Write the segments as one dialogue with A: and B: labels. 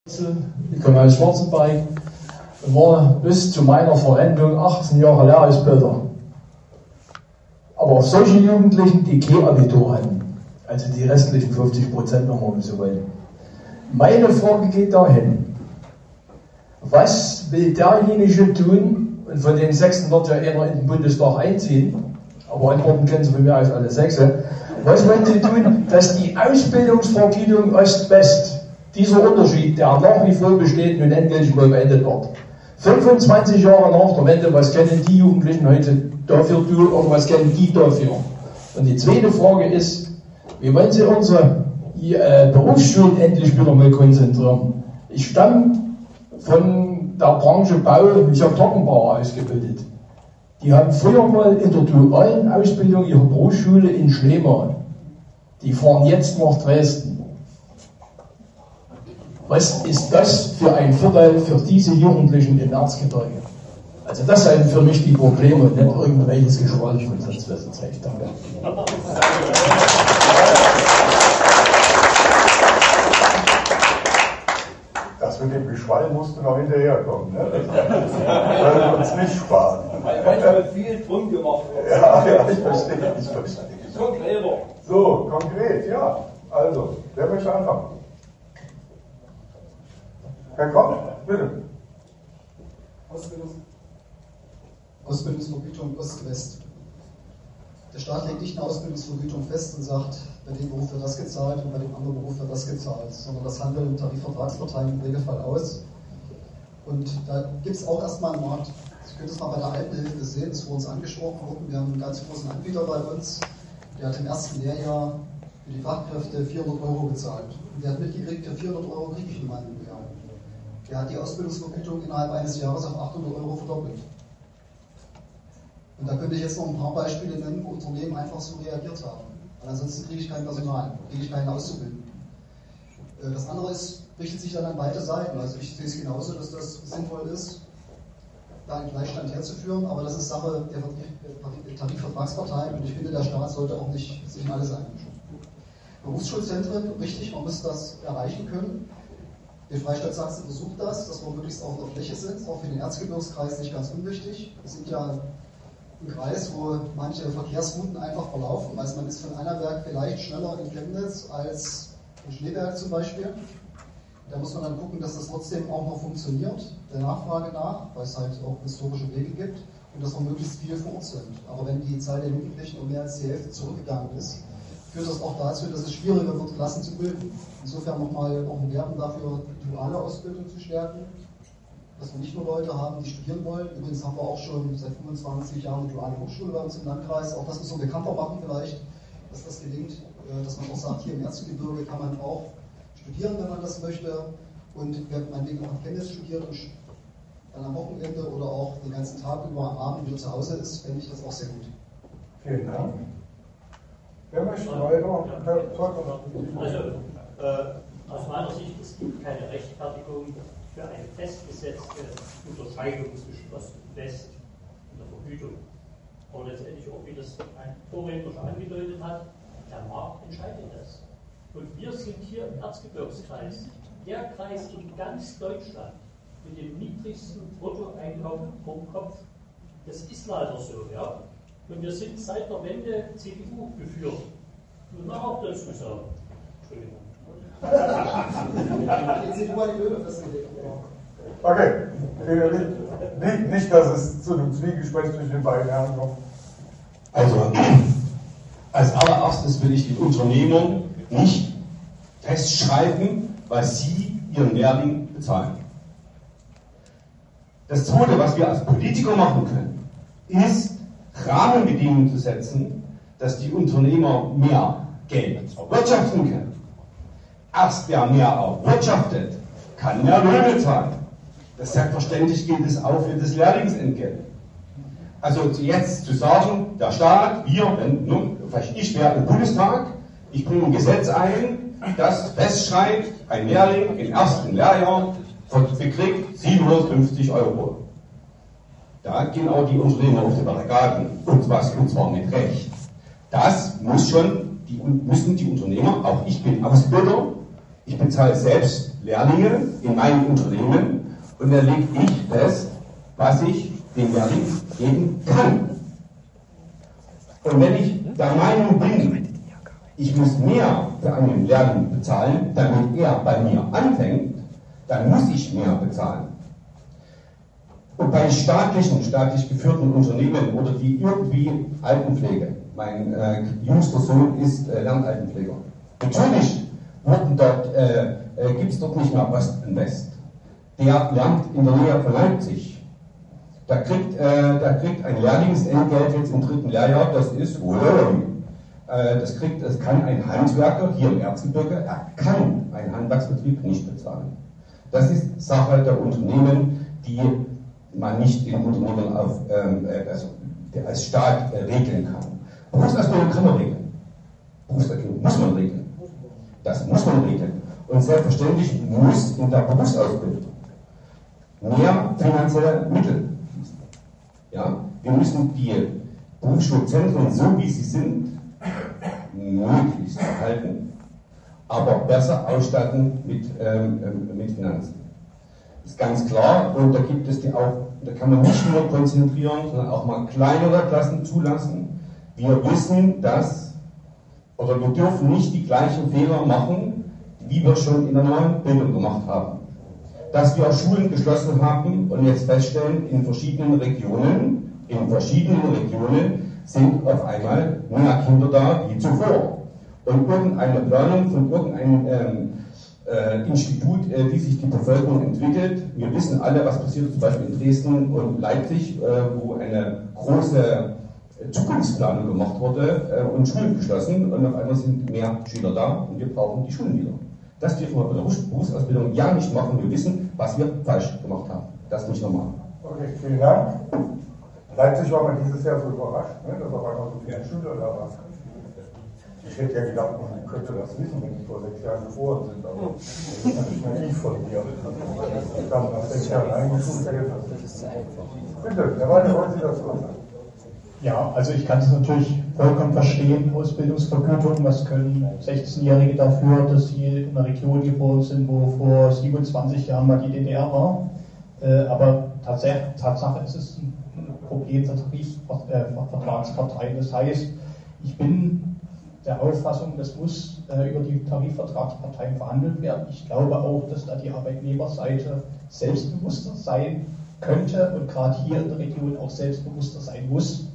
A: Ich komme aus Schwarzenberg und war bis zu meiner Verrentung 18 Jahre Lehrausbilder. Aber auf solche Jugendlichen, die kein Abitur hatten, also die restlichen 50%, wenn man so wollen. Meine Frage geht dahin: Was will derjenige tun, und von den 6 wird ja einer in den Bundestag einziehen, aber antworten können Sie von mir aus alle 6, was wollen Sie tun, dass die Ausbildungsvergütung Ost-West, dieser Unterschied, der nach wie vor besteht, nun endgültig mal beendet wird? 25 Jahre nach der Wende, was kennen die Jugendlichen heute dafür tun oder was kennen die dafür? Und die zweite Frage ist, wie wollen Sie unsere Berufsschulen endlich wieder mal konzentrieren? Ich stamme von der Branche Bau, ich habe Trockenbauer ausgebildet. Die haben früher mal in der dualen Ausbildung ihre Berufsschule in Schlema. Die fahren jetzt nach Dresden. Was ist das für ein Vorteil für diese Jugendlichen im Erzgebirge? Also das sind für mich die Probleme und nicht irgendwelches Geschwall von sonst was. Danke.
B: Das mit dem Geschwall musst du noch hinterherkommen. Ne? Das soll uns nicht sparen.
C: Manchmal viel drum gemacht.
B: Ja, ich verstehe.
C: Konkreter.
B: So, konkret, ja. Also, wer möchte anfangen? Herr Koch, bitte.
D: Ausbildungsvergütung Ost-West. Der Staat legt nicht eine Ausbildungsvergütung fest und sagt, bei dem Beruf wird das gezahlt und bei dem anderen Beruf wird das gezahlt, sondern das handelt im Tarifvertragsparteien im Regelfall aus. Und da gibt es auch erstmal einen Markt. Sie können das mal bei der Alpenhilfe sehen, das wurde uns angesprochen worden. Wir haben einen ganz großen Anbieter bei uns, der hat im ersten Lehrjahr für die Fachkräfte 400 € bezahlt. Und der hat mitgekriegt, für 400 € kriege ich niemanden mehr. Der hat die Ausbildungsvergütung innerhalb eines Jahres auf 800 € verdoppelt. Und da könnte ich jetzt noch ein paar Beispiele nennen, wo Unternehmen einfach so reagiert haben. Weil ansonsten kriege ich kein Personal, kriege ich keinen Auszubildenden. Das andere ist, richtet sich dann an beide Seiten. Also ich sehe es genauso, dass das sinnvoll ist, da einen Gleichstand herzuführen, aber das ist Sache der Tarifvertragsparteien und ich finde, der Staat sollte auch nicht sich in alles einmischen. Berufsschulzentren, richtig, man muss das erreichen können. Die Freistaat Sachsen versucht das, dass wir möglichst auch auf der Fläche sind, auch für den Erzgebirgskreis nicht ganz unwichtig. Wir sind ja ein Kreis, wo manche Verkehrsrouten einfach verlaufen. Also man ist von Einerberg vielleicht schneller in Chemnitz als in Schneeberg zum Beispiel. Da muss man dann gucken, dass das trotzdem auch noch funktioniert, der Nachfrage nach, weil es halt auch historische Wege gibt und dass wir möglichst viel vor Ort sind. Aber wenn die Zahl der Jugendlichen um mehr als die Hälfte zurückgegangen ist, führt das auch dazu, dass es schwieriger wird, Klassen zu bilden. Insofern nochmal auch ein Werben dafür, die duale Ausbildung zu stärken, dass wir nicht nur Leute haben, die studieren wollen. Übrigens haben wir auch schon seit 25 Jahren eine duale Hochschule bei uns im Landkreis. Auch das müssen wir bekannter machen vielleicht, dass das gelingt, dass man auch sagt, hier im Erzgebirge kann man auch studieren, wenn man das möchte. Und wer meinetwegen auch in Chemnitz studiert und dann am Wochenende oder auch den ganzen Tag über am Abend wieder zu Hause ist, fände ich das auch sehr gut.
B: Vielen Dank. Wer möchte weiter?
E: Also, aus meiner Sicht, es gibt keine Rechtfertigung für eine festgesetzte Unterscheidung zwischen Ost und West in der Vergütung. Aber letztendlich auch, wie das ein Vorredner schon angedeutet hat, der Markt entscheidet das. Und wir sind hier im Erzgebirgskreis, der Kreis in ganz Deutschland mit dem niedrigsten Bruttoeinkommen pro Kopf. Das ist leider so, ja. Und wir sind seit der Wende CDU geführt. Muss man auch dazu sagen. Entschuldigung.
B: Okay. Nicht, dass es zu einem Zwiegespräch zwischen den beiden Herren kommt.
F: Also, als allererstes will ich den Unternehmern nicht festschreiben, was sie ihren Lehrling bezahlen. Das Zweite, was wir als Politiker machen können, ist, Rahmenbedingungen zu setzen, dass die Unternehmer mehr Geld erwirtschaften können. Erst wer mehr erwirtschaftet, kann mehr Löhne zahlen. Das selbstverständlich gilt es auch für das Lehrlingsentgelt. Also jetzt zu sagen, der Staat, ich wäre im Bundestag, ich bringe ein Gesetz ein, das festschreibt, ein Lehrling im ersten Lehrjahr bekriegt 750 €. Da gehen auch die Unternehmer auf die Barrikaden, und zwar mit Recht. Das müssen die Unternehmer, auch ich bin Ausbilder, ich bezahle selbst Lehrlinge in meinem Unternehmen und dann lege ich fest, was ich dem Lehrling geben kann. Und wenn ich der Meinung bin, ich muss mehr für einen Lehrling bezahlen, damit er bei mir anfängt, dann muss ich mehr bezahlen. Und bei staatlich geführten Unternehmen oder die irgendwie Altenpflege, mein jüngster Sohn ist Lernaltenpfleger. Natürlich gibt es dort nicht mehr Ost und West. Der lernt in der Nähe von Leipzig. Da kriegt ein Lehrlingsentgelt jetzt im 3. Lehrjahr, das ist das kann ein Handwerker hier im Erzgebirge, er kann einen Handwerksbetrieb nicht bezahlen. Das ist Sache der Unternehmen, die man nicht im Unternehmen als Staat regeln kann. Berufsausbildung kann man regeln. Berufsausbildung muss man regeln. Das muss man regeln. Und selbstverständlich muss in der Berufsausbildung mehr finanzielle Mittel fließen. Ja? Wir müssen die Berufsschulzentren, so wie sie sind, möglichst erhalten, aber besser ausstatten mit Finanzen. Das ist ganz klar, und da gibt es da kann man nicht nur konzentrieren, sondern auch mal kleinere Klassen zulassen. Wir wissen, wir dürfen nicht die gleichen Fehler machen, wie wir schon in der neuen Bildung gemacht haben. Dass wir Schulen geschlossen haben und jetzt feststellen, in verschiedenen Regionen sind auf einmal mehr Kinder da wie zuvor. Und irgendeine Planung von irgendeinem Institut, wie sich die Bevölkerung entwickelt. Wir wissen alle, was passiert zum Beispiel in Dresden und Leipzig, wo eine große Zukunftsplanung gemacht wurde und Schulen geschlossen und auf einmal sind mehr Schüler da und wir brauchen die Schulen wieder. Das dürfen wir bei der Berufsausbildung ja nicht machen. Wir wissen, was wir falsch gemacht haben. Das nicht normal.
B: Okay, vielen Dank. Leipzig war man dieses Jahr so überrascht, ne, dass auf einmal so viele Schüler da waren. Ich hätte ja gedacht, man könnte das wissen, wenn die vor 6 Jahren geboren sind, aber das ist nicht naiv von mir. Dann nach 6 Jahren eingeschult wird. Bitte, Herr Walter, wollen Sie das sagen?
G: Ja, also ich kann es natürlich vollkommen verstehen, Ausbildungsvergütung, was können 16-Jährige dafür, dass sie in einer Region geboren sind, wo vor 27 Jahren mal die DDR war. Aber Tatsache ist es ein Problem der Tarifvertragsparteien. Das heißt, ich bin der Auffassung, das muss über die Tarifvertragsparteien verhandelt werden. Ich glaube auch, dass da die Arbeitnehmerseite selbstbewusster sein könnte und gerade hier in der Region auch selbstbewusster sein muss.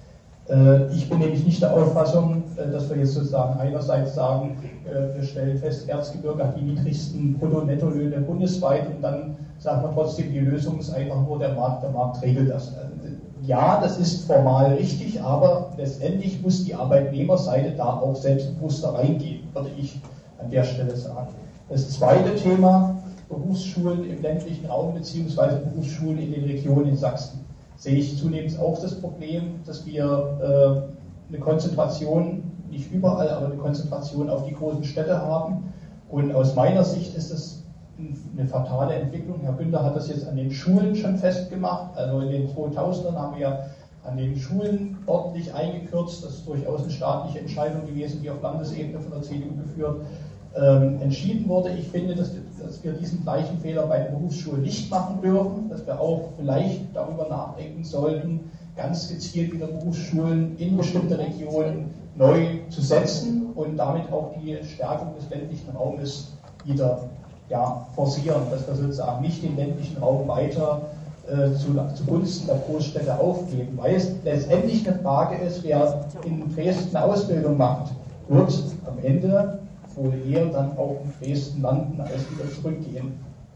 G: Ich bin nämlich nicht der Auffassung, dass wir jetzt sozusagen einerseits sagen, wir stellen fest, Erzgebirge hat die niedrigsten Brutto-Netto-Löhne bundesweit und dann sagen wir trotzdem, die Lösung ist einfach nur der Markt regelt das. Ja, das ist formal richtig, aber letztendlich muss die Arbeitnehmerseite da auch selbstbewusster reingehen, würde ich an der Stelle sagen. Das zweite Thema, Berufsschulen im ländlichen Raum bzw. Berufsschulen in den Regionen in Sachsen. Sehe ich zunehmend auch das Problem, dass wir eine Konzentration, nicht überall, aber eine Konzentration auf die großen Städte haben. Und aus meiner Sicht ist das eine fatale Entwicklung. Herr Günther hat das jetzt an den Schulen schon festgemacht. Also in den 2000ern haben wir an den Schulen ordentlich eingekürzt. Das ist durchaus eine staatliche Entscheidung gewesen, die auf Landesebene von der CDU geführt entschieden wurde. Ich finde, dass wir diesen gleichen Fehler bei den Berufsschulen nicht machen dürfen, dass wir auch vielleicht darüber nachdenken sollten, ganz gezielt wieder Berufsschulen in bestimmte Regionen neu zu setzen und damit auch die Stärkung des ländlichen Raumes wieder forcieren, dass wir sozusagen nicht den ländlichen Raum weiter zugunsten der Großstädte aufgeben, weil es letztendlich eine Frage ist, wer in Dresden eine Ausbildung macht, wird am Ende wohl eher dann auch in Dresden landen, als wieder zurückgehen.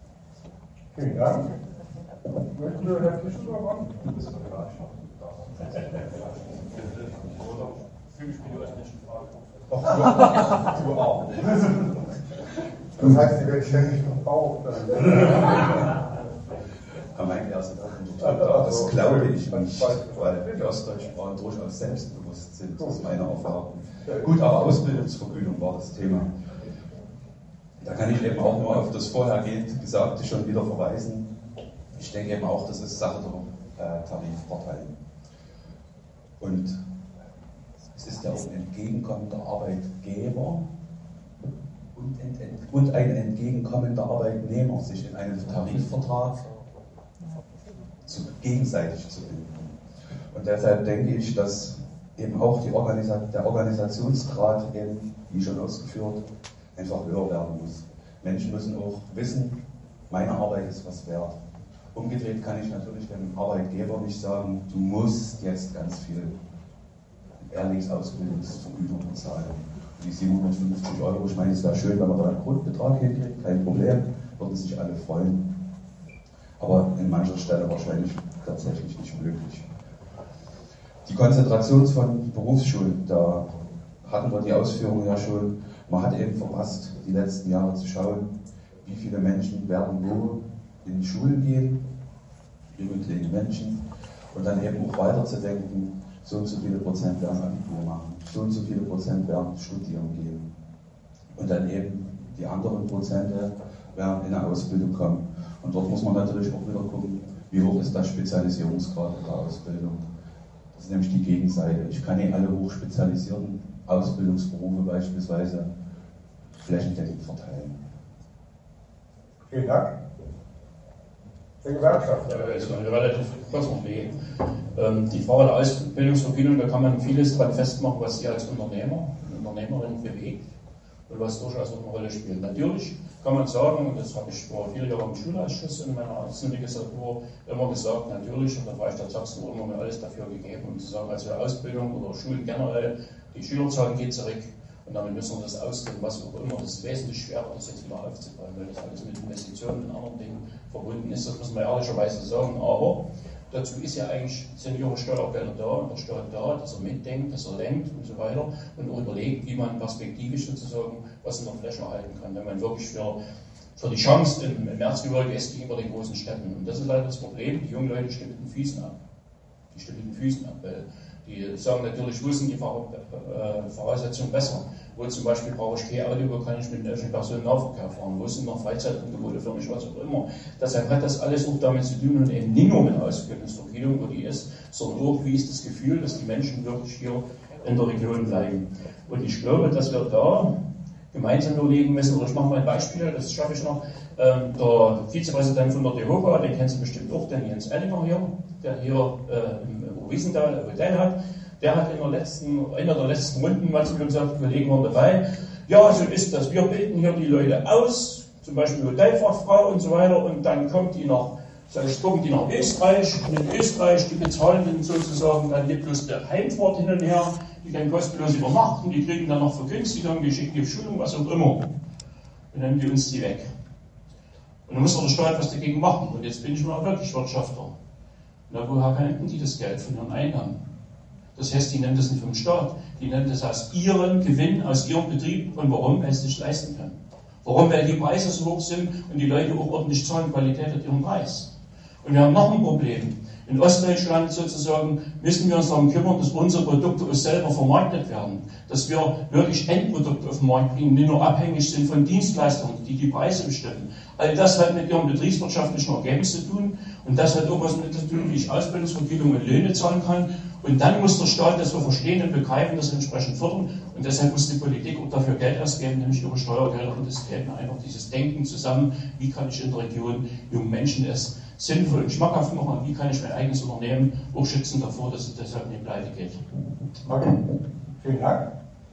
B: Vielen Dank. Möchten wir Herr Kirschenberg machen? Das heißt, die werden ständig verbraucht.
H: Mein erster das glaube ich nicht, weil die Ostdeutschen durchaus selbstbewusst sind, das ist meine Erfahrung. Gut, aber Ausbildungsvergütung war das Thema. Da kann ich eben auch nur auf das vorhergehend Gesagte schon wieder verweisen. Ich denke eben auch, das ist Sache der Tarifparteien. Und es ist ja auch ein Entgegenkommen der Arbeitgeber und ein Entgegenkommen der Arbeitnehmer, sich in einen Tarifvertrag gegenseitig zu binden. Und deshalb denke ich, dass eben auch der Organisationsgrad, eben, wie schon ausgeführt, einfach höher werden muss. Menschen müssen auch wissen, meine Arbeit ist was wert. Umgedreht kann ich natürlich dem Arbeitgeber nicht sagen, du musst jetzt ganz viel Lehrlingsausbildungsvergütung bezahlen. Die 750 €, ich meine, es wäre schön, wenn man da einen Grundbetrag hinkriegt, kein Problem, würden sich alle freuen. Aber in mancher Stelle wahrscheinlich tatsächlich nicht möglich. Die Konzentration von Berufsschulen, da hatten wir die Ausführungen ja schon, man hat eben verpasst, die letzten Jahre zu schauen, wie viele Menschen werden wo in die Schulen gehen, jugendliche Menschen, und dann eben auch weiterzudenken, so und so viele Prozent werden Abitur machen, so und so viele Prozent werden studieren gehen. Und dann eben die anderen Prozente werden in eine Ausbildung kommen. Und dort muss man natürlich auch wieder gucken, wie hoch ist der Spezialisierungsgrad in der Ausbildung. Das ist nämlich die Gegenseite. Ich kann nicht alle hochspezialisierten Ausbildungsberufe beispielsweise flächendeckend verteilen.
B: Vielen Dank. Der Gewerkschafter.
I: Das ist eine relativ kurzer Weg. Die Frage der Ausbildungsvergütung, da kann man vieles dran festmachen, was Sie als Unternehmer, Unternehmerin bewegt und was durchaus auch eine Rolle spielt. Natürlich kann man sagen, und das habe ich vor 4 Jahren im Schulausschuss in meiner Legislatur immer gesagt, natürlich, und da war ich der Sachsen immer mir alles dafür gegeben, um zu sagen, also Ausbildung oder Schulen generell, die Schülerzahlen gehen zurück. Und damit müssen wir das ausdrücken, was auch immer. Das ist wesentlich schwerer, das jetzt wieder aufzubauen, weil das alles mit Investitionen und anderen Dingen verbunden ist. Das muss man ehrlicherweise sagen. Aber dazu ist ja eigentlich, sind Ihre Steuergelder da und der Staat da, dass er mitdenkt, dass er lenkt und so weiter und auch überlegt, wie man perspektivisch sozusagen was in der Fläche halten kann, wenn man wirklich für die Chance im Erzgebirge ist gegenüber den großen Städten. Und das ist leider das Problem, die jungen Leute stimmen mit den Füßen ab. Die stimmen mit den Füßen ab, weil die sagen natürlich, wo sind die Voraussetzungen besser? Wo zum Beispiel brauche ich kein Auto, wo kann ich mit dem öffentlichen Personennahverkehr fahren? Wo sind noch Freizeitangebote für mich, was auch immer? Deshalb hat das alles auch damit zu tun und eben nicht nur mit Ausbildungsvergütung, wo die ist, sondern auch, wie ist das Gefühl, dass die Menschen wirklich hier in der Region bleiben. Und ich glaube, dass wir da gemeinsam überlegen müssen, oder ich mache mal ein Beispiel, das schaffe ich noch. Der Vizepräsident von der DEHOGA, den kennen Sie bestimmt auch, den Jens Ellinger hier, der hier im Wiesenthal ein Hotel hat. Der hat in einer der letzten Runden mal zu mir gesagt, Kollegen waren dabei, ja, so ist das, wir bilden hier die Leute aus, zum Beispiel Hotelfachfrau und so weiter, und dann kommen die nach Österreich, und in Österreich, die bezahlen dann sozusagen dann nicht bloß der Heimfahrt hin und her, die können kostenlos übernachten, die kriegen dann noch Vergünstigungen, die schicken die Schulung, was auch immer. Und dann nehmen die uns die weg. Und dann muss doch der Staat was dagegen machen. Und jetzt bin ich mal wirklich Wirtschafter. Na, woher halten die das Geld von ihren Einnahmen? Das heißt, die nehmen das nicht vom Staat, die nehmen das aus ihrem Gewinn, aus ihrem Betrieb. Und warum? Weil sie es nicht leisten können. Warum? Weil die Preise so hoch sind und die Leute auch ordentlich zahlen, Qualität hat ihren Preis. Und wir haben noch ein Problem. In Ostdeutschland sozusagen müssen wir uns darum kümmern, dass unsere Produkte auch selber vermarktet werden. Dass wir wirklich Endprodukte auf den Markt bringen, die nur abhängig sind von Dienstleistern, die die Preise bestimmen. All das hat mit ihrem betriebswirtschaftlichen Ergebnis zu tun. Und das hat auch was mit zu tun, wie ich Ausbildungsvergütung und Löhne zahlen kann. Und dann muss der Staat das so verstehen und begreifen, das entsprechend fördern. Und deshalb muss die Politik auch dafür Geld ausgeben, nämlich ihre Steuergelder. Und das treten einfach dieses Denken zusammen, wie kann ich in der Region jungen Menschen es sinnvoll und schmackhaft machen, wie kann ich mein eigenes Unternehmen auch schützen davor, dass es deshalb nicht pleite geht.
B: Okay, vielen Dank.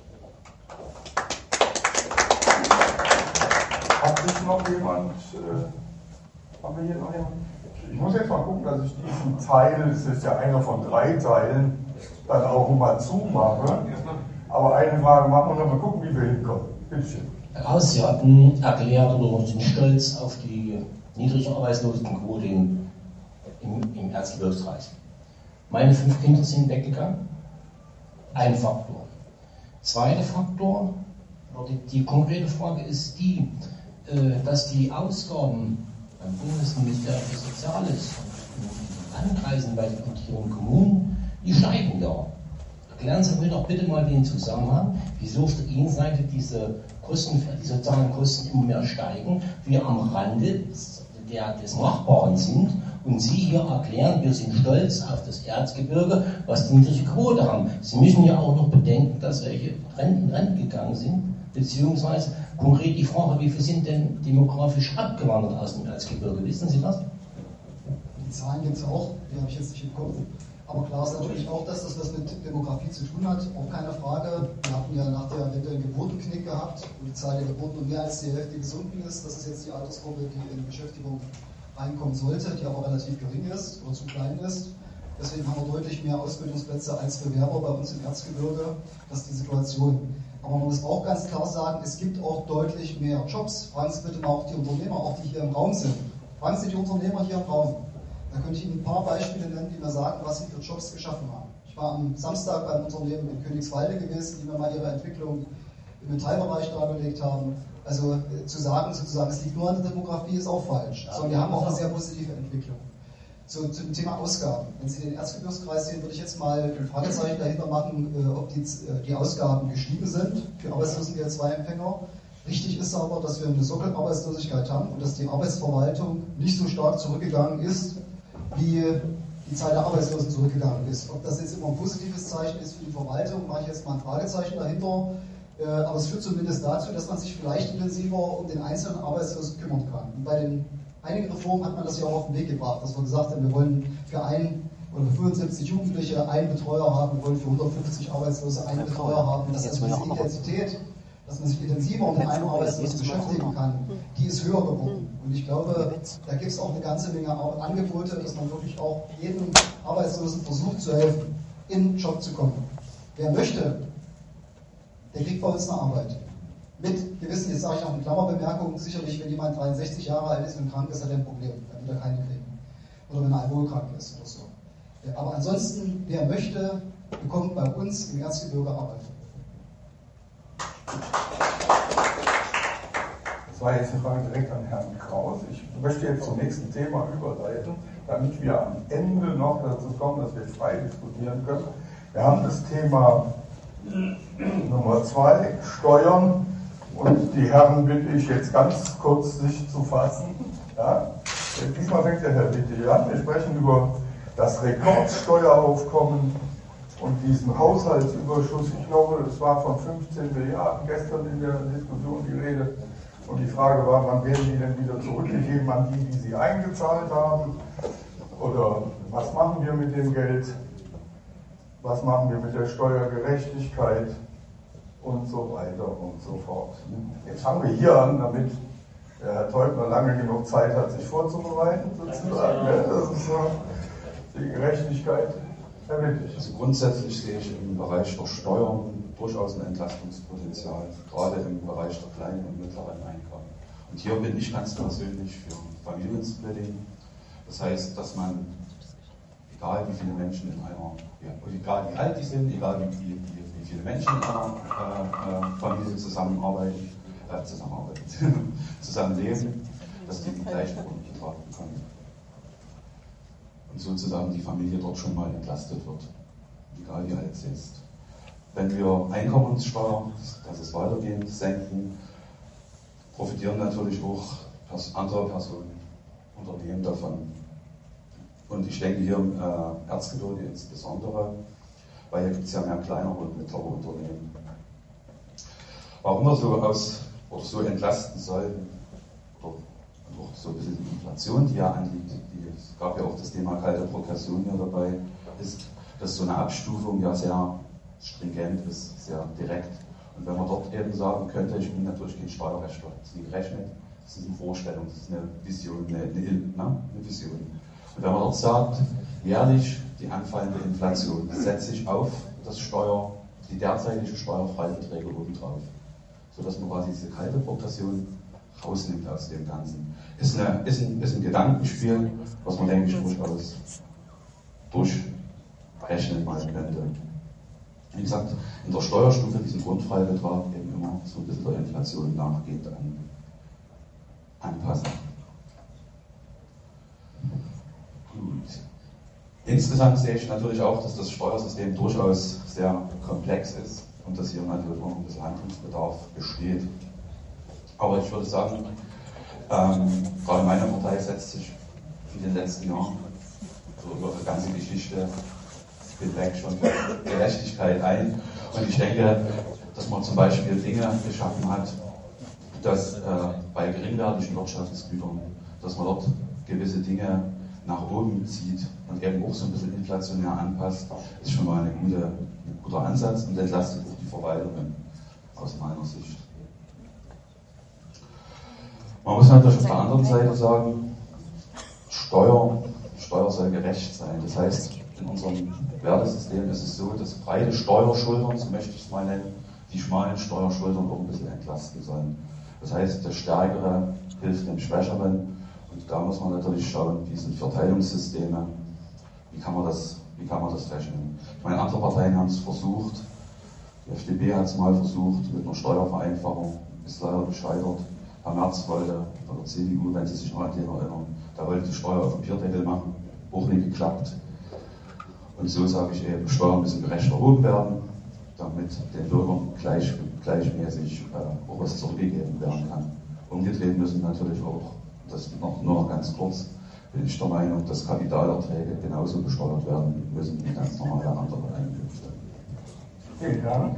B: Hat sich noch jemand, haben wir hier noch jemanden? Ich muss jetzt mal gucken, dass ich diesen Teil, das ist ja einer von 3 Teilen, dann auch mal zumache. Aber eine Frage machen wir noch mal gucken, wie wir hinkommen. Bitte schön.
J: Herr Haus, Sie hatten erklärt oder sind stolz auf die niedrige Arbeitslosenquote im Erzgebirgskreis. Meine 5 Kinder sind weggegangen. Ein Faktor. Zweiter Faktor, die konkrete Frage ist die, dass die Ausgaben beim Bundesministerium für Soziales und in den Landkreisen bei den amtierenden Kommunen, die steigen ja. Erklären Sie mir doch bitte mal den Zusammenhang, wieso auf der einen Seite diese Kosten, die sozialen Kosten immer mehr steigen, wir am Rande des Machbaren sind und Sie hier erklären, wir sind stolz auf das Erzgebirge, was die niedrige Quote haben. Sie müssen ja auch noch bedenken, dass welche Renten gegangen sind, beziehungsweise Konkret die Frage, wie viele sind denn demografisch abgewandert aus dem Erzgebirge? Wissen Sie das?
D: Die Zahlen gibt es auch, die habe ich jetzt nicht im Kopf. Aber klar ist natürlich auch, dass das was mit Demografie zu tun hat, auch keine Frage. Wir hatten ja nach der Wende einen Geburtenknick gehabt und die Zahl der Geburten um mehr als die Hälfte gesunken ist. Das ist jetzt die Altersgruppe, die in Beschäftigung reinkommen sollte, die aber relativ gering ist oder zu klein ist. Deswegen haben wir deutlich mehr Ausbildungsplätze als Bewerber bei uns im Erzgebirge. Das ist die Situation. Aber man muss auch ganz klar sagen, es gibt auch deutlich mehr Jobs. Fragen Sie bitte mal auch die Unternehmer, auch die hier im Raum sind. Fragen Sie die Unternehmer hier im Raum. Da könnte ich Ihnen ein paar Beispiele nennen, die mir sagen, was sie für Jobs geschaffen haben. Ich war am Samstag beim Unternehmen in Königswalde gewesen, die mir mal ihre Entwicklung im Metallbereich dargelegt haben. Also zu sagen, sozusagen, es liegt nur an der Demografie, ist auch falsch. Sondern wir haben auch eine sehr positive Entwicklung. Zum Thema Ausgaben. Wenn Sie den Erzgebirgskreis sehen, würde ich jetzt mal ein Fragezeichen dahinter machen, ob die Ausgaben gestiegen sind für Arbeitslosengeld-II-Empfänger. Richtig ist aber, dass wir eine Sockelarbeitslosigkeit haben und dass die Arbeitsverwaltung nicht so stark zurückgegangen ist, wie die Zahl der Arbeitslosen zurückgegangen ist. Ob das jetzt immer ein positives Zeichen ist für die Verwaltung, mache ich jetzt mal ein Fragezeichen dahinter. Aber es führt zumindest dazu, dass man sich vielleicht intensiver um den einzelnen Arbeitslosen kümmern kann. Und bei den einigen Reformen hat man das ja auch auf den Weg gebracht, dass wir gesagt haben, wir wollen für 75 Jugendliche einen Betreuer haben, wir wollen für 150 Arbeitslose einen Betreuer haben. Das ist diese Intensität, dass man sich intensiver um den einen Arbeitslosen beschäftigen kann, die ist höher geworden. Und ich glaube, da gibt es auch eine ganze Menge Angebote, dass man wirklich auch jedem Arbeitslosen versucht zu helfen, in den Job zu kommen. Wer möchte, der kriegt bei uns eine Arbeit. Mit gewissen, jetzt sage ich noch eine Klammerbemerkung, sicherlich, wenn jemand 63 Jahre alt ist und krank ist, hat er ein Problem, dann wird er keine kriegen. Oder wenn er alkoholkrank ist oder so. Aber ansonsten, wer möchte, bekommt bei uns im Erzgebirge Arbeit.
B: Das war jetzt eine Frage direkt an Herrn Kraus. Ich möchte jetzt zum nächsten Thema überleiten, damit wir am Ende noch dazu kommen, dass wir frei diskutieren können. Wir haben das Thema Nummer 2, Steuern. Und die Herren bitte ich jetzt ganz kurz sich zu fassen. Ja? Diesmal fängt der Herr Witte an. Wir sprechen über das Rekordsteueraufkommen und diesen Haushaltsüberschuss. Ich glaube, es war von 15 Milliarden gestern in der Diskussion die Rede. Und die Frage war, wann werden die denn wieder zurückgegeben an die, die sie eingezahlt haben? Oder was machen wir mit dem Geld? Was machen wir mit der Steuergerechtigkeit? Und so weiter und so fort. Jetzt fangen wir hier an, damit der Herr Teubner lange genug Zeit hat, sich vorzubereiten, sozusagen. Das ist so die Gerechtigkeit. Herr Wittig.
H: Also grundsätzlich sehe ich im Bereich der Steuern durchaus ein Entlastungspotenzial, gerade im Bereich der kleinen und mittleren Einkommen. Und hier bin ich ganz persönlich für Familiensplitting. Das heißt, dass man, egal wie viele Menschen in einer, egal wie alt die sind, egal wie viele Menschen in einer Familie zusammenleben, dass die den gleichen Grund betrachten können. Und sozusagen die Familie dort schon mal entlastet wird, egal wie alt sie ist. Wenn wir Einkommenssteuer, dass es weitergehend senken, profitieren natürlich auch andere Personen, Unternehmen davon. Und ich denke hier im Erzgebirge insbesondere, weil hier gibt es ja mehr kleinere und mittlere Unternehmen. Warum wir so entlasten sollten, oder auch so ein bisschen die Inflation, die ja anliegt, es gab ja auch das Thema kalte Progression hier dabei, ist, dass so eine Abstufung ja sehr stringent ist, sehr direkt. Und wenn man dort eben sagen könnte, ich bin natürlich kein Steuerrechtler, das ist nicht gerechnet, das ist eine Vorstellung, das ist eine Vision, eine Vision. Und wenn man dort sagt, jährlich die anfallende Inflation setzt sich auf die derzeitigen Steuerfreibeträge obendrauf, sodass man quasi diese kalte Progression rausnimmt aus dem Ganzen. Ist ein Gedankenspiel, was man, denke ich, durchaus durchrechnen mal könnte. Wie gesagt, in der Steuerstufe diesen Grundfreibetrag eben immer so ein bisschen der Inflation nachgehend anpassen. Gut. Insgesamt sehe ich natürlich auch, dass das Steuersystem durchaus sehr komplex ist und dass hier natürlich noch ein bisschen Handlungsbedarf besteht. Aber ich würde sagen, gerade meine Partei setzt sich in den letzten Jahren, so über die ganze Geschichte hinweg schon für Gerechtigkeit ein. Und ich denke, dass man zum Beispiel Dinge geschaffen hat, dass bei geringwertigen Wirtschaftsgütern, dass man dort gewisse Dinge nach oben zieht und eben auch so ein bisschen inflationär anpasst, ist schon mal ein guter Ansatz und entlastet auch die Verwaltungen aus meiner Sicht. Man muss natürlich auf der anderen Seite sagen, Steuer soll gerecht sein. Das heißt, in unserem Wertesystem ist es so, dass breite Steuerschultern, so möchte ich es mal nennen, die schmalen Steuerschultern auch ein bisschen entlasten sollen. Das heißt, der Stärkere hilft dem Schwächeren. Und da muss man natürlich schauen, wie sind Verteilungssysteme, wie kann man das rechnen. Ich meine, andere Parteien haben es versucht, die FDP hat es mal versucht mit einer Steuervereinfachung, ist leider gescheitert. Herr Merz wollte, oder CDU, wenn Sie sich noch an den erinnern, da wollte die Steuer auf den Bierdeckel machen, auch nicht geklappt. Und so sage ich eben, Steuern müssen gerecht erhoben werden, damit den Bürgern gleichmäßig auch was zurückgegeben werden kann. Umgedreht müssen natürlich auch, das nur noch ganz kurz, bin ich der Meinung, dass Kapitalerträge genauso besteuert werden müssen wie ganz normale andere Einkünfte.
B: Vielen Dank.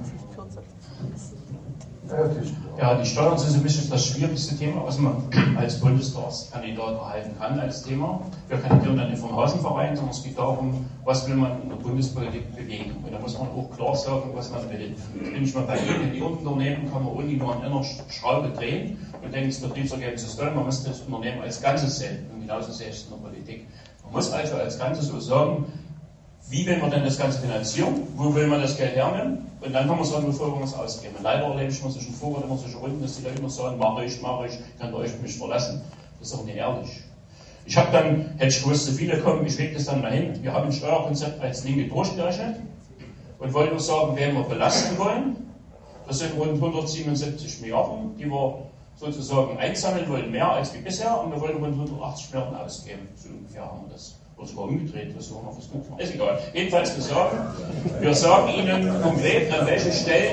I: Ja, die Steuern sind ein bisschen das schwierigste Thema, was man als Bundestagskandidat erhalten kann als Thema. Wir kandidieren dann nicht vom Hausenverein, sondern es geht darum, was will man in der Bundespolitik bewegen. Und da muss man auch klar sagen, was man will. Jetzt bin ich mal bei Ihnen, die Unternehmen kann man ohne nur an einer Schraube drehen und denken, das Betriebsergebnis ist toll, man muss das Unternehmen als Ganzes sehen. Und genauso sehe ich es in der Politik. Man muss also als Ganzes so sagen, wie will man denn das Ganze finanzieren? Wo will man das Geld hernehmen? Und dann kann man sagen, wofür wir es ausgeben. Und leider erlebe ich immer zwischen Vorrat immer solche Runden, dass die Leute immer sagen, mach ich, könnt ihr euch auf mich verlassen. Das ist doch nicht ehrlich. Ich habe dann, hätte ich gewusst, so viele kommen, ich lege das dann mal hin. Wir haben ein Steuerkonzept als Linke durchgerechnet und wollen nur sagen, wen wir belasten wollen. Das sind rund 177 Milliarden, die wir sozusagen einsammeln wollen, mehr als wie bisher. Und wir wollen rund 180 Milliarden ausgeben. So ungefähr haben wir das. Oder sogar umgedreht, was wir noch was gut machen. Ist egal. Jedenfalls, wir sagen Ihnen konkret, an welchen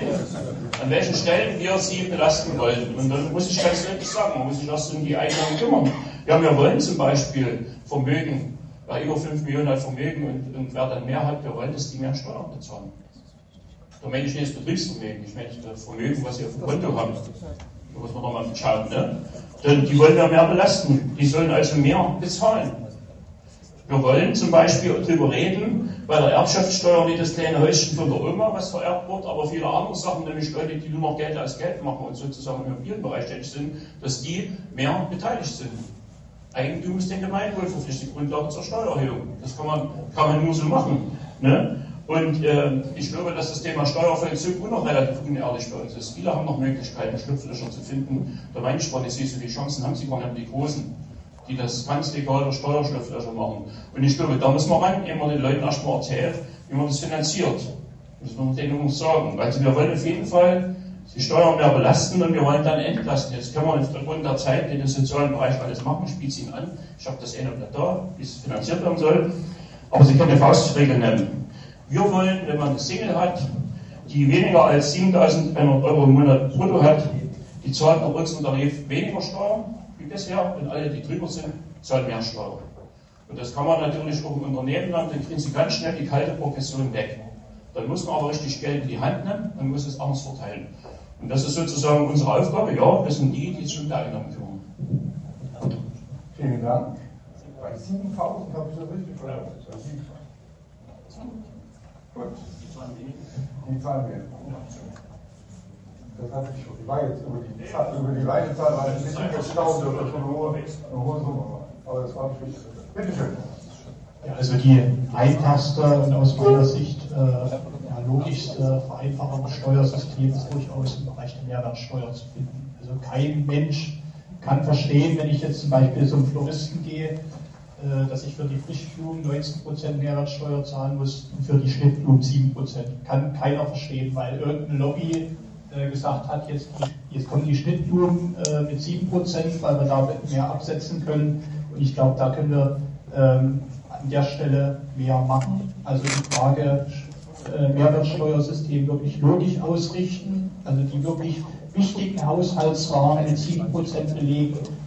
I: Stellen wir Sie belasten wollen. Und dann muss ich ganz deutlich sagen, man muss sich erst um die Einnahmen kümmern. Ja, wir wollen zum Beispiel Vermögen, wer über 5 Millionen hat Vermögen und wer dann mehr hat, wir wollen, dass die mehr Steuern bezahlen. Da meine ich nicht das Betriebsvermögen, ich meine das Vermögen, was Sie auf dem Konto haben. Da muss man doch mal schauen, ne? Denn die wollen ja mehr belasten, die sollen also mehr bezahlen. Wir wollen zum Beispiel darüber reden, bei der Erbschaftssteuer nicht das kleine Häuschen von der Oma, was vererbt wird, aber viele andere Sachen, nämlich Leute, die nur noch Geld aus Geld machen und sozusagen im Immobilienbereich tätig sind, dass die mehr beteiligt sind. Eigentum ist den Gemeinwohl verpflichtet, Grundlage zur Steuererhöhung. Das kann man nur so machen. Ne? Und ich glaube, dass das Thema Steuervollzug noch relativ unehrlich bei uns ist. Viele haben noch Möglichkeiten, Schlupflöcher zu finden. Da meine ich, ich sehe, so viele Chancen haben sie gar nicht, die Großen, die das ganz legal durch Steuerschlupflöcher machen. Und ich glaube, da muss man ran, indem man den Leuten erstmal erzählt, wie man das finanziert. Das muss man denen auch sagen. Also wir wollen auf jeden Fall die Steuern mehr belasten und wir wollen dann entlasten. Jetzt können wir aufgrund der Zeit in den sozialen Bereich alles machen. Ich spiele es Ihnen an. Ich habe das Blatt da, wie es finanziert werden soll. Aber Sie können eine Faustregel nennen. Wir wollen, wenn man eine Single hat, die weniger als 7.100 € im Monat brutto hat, die zahlt nach unserem Tarif weniger Steuern wie bisher und alle, die drüber sind, zahlen mehr Steuern. Und das kann man natürlich auch im Unternehmen dann kriegen Sie ganz schnell die kalte Progression weg. Dann muss man aber richtig Geld in die Hand nehmen und muss es anders verteilen. Und das ist sozusagen unsere Aufgabe. Ja, wir sind die sich um die Einnahmen kümmern.
B: Vielen Dank. Bei 7.000 habe ich das richtig verstanden. Gut. Die Zahlen wir. Das hatte ich schon. Ich war jetzt über die reine Zahl war ein bisschen erstaunt, dass das schon eine hohe Summe war. Aber das war nicht wichtig. Bitte schön.
G: Ja, also die einfachste und aus meiner Sicht logischste Vereinfachung des Steuersystems ist durchaus im Bereich der Mehrwertsteuer zu finden. Also kein Mensch kann verstehen, wenn ich jetzt zum Beispiel zum Floristen gehe, dass ich für die Frischblumen 19% Mehrwertsteuer zahlen muss und für die Schnittblumen 7%. Kann keiner verstehen, weil irgendeine Lobby gesagt hat, jetzt kommen die Schnittblumen mit 7%, weil wir da mehr absetzen können. Und ich glaube, da können wir an der Stelle mehr machen. Also die Frage Mehrwertsteuersystem wirklich logisch ausrichten, also die wirklich wichtigen Haushaltsrahmen mit 7% belegen,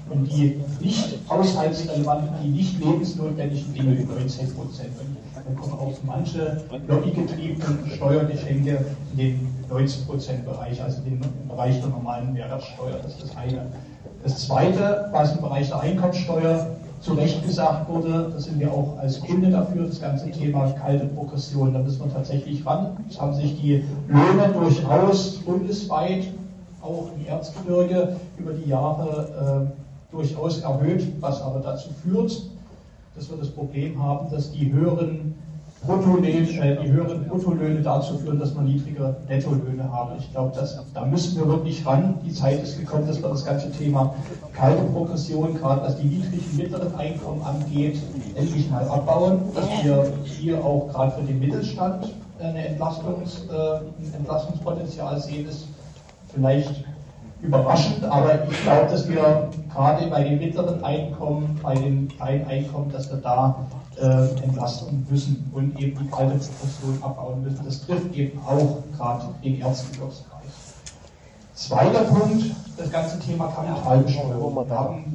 G: und die nicht haushaltsrelevanten, die nicht lebensnotwendigen Dinge über 19%. Und dann kommen auch manche lobbygetriebenen Steuergeschenke in den 19%-Bereich, also den Bereich der normalen Mehrwertsteuer. Das ist das eine. Das zweite, was im Bereich der Einkommensteuer zu Recht gesagt wurde, da sind wir auch als Kunde dafür, das ganze Thema kalte Progression, da müssen wir tatsächlich ran. Es haben sich die Löhne durchaus bundesweit, auch im Erzgebirge, über die Jahre durchaus erhöht, was aber dazu führt, dass wir das Problem haben, dass die höheren Bruttolöhne dazu führen, dass wir niedrigere Nettolöhne haben. Ich glaube, da müssen wir wirklich ran. Die Zeit ist gekommen, dass wir das ganze Thema kalte Progression, gerade was die niedrigen, mittleren Einkommen angeht, endlich mal abbauen, dass wir hier auch gerade für den Mittelstand ein Entlastungspotenzial sehen, ist vielleicht überraschend, aber ich glaube, dass wir gerade bei den mittleren Einkommen, bei den kleinen Einkommen, dass wir da entlasten müssen und eben die kalte Progression abbauen müssen. Das trifft eben auch gerade den Erzgebirgsbereich. Zweiter Punkt, das ganze Thema Kapitalbesteuerung. Wir haben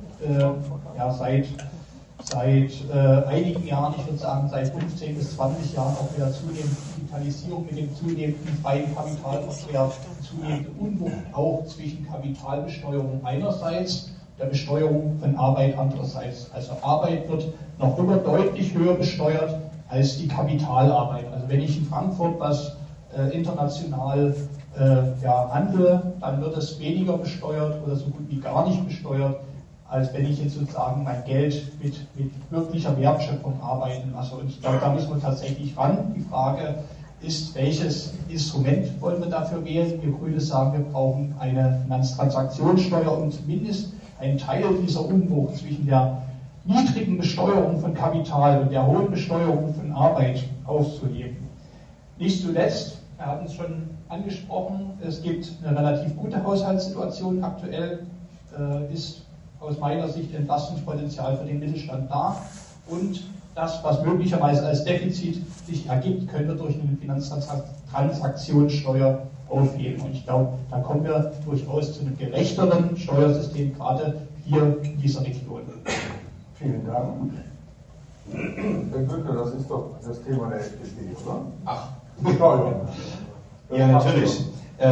G: seit einigen Jahren, ich würde sagen seit 15 bis 20 Jahren, auch wieder zunehmend Digitalisierung mit dem zunehmenden freien Kapitalverkehr, zunehmende Unwucht auch zwischen Kapitalbesteuerung einerseits, der Besteuerung von Arbeit andererseits. Also Arbeit wird noch immer deutlich höher besteuert als die Kapitalarbeit. Also wenn ich in Frankfurt was international handle, dann wird es weniger besteuert oder so gut wie gar nicht besteuert, als wenn ich jetzt sozusagen mein Geld mit wirklicher Wertschöpfung arbeiten lasse. Und ich glaube, da müssen wir tatsächlich ran. Die Frage ist, welches Instrument wollen wir dafür wählen? Wir Grüne sagen, wir brauchen eine Finanztransaktionssteuer, um zumindest einen Teil dieser Unwucht zwischen der niedrigen Besteuerung von Kapital und der hohen Besteuerung von Arbeit aufzuheben. Nicht zuletzt, wir hatten es schon angesprochen, es gibt eine relativ gute Haushaltssituation aktuell, ist aus meiner Sicht Entlastungspotenzial für den Mittelstand da, und das, was möglicherweise als Defizit sich ergibt, können wir durch eine Finanztransaktionssteuer aufheben. Und ich glaube, da kommen wir durchaus zu einem gerechteren Steuersystem, gerade hier in dieser Region.
B: Vielen Dank. Herr Günther, das ist doch das Thema der FDP, oder?
F: Ach.
B: Steuern.
F: Ja, natürlich.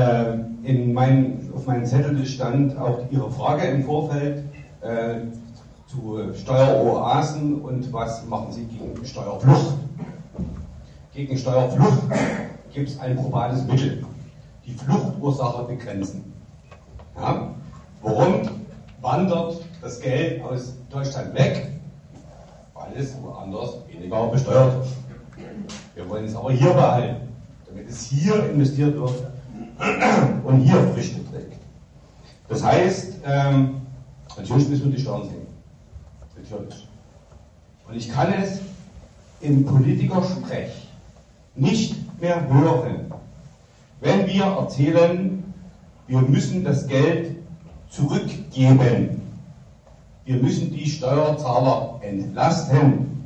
F: Auf meinem Zettel stand auch Ihre Frage im Vorfeld zu Steueroasen und was machen Sie gegen Steuerflucht. Gegen Steuerflucht gibt es ein probates Mittel: die Fluchtursache begrenzen. Ja? Warum wandert das Geld aus Deutschland weg? Weil es woanders weniger besteuert wird. Wir wollen es aber hier behalten, damit es hier investiert wird und hier Früchte trägt. Das heißt, natürlich müssen wir die Steuern senken. Natürlich. Und ich kann es im Politikersprech nicht mehr hören, wenn wir erzählen, wir müssen das Geld zurückgeben. Wir müssen die Steuerzahler entlasten.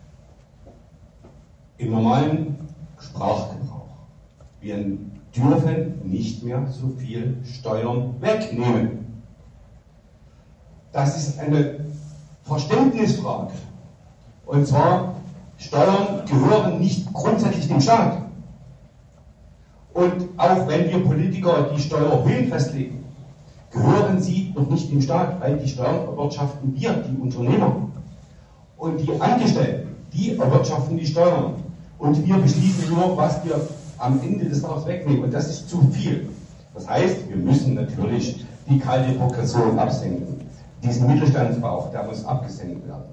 F: Im normalen Sprachgebrauch. Wir dürfen nicht mehr so viel Steuern wegnehmen. Das ist eine Verständnisfrage. Und zwar, Steuern gehören nicht grundsätzlich dem Staat. Und auch wenn wir Politiker die Steuerhöhen festlegen, gehören sie noch nicht dem Staat, weil die Steuern erwirtschaften wir, die Unternehmer. Und die Angestellten, die erwirtschaften die Steuern. Und wir beschließen nur, was wir am Ende des Tages wegnehmen. Und das ist zu viel. Das heißt, wir müssen natürlich die kalte Progression absenken. Diesen Mittelstandsbauch, der muss abgesenkt werden.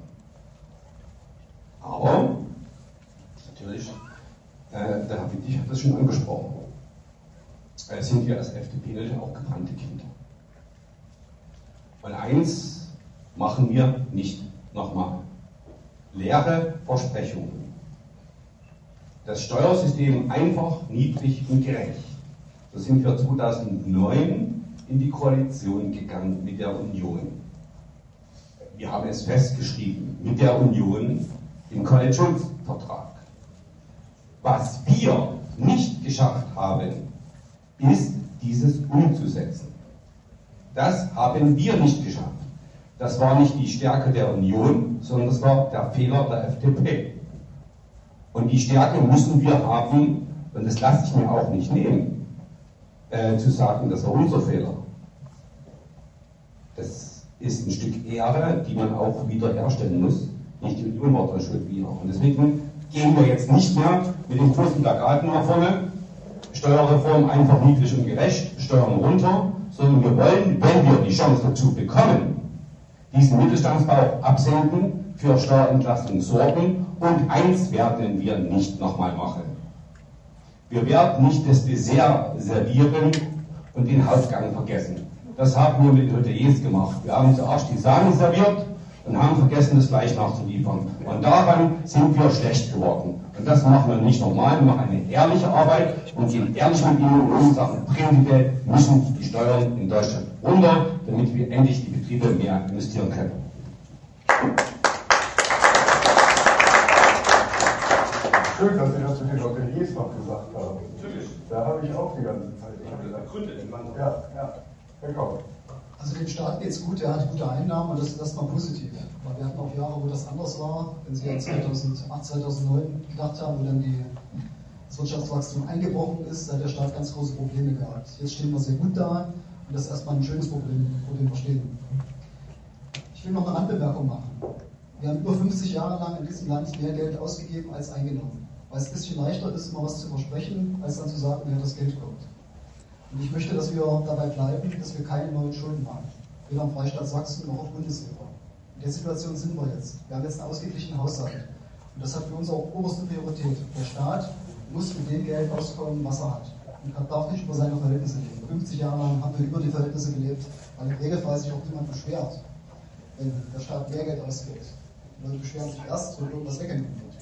F: Aber, natürlich, der Herr Wittig hat das schon angesprochen, sind wir als FDP natürlich auch gebrannte Kinder. Und eins machen wir nicht nochmal: leere Versprechungen. Das Steuersystem einfach, niedrig und gerecht. So sind wir 2009 in die Koalition gegangen mit der Union. Wir haben es festgeschrieben mit der Union im Koalitionsvertrag. Was wir nicht geschafft haben, ist, dieses umzusetzen. Das haben wir nicht geschafft. Das war nicht die Stärke der Union, sondern das war der Fehler der FDP. Und die Stärke müssen wir haben, und das lasse ich mir auch nicht nehmen, zu sagen, das war unser Fehler. Das ist ein Stück Ehre, die man auch wieder herstellen muss. Nicht die Union war dran schuld wieder. Und deswegen gehen wir jetzt nicht mehr mit den großen Plakaten nach vorne, Steuerreform einfach niedrig und gerecht, Steuern runter, sondern wir wollen, wenn wir die Chance dazu bekommen, diesen Mittelstandsbau absenken, für Steuerentlastung sorgen, und eins werden wir nicht nochmal machen. Wir werden nicht das Dessert servieren und den Hauptgang vergessen. Das haben wir mit den Hoteliers gemacht. Wir haben zuerst die Sahne serviert und haben vergessen, das gleich nachzuliefern. Und daran sind wir schlecht geworden. Und das machen wir nicht normal, wir machen eine ehrliche Arbeit und gehen ehrlich mit ihnen um und sagen, prinzipiell müssen die Steuern in Deutschland runter, damit wir endlich die Betriebe mehr investieren können.
B: Schön, dass Sie das zu den Hoteliers noch gesagt haben. Da habe ich auch die ganze Zeit
F: Gründe, den Mann.
B: Ja, Herr Koch.
D: Also dem Staat geht es gut, er hat gute Einnahmen und das ist erstmal positiv. Weil wir hatten auch Jahre, wo das anders war. Wenn Sie an 2008, 2009 gedacht haben, wo dann das Wirtschaftswachstum eingebrochen ist, da hat der Staat ganz große Probleme gehabt. Jetzt stehen wir sehr gut da und das ist erstmal ein schönes Problem, vor dem wir stehen. Ich will noch eine Randbemerkung machen. Wir haben über 50 Jahre lang in diesem Land mehr Geld ausgegeben als eingenommen. Weil es ein bisschen leichter ist, mal was zu versprechen, als dann zu sagen, woher das Geld kommt. Und ich möchte, dass wir dabei bleiben, dass wir keine neuen Schulden machen. Weder im Freistaat Sachsen noch auf Bundesebene. In der Situation sind wir jetzt. Wir haben jetzt einen ausgeglichenen Haushalt. Und das hat für uns auch oberste Priorität. Der Staat muss mit dem Geld auskommen, was er hat. Und darf nicht über seine Verhältnisse leben. 50 Jahre lang haben wir über die Verhältnisse gelebt, weil im Regelfall sich auch niemand beschwert, wenn der Staat mehr Geld ausgibt. Die Leute beschweren sich erst, wenn irgendwas weggenommen wird.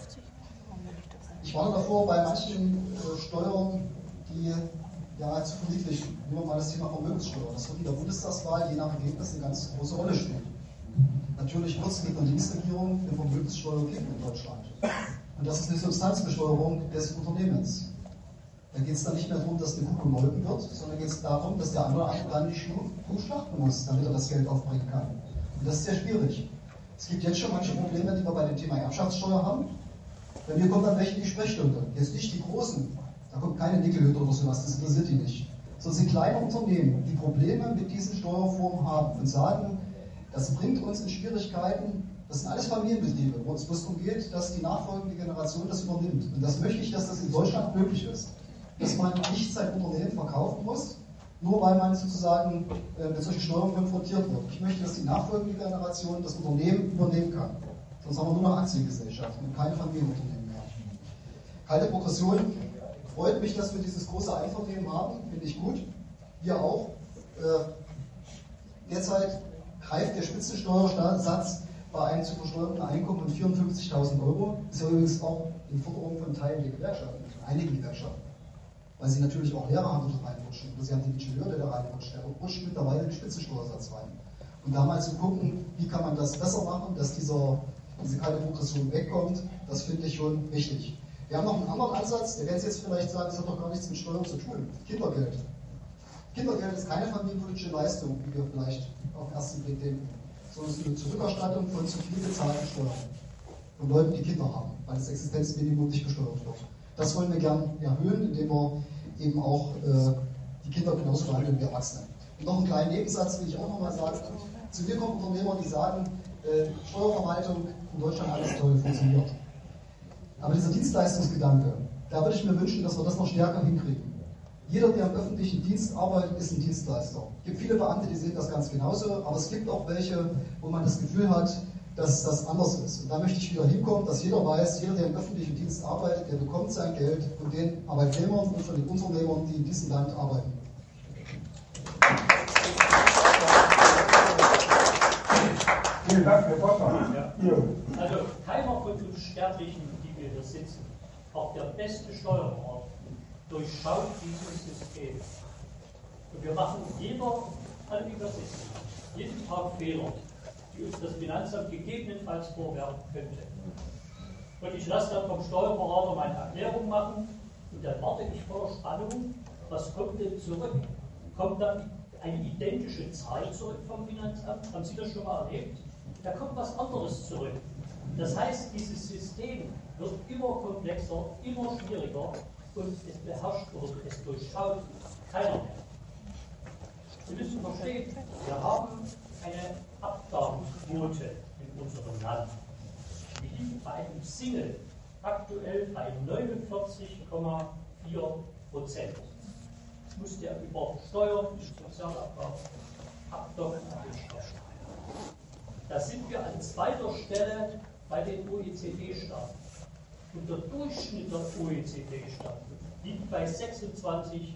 D: Ich warne davor, bei manchen Steuern, die zu verniedlichen. Nehmen wir mal das Thema Vermögenssteuer. Das wird in der Bundestagswahl je nach Ergebnis eine ganz große Rolle spielen. Natürlich wird es mit einer Linksregierung eine Vermögenssteuer geben in Deutschland. Und das ist eine Substanzbesteuerung des Unternehmens. Da geht es dann nicht mehr darum, dass eine Kuh gemolken wird, sondern geht es darum, dass der andere dann die Kuh schlachten muss, damit er das Geld aufbringen kann. Und das ist sehr schwierig. Es gibt jetzt schon manche Probleme, die wir bei dem Thema Erbschaftssteuer haben. Bei mir kommen dann welche in die Sprechstunde. Jetzt nicht die großen. Da kommt keine Nickelhütte oder sowas, das interessiert die nicht. Sondern sind kleine Unternehmen, die Probleme mit diesen Steuerformen haben und sagen, das bringt uns in Schwierigkeiten. Das sind alles Familienbetriebe, wo es bloß darum geht, dass die nachfolgende Generation das übernimmt. Und das möchte ich, dass das in Deutschland möglich ist. Dass man nicht sein Unternehmen verkaufen muss, nur weil man sozusagen mit solchen Steuern konfrontiert wird. Ich möchte, dass die nachfolgende Generation das Unternehmen übernehmen kann. Sonst haben wir nur noch Aktiengesellschaften und keine Familienunternehmen mehr. Kalte Progression. Freut mich, dass wir dieses große Einvernehmen haben, finde ich gut. Wir auch. Derzeit greift der Spitzensteuersatz bei einem zu versteuernden Einkommen von 54.000 €. Ist ja übrigens auch in Forderung von Teilen der Gewerkschaften, von einigen Gewerkschaften. Weil sie natürlich auch Lehrer haben, die da reinrutschen. Oder sie haben den Ingenieur, der da reinrutscht. Der rutscht mittlerweile den Spitzensteuersatz rein. Und da mal zu gucken, wie kann man das besser machen, dass diese kalte Progression wegkommt, das finde ich schon wichtig. Wir haben noch einen anderen Ansatz, der werden Sie jetzt vielleicht sagen, das hat doch gar nichts mit Steuern zu tun. Kindergeld. Kindergeld ist keine familienpolitische Leistung, wie wir vielleicht auf den ersten Blick denken, sondern es ist eine Zurückerstattung von zu viel bezahlten Steuern. Von Leuten, die Kinder haben, weil das Existenzminimum nicht besteuert wird. Das wollen wir gern erhöhen, indem wir eben auch die Kinder genauso behandeln wie Erwachsene. Und noch einen kleinen Nebensatz will ich auch nochmal sagen. Zu mir kommen Unternehmer, die sagen, Steuerverwaltung in Deutschland alles toll funktioniert. Aber dieser Dienstleistungsgedanke, da würde ich mir wünschen, dass wir das noch stärker hinkriegen. Jeder, der im öffentlichen Dienst arbeitet, ist ein Dienstleister. Es gibt viele Beamte, die sehen das ganz genauso, aber es gibt auch welche, wo man das Gefühl hat, dass das anders ist. Und da möchte ich wieder hinkommen, dass jeder weiß, jeder, der im öffentlichen Dienst arbeitet, der bekommt sein Geld von den Arbeitnehmern und von den Unternehmern, die in diesem Land arbeiten.
B: Vielen Dank, Herr Pottmann.
E: Ja. Also keiner von uns Sterblichen, die wir hier sitzen, auch der beste Steuerberater, durchschaut dieses System. Und wir machen alle wie wir sitzen, jeden Tag Fehler, die uns das Finanzamt gegebenenfalls vorwerfen könnte. Und ich lasse dann vom Steuerberater meine Erklärung machen und dann warte ich voller Spannung, was kommt denn zurück? Kommt dann eine identische Zahl zurück vom Finanzamt. Haben Sie das schon mal erlebt? Da kommt was anderes zurück. Das heißt, dieses System wird immer komplexer, immer schwieriger und es beherrscht oder es durchschaut keiner mehr. Sie müssen verstehen, wir haben eine Abgabenquote in unserem Land. Die liegt bei einem Single aktuell bei 49,4%. Muss der über Steuern, Sozialabgaben, abdocken an den Steuern. Da sind wir an zweiter Stelle bei den OECD-Staaten. Und der Durchschnitt der OECD-Staaten liegt bei 26,6%.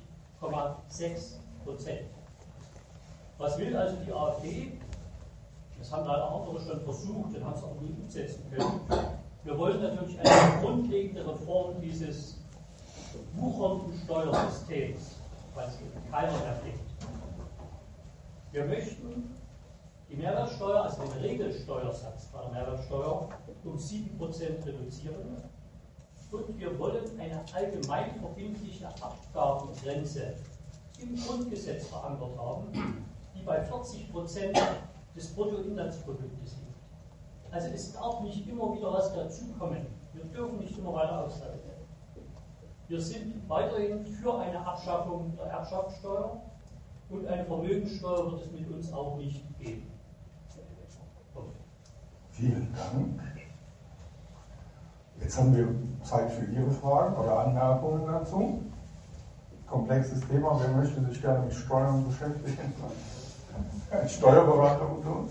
E: Was will also die AfD? Das haben leider andere schon versucht und haben es auch nie umsetzen können. Wir wollen natürlich eine grundlegende Reform dieses wuchernden Steuersystems, weil es eben keiner mehr blickt. Wir möchten die Mehrwertsteuer, also den Regelsteuersatz bei der Mehrwertsteuer, um 7% reduzieren. Und wir wollen eine allgemein verbindliche Abgabengrenze im Grundgesetz verankert haben, die bei 40% des Bruttoinlandsproduktes liegt. Also es darf nicht immer wieder was dazukommen. Wir dürfen nicht immer weiter aushalten. Wir sind weiterhin für eine Abschaffung der Erbschaftssteuer und eine Vermögenssteuer wird es mit uns auch nicht geben.
B: Vielen Dank. Jetzt haben wir Zeit für Ihre Fragen oder Anmerkungen dazu. Komplexes Thema, wer möchte sich gerne mit Steuern beschäftigen? Ein Steuerberater unter uns?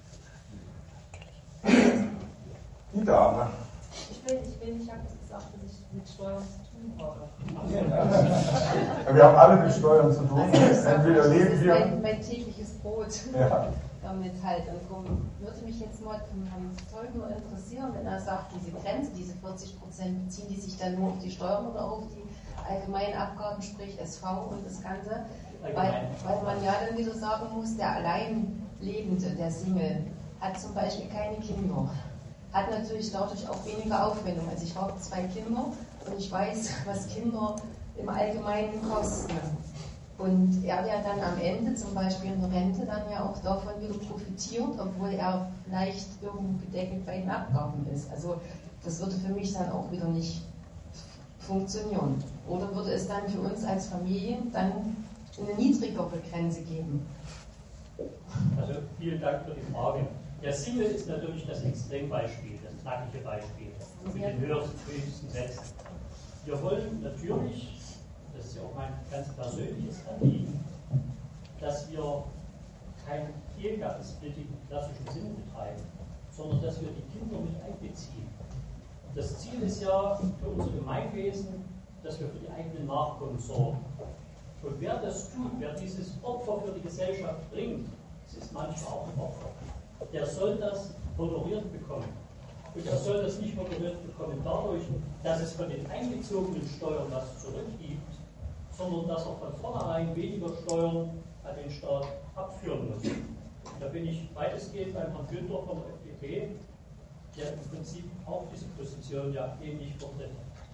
B: Die Dame.
K: Ich habe gesagt, dass ich mit Steuern zu tun habe.
B: Wir haben alle mit Steuern zu tun. Entweder leben wir.
K: Das ist mein tägliches Brot.
B: Ja.
K: Damit halt. Und darum würde mich jetzt mal von Herrn Zeug nur interessieren, wenn er sagt, diese Grenze, diese 40%, beziehen die sich dann nur auf die Steuern oder auf die allgemeinen Abgaben, sprich SV und das Ganze? Weil man ja dann wieder sagen muss, der Alleinlebende, der Single, hat zum Beispiel keine Kinder. Hat natürlich dadurch auch weniger Aufwendung. Also ich habe 2 Kinder und ich weiß, was Kinder im Allgemeinen kosten. Und er ja dann am Ende zum Beispiel in der Rente dann ja auch davon wieder profitiert, obwohl er vielleicht irgendwo gedeckelt bei den Abgaben ist. Also das würde für mich dann auch wieder nicht funktionieren. Oder würde es dann für uns als Familie dann eine niedrigere Grenze geben?
E: Also vielen Dank für die Frage. Der Single ist natürlich das Extrembeispiel, das knackige Beispiel mit den höchsten Sätzen. Wir wollen natürlich, das ist ja auch mein ganz persönliches Anliegen, dass wir kein Ehegattensplitting im klassischen Sinne betreiben, sondern dass wir die Kinder mit einbeziehen. Das Ziel ist ja für unser Gemeinwesen, dass wir für die eigenen Nachkommen sorgen. Und wer das tut, wer dieses Opfer für die Gesellschaft bringt, es ist manchmal auch ein Opfer, der soll das honoriert bekommen. Und er soll das nicht honoriert bekommen dadurch, dass es von den eingezogenen Steuern was zurückgibt, sondern dass er von vornherein weniger Steuern an den Staat abführen muss. Da bin ich weitestgehend beim Herrn Günther von der FDP, der im Prinzip auch diese Position ja ähnlich vertritt.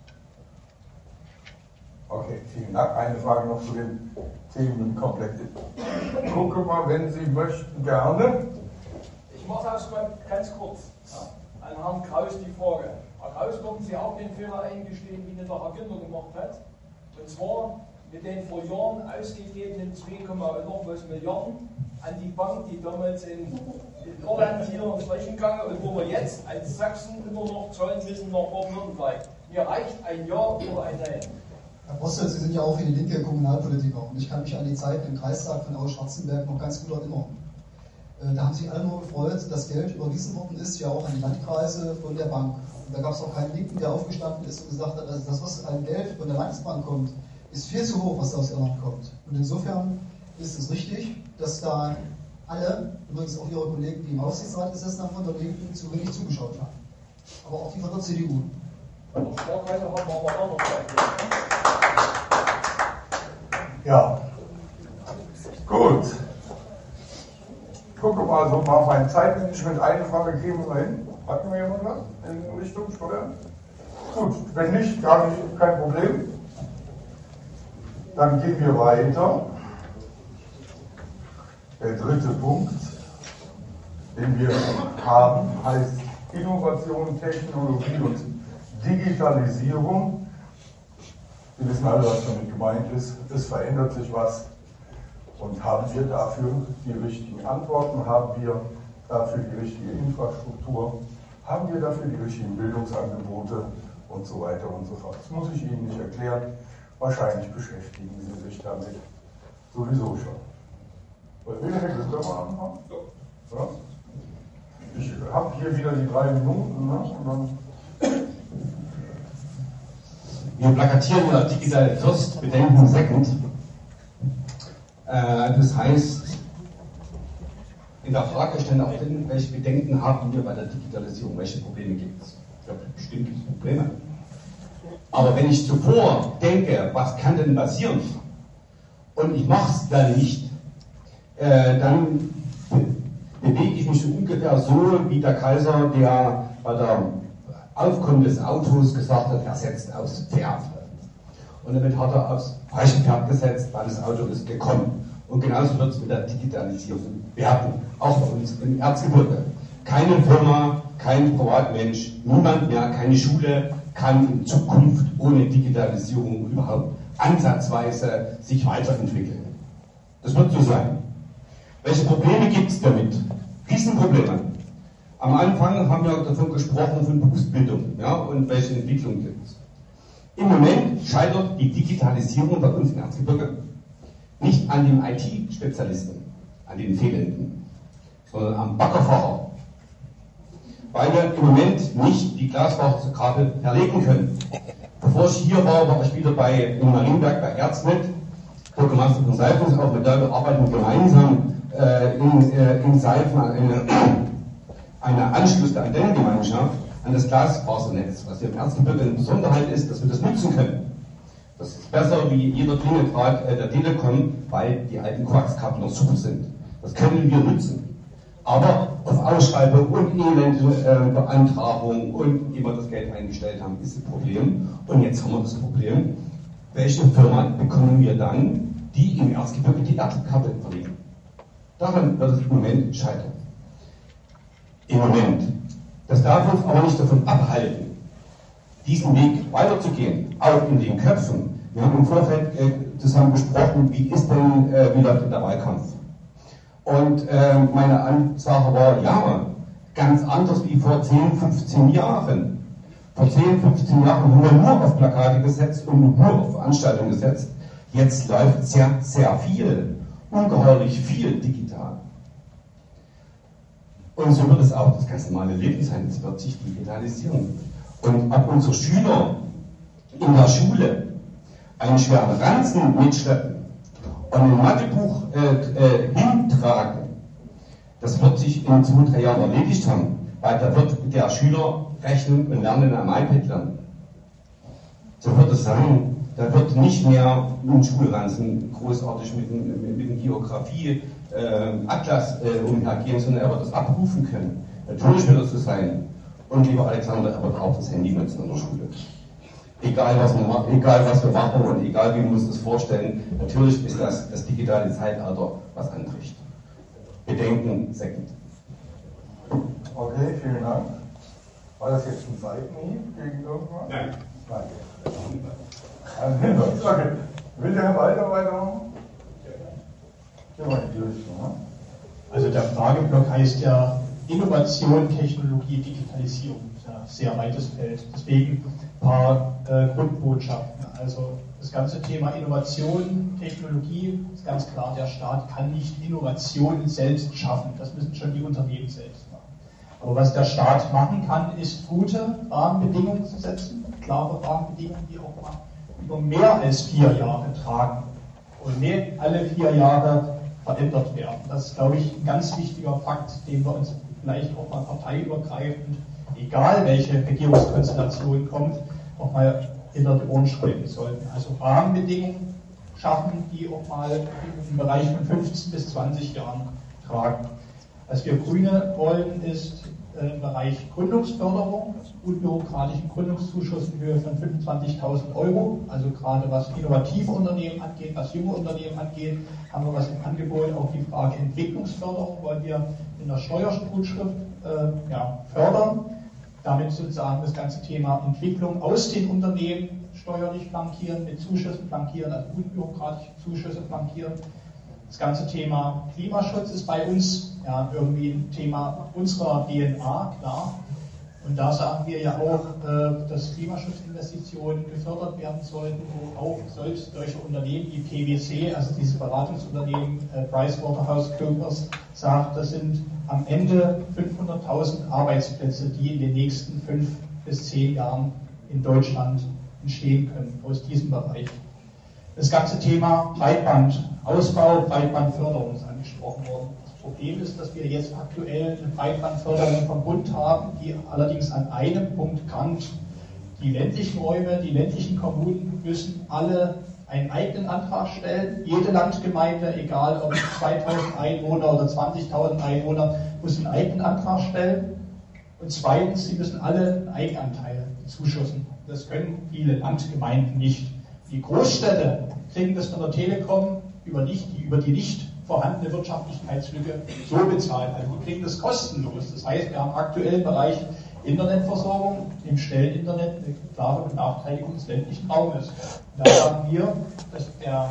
B: Okay, vielen Dank. Eine Frage noch zu den Themenkomplex. Gucke mal, wenn Sie möchten, gerne.
C: Ich mache das mal ganz kurz. An Herrn Kraus die Frage. Herr Kraus, würden Sie auch den Fehler eingestehen, wie der Herr Günther gemacht hat? Und zwar mit den vor Jahren ausgegebenen 2,1 Milliarden an die Bank, die damals in Irland hier ins Rechengange und wo wir jetzt als Sachsen immer noch zahlen müssen nach Baden-Württemberg. Mir reicht ein Jahr oder ein Nein.
D: Herr Postel, Sie sind ja auch für die linke Kommunalpolitiker und ich kann mich an die Zeit im Kreistag von Auschwarzenberg noch ganz gut erinnern. Da haben sich alle nur gefreut, dass Geld überwiesen worden ist, ja auch an die Landkreise von der Bank. Und da gab es auch keinen Linken, der aufgestanden ist und gesagt hat, also das, was an Geld von der Landesbank kommt, ist viel zu hoch, was da aus Irland kommt. Und insofern ist es richtig, dass da alle, übrigens auch Ihre Kollegen, die im Aufsichtsrat gesessen haben, von der Linken zu wenig zugeschaut haben. Aber auch die von der CDU.
C: Der Sparkasse haben wir aber auch noch Zeit.
B: Ja. Gut. Gucke mal so mal auf mein Zeitmanagement. Eine Frage kriegen wir hin. Hatten wir jemand was in Richtung Steuern? Gut, wenn nicht, gar nicht, kein Problem. Dann gehen wir weiter. Der dritte Punkt, den wir haben, heißt Innovation, Technologie und Digitalisierung. Wir wissen alle, was damit gemeint ist. Es verändert sich was. Und haben wir dafür die richtigen Antworten? Haben wir dafür die richtige Infrastruktur? Haben wir dafür die richtigen Bildungsangebote? Und so weiter und so fort. Das muss ich Ihnen nicht erklären. Wahrscheinlich beschäftigen Sie sich damit sowieso schon. Will der Herr Günther mal anfangen? Ja? Ich habe hier wieder die 3 Minuten. Ne? Und dann
F: wir plakatieren ja Digital First, Bedenken Second. Das heißt, in der Frage stellen auch drin, welche Bedenken haben wir bei der Digitalisierung, welche Probleme gibt es. Ja, bestimmt gibt es Probleme. Aber wenn ich zuvor denke, was kann denn passieren, und ich mache es dann nicht, dann bewege ich mich ungefähr so wie der Kaiser, der bei der Aufkommen des Autos gesagt hat, er setzt aufs Pferd. Und damit hat er aufs falsche Pferd gesetzt, weil das Auto ist gekommen. Und genauso wird es mit der Digitalisierung werden, auch bei uns im Erzgebirge. Keine Firma, kein Privatmensch, niemand mehr, keine Schule kann in Zukunft ohne Digitalisierung überhaupt ansatzweise sich weiterentwickeln. Das wird so sein. Welche Probleme gibt es damit? Riesenprobleme. Am Anfang haben wir davon gesprochen, von Berufsbildung, ja, und welche Entwicklung gibt es. Im Moment scheitert die Digitalisierung bei uns im Erzgebirge nicht an den IT-Spezialisten, an den Fehlenden, sondern am Baggerfahrer. Weil wir im Moment nicht die Glasfaserkabel verlegen können. Bevor ich hier war, war ich wieder in Marienberg bei Erznet. Bürgermeister von Seifen ist auch mit da, wir arbeiten gemeinsam in Seifen an eine Anschluss der Antennengemeinschaft an das Glasfasernetz, was hier im Erzgebirge eine Besonderheit ist, dass wir das nutzen können. Das ist besser wie jeder Klingeldraht der Telekom, weil die alten Koaxkabel noch super sind. Das können wir nutzen. Aber auf Ausschreibung und Elendbeantragung und wie wir das Geld eingestellt haben, ist ein Problem. Und jetzt haben wir das Problem, welche Firma bekommen wir dann, die im Erzgebirge die Erdkabel verlegen? Daran wird es im Moment scheitern. Im Moment. Das darf uns aber nicht davon abhalten, diesen Weg weiterzugehen, auch in den Köpfen. Wir haben im Vorfeld zusammen besprochen, wie ist denn wieder der Wahlkampf? Und meine Ansage war, ja, ganz anders wie vor 10, 15 Jahren. Vor 10, 15 Jahren haben wir nur auf Plakate gesetzt und nur auf Veranstaltungen gesetzt. Jetzt läuft sehr, sehr viel, ungeheuerlich viel digital. Und so wird es auch das ganz normale Leben sein. Es wird sich digitalisieren. Und ob unsere Schüler in der Schule einen schweren Ranzen mitschleppen und ein Mathebuch hintragen, das wird sich in 2, 3 Jahren erledigt haben, weil da wird der Schüler rechnen und lernen am iPad lernen. So wird es sein. Da wird nicht mehr ein Schulranzen großartig mit dem Geografie-Atlas umhergehen, sondern er wird das abrufen können. Natürlich wird es so sein. Und lieber Alexander, er wird auch das Handy nutzen in der Schule. Egal was wir machen und egal wie wir uns das vorstellen, natürlich ist das digitale Zeitalter, was anbricht. Bedenken, second.
B: Okay, vielen Dank. War das jetzt ein Seitenhieb gegen irgendwas?
F: Nein.
B: Nein. Ein Hinweis. Okay. Will der Herr weitermachen? Gehen wir in die Richtung. Ne?
G: Also der Frageblock heißt ja Innovation, Technologie, Digitalisierung. Das ist ja ein sehr weites Feld. Deswegen ein paar Grundbotschaften. Also das ganze Thema Innovation, Technologie ist ganz klar, der Staat kann nicht Innovationen selbst schaffen. Das müssen schon die Unternehmen selbst machen. Aber was der Staat machen kann, ist gute Rahmenbedingungen zu setzen, klare Rahmenbedingungen, die auch mal über mehr als 4 Jahre tragen und nicht alle 4 Jahre verändert werden. Das ist, glaube ich, ein ganz wichtiger Fakt, den wir uns vielleicht auch mal parteiübergreifend, egal welche Regierungskonstellation kommt, auch mal hinter die Ohren schreiben sollten. Also Rahmenbedingungen schaffen, die auch mal im Bereich von 15 bis 20 Jahren tragen. Was wir Grüne wollen, ist im Bereich Gründungsförderung, unbürokratischen Gründungszuschuss in Höhe von 25.000 €. Also gerade was innovative Unternehmen angeht, was junge Unternehmen angeht, haben wir was im Angebot. Auch die Frage Entwicklungsförderung wollen wir in der Steuergutschrift fördern. Damit sozusagen das ganze Thema Entwicklung aus den Unternehmen steuerlich flankieren, mit Zuschüssen flankieren, also unbürokratische Zuschüsse flankieren. Das ganze Thema Klimaschutz ist bei uns irgendwie ein Thema unserer DNA, klar. Und da sagen wir ja auch, dass Klimaschutzinvestitionen gefördert werden sollten, wo auch solche Unternehmen wie PwC, also diese Beratungsunternehmen PricewaterhouseCoopers, sagt, das sind am Ende 500.000 Arbeitsplätze, die in den nächsten 5 bis 10 Jahren in Deutschland entstehen können, aus diesem Bereich. Das ganze Thema Breitbandausbau, Breitbandförderung ist angesprochen worden. Das Problem ist, dass wir jetzt aktuell eine Breitbandförderung vom Bund haben, die allerdings an einem Punkt krankt. Die ländlichen Räume, die ländlichen Kommunen müssen alle einen eigenen Antrag stellen. Jede Landgemeinde, egal ob 2.000 Einwohner oder 20.000 Einwohner, muss einen eigenen Antrag stellen. Und zweitens, sie müssen alle einen Eigenanteil zuschussen. Das können viele Landgemeinden nicht. Die Großstädte kriegen das von der Telekom über die nicht vorhandene Wirtschaftlichkeitslücke so bezahlt. Also die kriegen das kostenlos. Das heißt, wir haben aktuell im Bereich Internetversorgung, im Stelleninternet, eine klare Benachteiligung des ländlichen Raumes. Da sagen wir, dass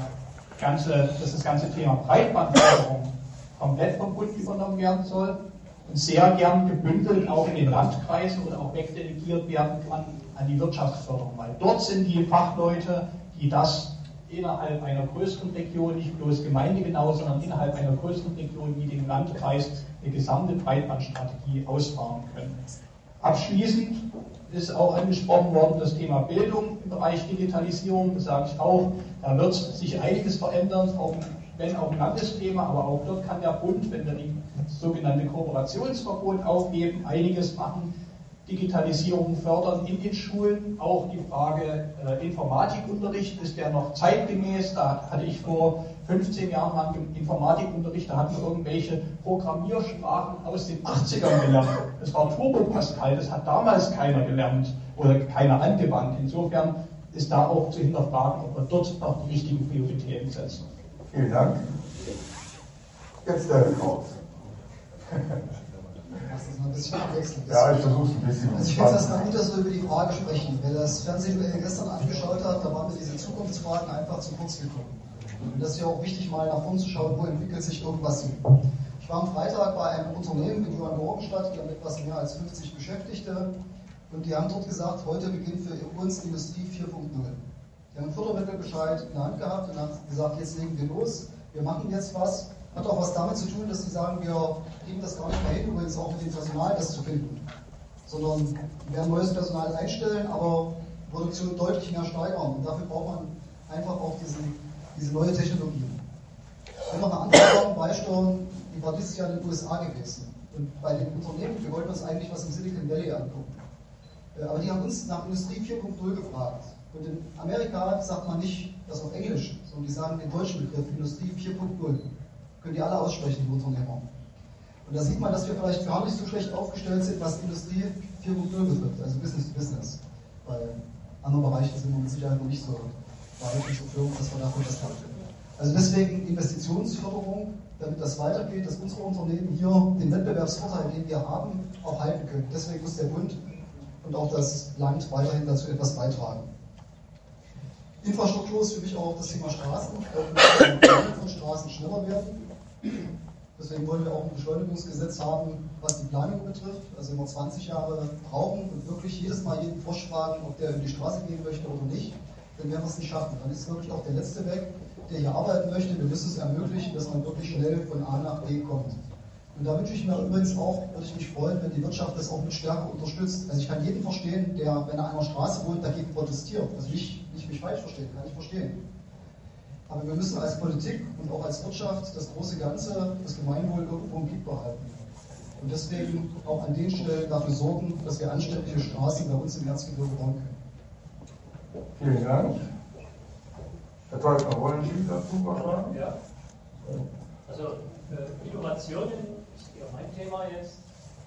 G: das ganze Thema Breitbandförderung komplett vom Bund übernommen werden soll und sehr gern gebündelt auch in den Landkreisen oder auch wegdelegiert werden kann an die Wirtschaftsförderung. Weil dort sind die Fachleute, die das innerhalb einer größeren Region, nicht bloß gemeindegenau, sondern innerhalb einer größeren Region wie dem Landkreis eine gesamte Breitbandstrategie ausfahren können. Abschließend ist auch angesprochen worden das Thema Bildung im Bereich Digitalisierung. Das sage ich auch, da wird sich einiges verändern, wenn auch ein Landesthema, aber auch dort kann der Bund, wenn wir die sogenannte Kooperationsverbot aufheben, einiges machen. Digitalisierung fördern in den Schulen. Auch die Frage Informatikunterricht, ist der noch zeitgemäß? Da hatte ich vor 15 Jahren mal Informatikunterricht, da hatten wir irgendwelche Programmiersprachen aus den 80ern gelernt. Das war Turbo Pascal, das hat damals keiner gelernt oder keiner angewandt. Insofern ist da auch zu hinterfragen, ob wir dort noch die richtigen Prioritäten setzen.
B: Vielen Dank. Jetzt der Kraus.
D: Ein bisschen abwechselnd.
B: Ja, ich versuche es ein bisschen.
D: Also ich finde es erstmal gut, dass wir über die Frage sprechen. Wer das Fernsehen gestern angeschaut hat, da waren mir diese Zukunftsfragen einfach zu kurz gekommen. Und das ist ja auch wichtig, mal nach vorne zu schauen, wo entwickelt sich irgendwas hin. Ich war am Freitag bei einem Unternehmen in Johanngeorgenstadt, die haben etwas mehr als 50 Beschäftigte und die haben dort gesagt, heute beginnt für uns Industrie 4.0. Die haben einen Fördermittelbescheid in der Hand gehabt und haben gesagt, jetzt legen wir los, wir machen jetzt was. Hat auch was damit zu tun, dass sie sagen, wir kriegen das gar nicht mehr hin, übrigens auch mit dem Personal das zu finden. Sondern wir werden neues Personal einstellen, aber Produktion deutlich mehr steigern. Und dafür braucht man einfach auch diese neue Technologie. Ich will noch eine andere Sache beisteuern, die war dieses Jahr in den USA gewesen. Und bei den Unternehmen, wir wollten uns eigentlich was im Silicon Valley angucken. Aber die haben uns nach Industrie 4.0 gefragt. Und in Amerika sagt man nicht das auf Englisch, sondern die sagen den deutschen Begriff Industrie 4.0. Können die alle aussprechen, die Unternehmer. Und da sieht man, dass wir vielleicht gar nicht so schlecht aufgestellt sind, was Industrie 4.0 betrifft, also Business to Business. Bei anderen Bereichen sind wir mit Sicherheit noch nicht so weit und so firm, dass wir dafür das haben. Also deswegen Investitionsförderung, damit das weitergeht, dass unsere Unternehmen hier den Wettbewerbsvorteil, den wir haben, auch halten können. Deswegen muss der Bund und auch das Land weiterhin dazu etwas beitragen. Infrastruktur ist für mich auch das Thema Straßen. Wir müssen von Straßen schneller werden. Deswegen wollen wir auch ein Beschleunigungsgesetz haben, was die Planung betrifft. Also wenn wir 20 Jahre brauchen und wirklich jedes Mal jeden Frosch fragen, ob der in die Straße gehen möchte oder nicht, dann werden wir es nicht schaffen. Dann ist wirklich auch der Letzte weg, der hier arbeiten möchte. Wir müssen es ermöglichen, dass man wirklich schnell von A nach B kommt. Und da wünsche ich mir übrigens auch, würde ich mich freuen, wenn die Wirtschaft das auch mit Stärke unterstützt. Also ich kann jeden verstehen, der, wenn er an einer Straße wohnt, dagegen protestiert. Also nicht mich falsch verstehen, kann ich verstehen. Aber wir müssen als Politik und auch als Wirtschaft das große Ganze, das Gemeinwohl irgendwo im Blick behalten. Und deswegen auch an den Stellen dafür sorgen, dass wir anständige Straßen bei uns im Erzgebirge bauen können.
B: Vielen Dank. Herr Teufel, wollen Sie dazu was sagen?
E: Ja. Also Innovationen ist eher mein Thema jetzt.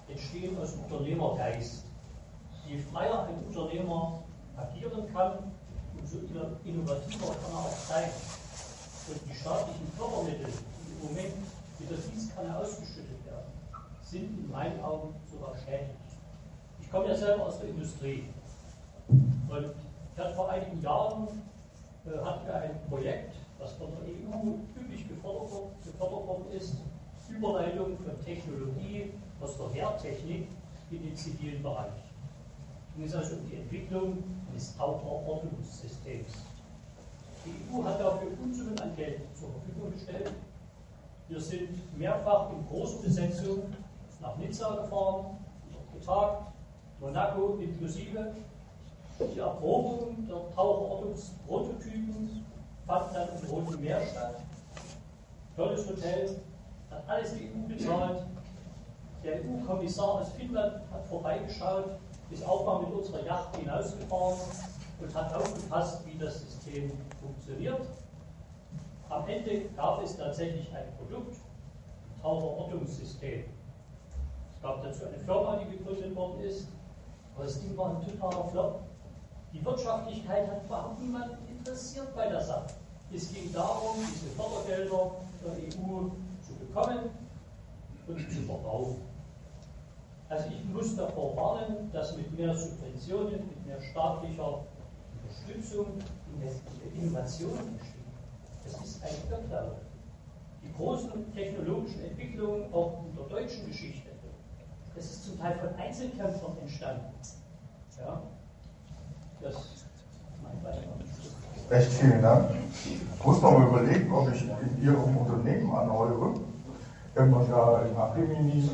E: entstehen aus Unternehmergeist. Je freier ein Unternehmer agieren kann, umso innovativer kann er auch sein. Und die staatlichen Fördermittel, die im Moment mit der Gießkanne ausgeschüttet werden, sind in meinen Augen sogar schädlich. Ich komme ja selber aus der Industrie und vor einigen Jahren hatten wir ein Projekt, das von der EU üblich gefördert worden ist, Überleitung von Technologie aus der Wehrtechnik in den zivilen Bereich. Es ging also um die Entwicklung eines Taucherortungssystems. Die EU hat dafür Unsummen an Geld zur Verfügung gestellt. Wir sind mehrfach in großer Besetzung nach Nizza gefahren, dort getagt, Monaco inklusive. Die Erprobung der Taucherortungsprototypen fand dann im Roten Meer statt. Tolles Hotel, hat alles die EU bezahlt. Der EU-Kommissar aus Finnland hat vorbeigeschaut, ist auch mal mit unserer Yacht hinausgefahren und hat aufgepasst, wie das System funktioniert. Am Ende gab es tatsächlich ein Produkt, ein Taucherortungssystem. Es gab dazu eine Firma, die gegründet worden ist, aber das Ding war ein totaler Flop. Die Wirtschaftlichkeit hat überhaupt niemanden interessiert bei der Sache. Es ging darum, diese Fördergelder der EU zu bekommen und zu verbrauchen. Also ich muss davor warnen, dass mit mehr Subventionen, mit mehr staatlicher Unterstützung Innovationen entstehen. Das ist ein Irrglaube. Die großen technologischen Entwicklungen auch in der deutschen Geschichte, das ist zum Teil von Einzelkämpfern entstanden. Ja? Das ist mein Beitrag.
B: Recht vielen Dank. Ich muss noch mal überlegen, ob ich in Ihrem Unternehmen anheure. Wenn man da nach Rimini.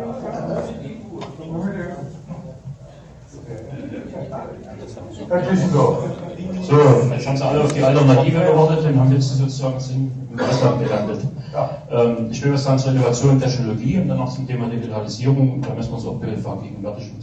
I: So, jetzt haben Sie alle auf die Alternative gewartet und haben jetzt sozusagen im Ausland gelandet. Ich will was sagen zur Innovation und Technologie und dann noch zum Thema Digitalisierung, und da müssen wir uns auch Bild vergegenwärtigen.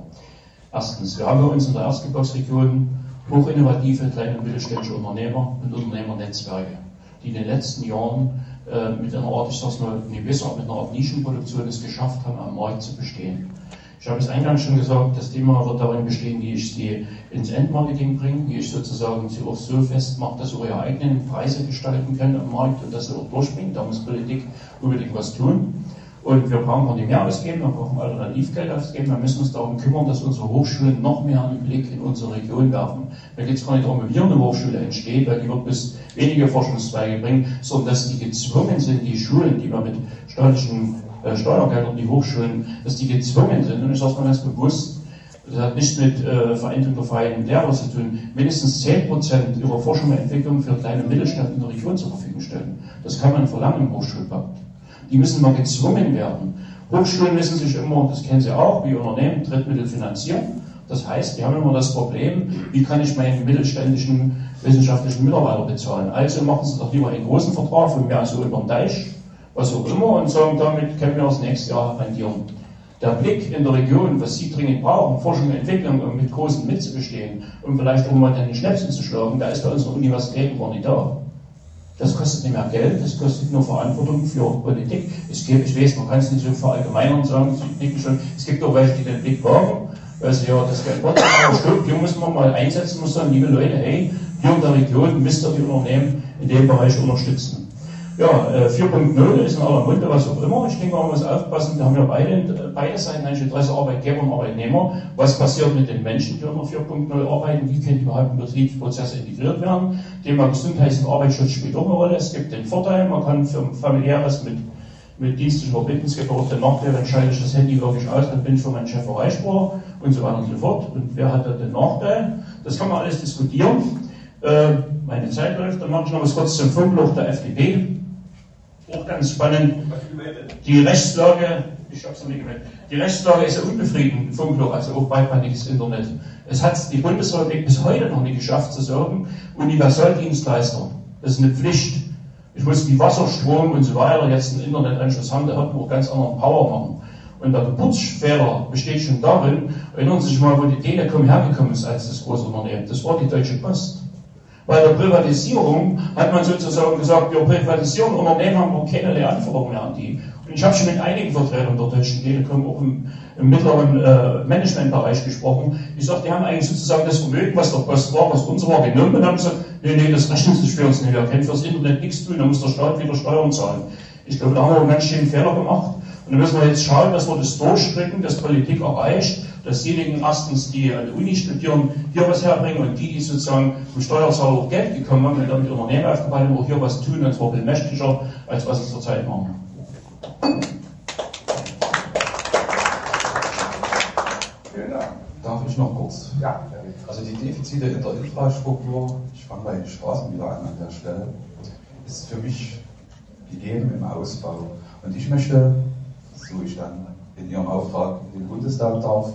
I: Erstens, wir haben bei uns in der Erzgebirgsregion hochinnovative kleine und mittelständische Unternehmer und Unternehmernetzwerke, die in den letzten Jahren mit einer Art, ich sag's mal, mit einer Art Nischenproduktion es geschafft haben, am Markt zu bestehen. Ich habe es eingangs schon gesagt, das Thema wird darin bestehen, wie ich sie ins Endmarketing bringe, wie ich sozusagen sie auch so festmache, dass sie ihre eigenen Preise gestalten können am Markt und dass sie auch durchbringen. Da muss Politik unbedingt was tun. Und wir brauchen nicht mehr ausgeben, wir brauchen Alternativgeld ausgeben, wir müssen uns darum kümmern, dass unsere Hochschulen noch mehr einen Blick in unsere Region werfen. Da geht es gar nicht darum, wie hier eine Hochschule entsteht, weil die wird bis wenige Forschungszweige bringen, sondern dass die gezwungen sind, die Schulen, die wir mit staatlichen Steuergeldern, die Hochschulen, dass die gezwungen sind, und ich sage mal ganz bewusst, das hat nichts mit Vereintung der freien Lehrer zu tun, mindestens 10% ihrer Forschung und Entwicklung für kleine Mittelständler in der Region zur Verfügung stellen. Das kann man verlangen im Hochschulpakt. Die müssen mal gezwungen werden. Hochschulen müssen sich immer, das kennen Sie auch, wie Unternehmen Drittmittel finanzieren. Das heißt, die haben immer das Problem, wie kann ich meinen mittelständischen wissenschaftlichen Mitarbeiter bezahlen. Also machen Sie doch lieber einen großen Vertrag von mehr so über den Deich, was auch immer, und sagen, damit können wir das nächste Jahr rendieren. Der Blick in der Region, was Sie dringend brauchen, Forschung und Entwicklung, um mit Großen mitzubestehen, um vielleicht auch mal den Schnäpsen zu schlagen, da ist bei unseren Universitäten gar nicht da. Das kostet nicht mehr Geld, das kostet nur Verantwortung für Politik. Ich weiß, man kann es nicht so verallgemeinern und sagen, es gibt auch welche, die den Blick wagen, weil sie ja das Geld wird, aber stimmt, hier muss man mal einsetzen, muss sagen, liebe Leute, hey, hier in der Region müsst ihr die Unternehmen in dem Bereich unterstützen. Ja, 4.0 ist in aller Munde, was auch immer. Ich denke, man muss aufpassen, da haben wir beide Seiten, eigentlich Interesse, Arbeitgeber und Arbeitnehmer. Was passiert mit den Menschen, die unter 4.0 arbeiten? Wie können überhaupt in Betriebsprozesse integriert werden? Thema Gesundheits- und Arbeitsschutz spielt auch eine Rolle. Es gibt den Vorteil, man kann für familiäres mit dienstlichen Verbindungen, es gibt auch den Nachteil, dann schalte ich das Handy wirklich aus, dann bin ich für meinen Chef erreichbar und so weiter und so fort. Und wer hat da den Nachteil? Das kann man alles diskutieren. Meine Zeit läuft, dann mache ich noch was kurz zum Funkloch der FDP. Auch ganz spannend. Die Rechtslage, ich hab's noch nicht gemeldet, die Rechtslage ist ja unbefriedigend im Funkloch, also auch breitbandiges Internet. Es hat die Bundesrepublik bis heute noch nicht geschafft zu sagen, Universaldienstleister, das ist eine Pflicht. Ich muss wie Wasser, Strom und so weiter jetzt einen Internetanschluss haben, da hat man auch ganz anderen Power machen. Und der Geburtsfehler besteht schon darin, erinnern Sie sich mal, wo die Telekom hergekommen ist als das große Unternehmen. Das war die Deutsche Post. Bei der Privatisierung hat man sozusagen gesagt, wir privatisieren Unternehmen, haben wir keinerlei Anforderungen mehr an die. Und Ich habe schon mit einigen Vertretern der Deutschen Telekom auch im mittleren Managementbereich gesprochen. Ich sage, die haben eigentlich sozusagen das Vermögen, was der Post war, was uns war, genommen und haben gesagt, nee, das rechnet sich für uns nicht. Wir können fürs Internet nichts tun, da muss der Staat wieder Steuern zahlen. Ich glaube, da haben wir einen ganz schönen Fehler gemacht. Und da müssen wir jetzt schauen, dass wir das durchstricken, dass Politik erreicht, dass diejenigen erstens, die an der Uni studieren, hier was herbringen und die sozusagen vom Steuerzahler auch Geld bekommen haben und damit Unternehmen aufgebaut haben, auch hier was tun, und zwar viel mächtiger, als was sie zurzeit machen.
H: Vielen Dank. Darf ich noch kurz?
B: Ja.
H: Also die Defizite in der Infrastruktur, ich fange bei den Straßen wieder an der Stelle, ist für mich gegeben im Ausbau. Und ich möchte, so ich dann in Ihrem Auftrag in den Bundestag darf,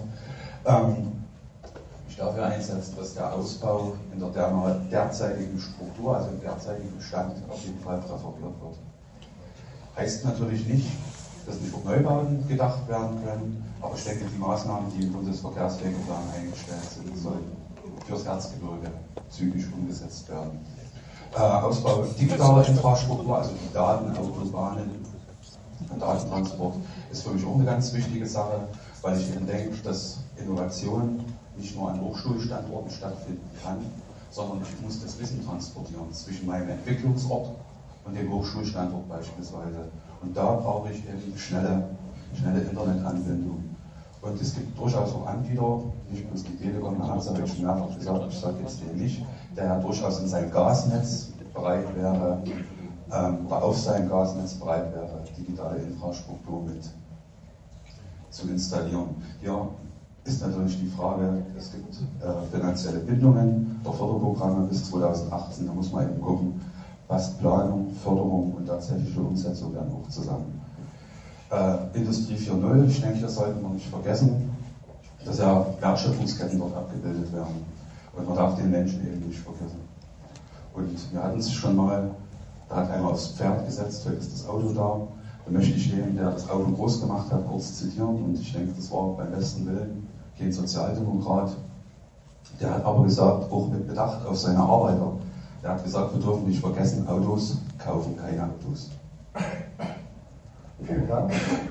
H: mich dafür einsetzen, dass der Ausbau in der derzeitigen Struktur, also im derzeitigen Stand, auf jeden Fall präferiert wird. Heißt natürlich nicht, dass nicht auf Neubauten gedacht werden können, aber ich denke, die Maßnahmen, die im Bundesverkehrswegeplan eingestellt sind, sollen fürs Erzgebirge zügig umgesetzt werden. Ausbau digitaler Infrastruktur, also die Daten, Autobahnen und Datentransport, ist für mich auch eine ganz wichtige Sache, weil ich eben denke, dass Innovation nicht nur an Hochschulstandorten stattfinden kann, sondern ich muss das Wissen transportieren zwischen meinem Entwicklungsort und dem Hochschulstandort beispielsweise. Und da brauche ich eben schnelle Internetanbindung. Und es gibt durchaus auch Anbieter, nicht bloß die Telekom, man hat es ja schon mehrfach gesagt, ich sage jetzt den nicht, der ja durchaus in sein Gasnetz bereit wäre, oder auf sein Gasnetz bereit wäre, digitale Infrastruktur mit zu installieren. Hier ist natürlich die Frage, es gibt finanzielle Bindungen der Förderprogramme bis 2018, da muss man eben gucken, passt Planung, Förderung und tatsächliche Umsetzung dann auch zusammen. Industrie 4.0, ich denke, das sollten wir nicht vergessen, dass ja Wertschöpfungsketten dort abgebildet werden. Und man darf den Menschen eben nicht vergessen. Und wir hatten es schon mal, da hat einer aufs Pferd gesetzt, heute ist das Auto da. Da möchte ich den, der das Auto groß gemacht hat, kurz zitieren. Und ich denke, das war beim besten Willen kein Sozialdemokrat. Der hat aber gesagt, auch mit Bedacht auf seine Arbeiter, der hat gesagt, wir dürfen nicht vergessen, Autos kaufen keine Autos.
B: Vielen Dank.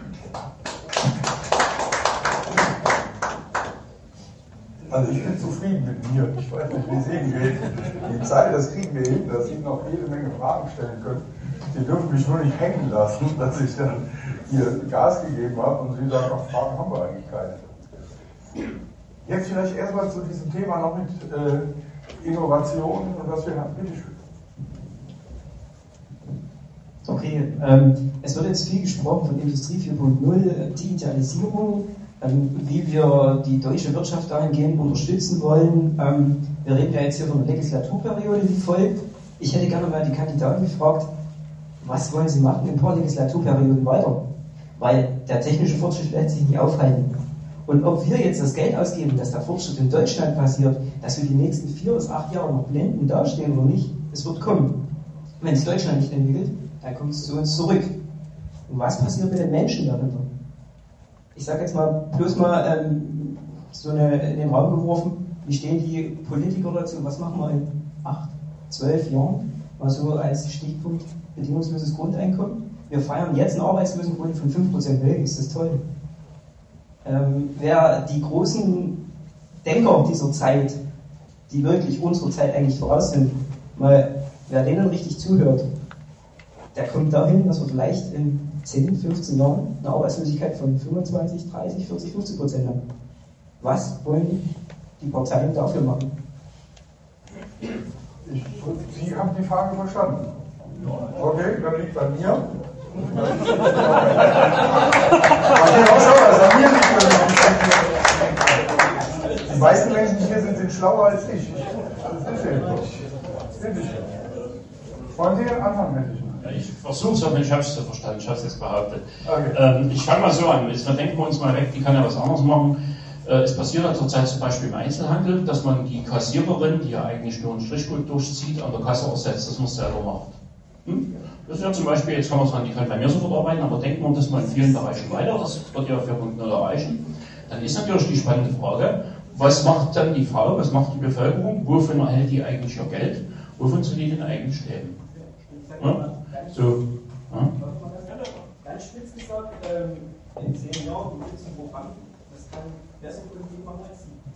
B: Also ich bin zufrieden mit mir. Ich weiß nicht, wie es Ihnen geht. Die Zeit, das kriegen wir hin, dass Sie noch jede Menge Fragen stellen können. Sie dürfen mich nur nicht hängen lassen, dass ich dann hier Gas gegeben habe und Sie sagen, ach, Fragen haben wir eigentlich keine. Jetzt vielleicht erstmal zu diesem Thema noch mit Innovation und was wir haben. Bitte schön.
L: Okay, es wird jetzt viel gesprochen von Industrie 4.0, Digitalisierung, wie wir die deutsche Wirtschaft dahingehend unterstützen wollen. Wir reden ja jetzt hier von einer Legislaturperiode, die folgt. Ich hätte gerne mal die Kandidaten gefragt, was wollen sie machen in ein paar Legislaturperioden weiter? Weil der technische Fortschritt lässt sich nicht aufhalten. Und ob wir jetzt das Geld ausgeben, dass der Fortschritt in Deutschland passiert, dass wir die nächsten 4 bis 8 Jahre noch blendend dastehen oder nicht, es wird kommen. Wenn es Deutschland nicht entwickelt, dann kommt es zu uns zurück. Und was passiert mit den Menschen dahinter? Ich sage jetzt mal, bloß mal in den Raum geworfen, wie stehen die Politiker dazu, was machen wir in 8, 12 Jahren? Mal so als Stichpunkt bedingungsloses Grundeinkommen. Wir feiern jetzt eine Arbeitslosenquote von 5% Höhe, ist das toll. Wer die großen Denker dieser Zeit, die wirklich unserer Zeit eigentlich voraus sind, wer denen richtig zuhört, der kommt dahin, dass wir vielleicht in 10, 15 Jahren eine Arbeitslosigkeit von 25, 30, 40, 50% haben. Was wollen die Parteien dafür machen?
B: Sie haben die Frage verstanden. Okay, dann liegt bei mir. Die meisten Menschen, die hier sind, sind schlauer als ich. Das ist eben so. Wollen Sie anfangen, Herr Tischner?
I: Ich versuche es, aber ich habe es verstanden, ich habe es jetzt behauptet.
B: Okay.
I: Ich fange mal so an, jetzt denken wir uns mal weg, die kann ja was anderes machen. Es passiert ja zurzeit zum Beispiel im Einzelhandel, dass man die Kassiererin, die ja eigentlich nur einen Strichcode durchzieht, an der Kasse ersetzt, dass man es selber macht. Das ist ja zum Beispiel, jetzt kann man sagen, die kann bei mir sofort arbeiten, aber denken wir das mal in vielen Bereichen weiter, das wird ja 4.0 erreichen. Dann ist natürlich die spannende Frage, was macht dann die Frau, was macht die Bevölkerung, wovon erhält die eigentlich ihr Geld, wovon soll die denn eigentlich leben? Ja? So. Ja?
M: Ganz spitz gesagt,
L: in 10 Jahren gibt es ein Programm, das kann besser Politik machen als Sie.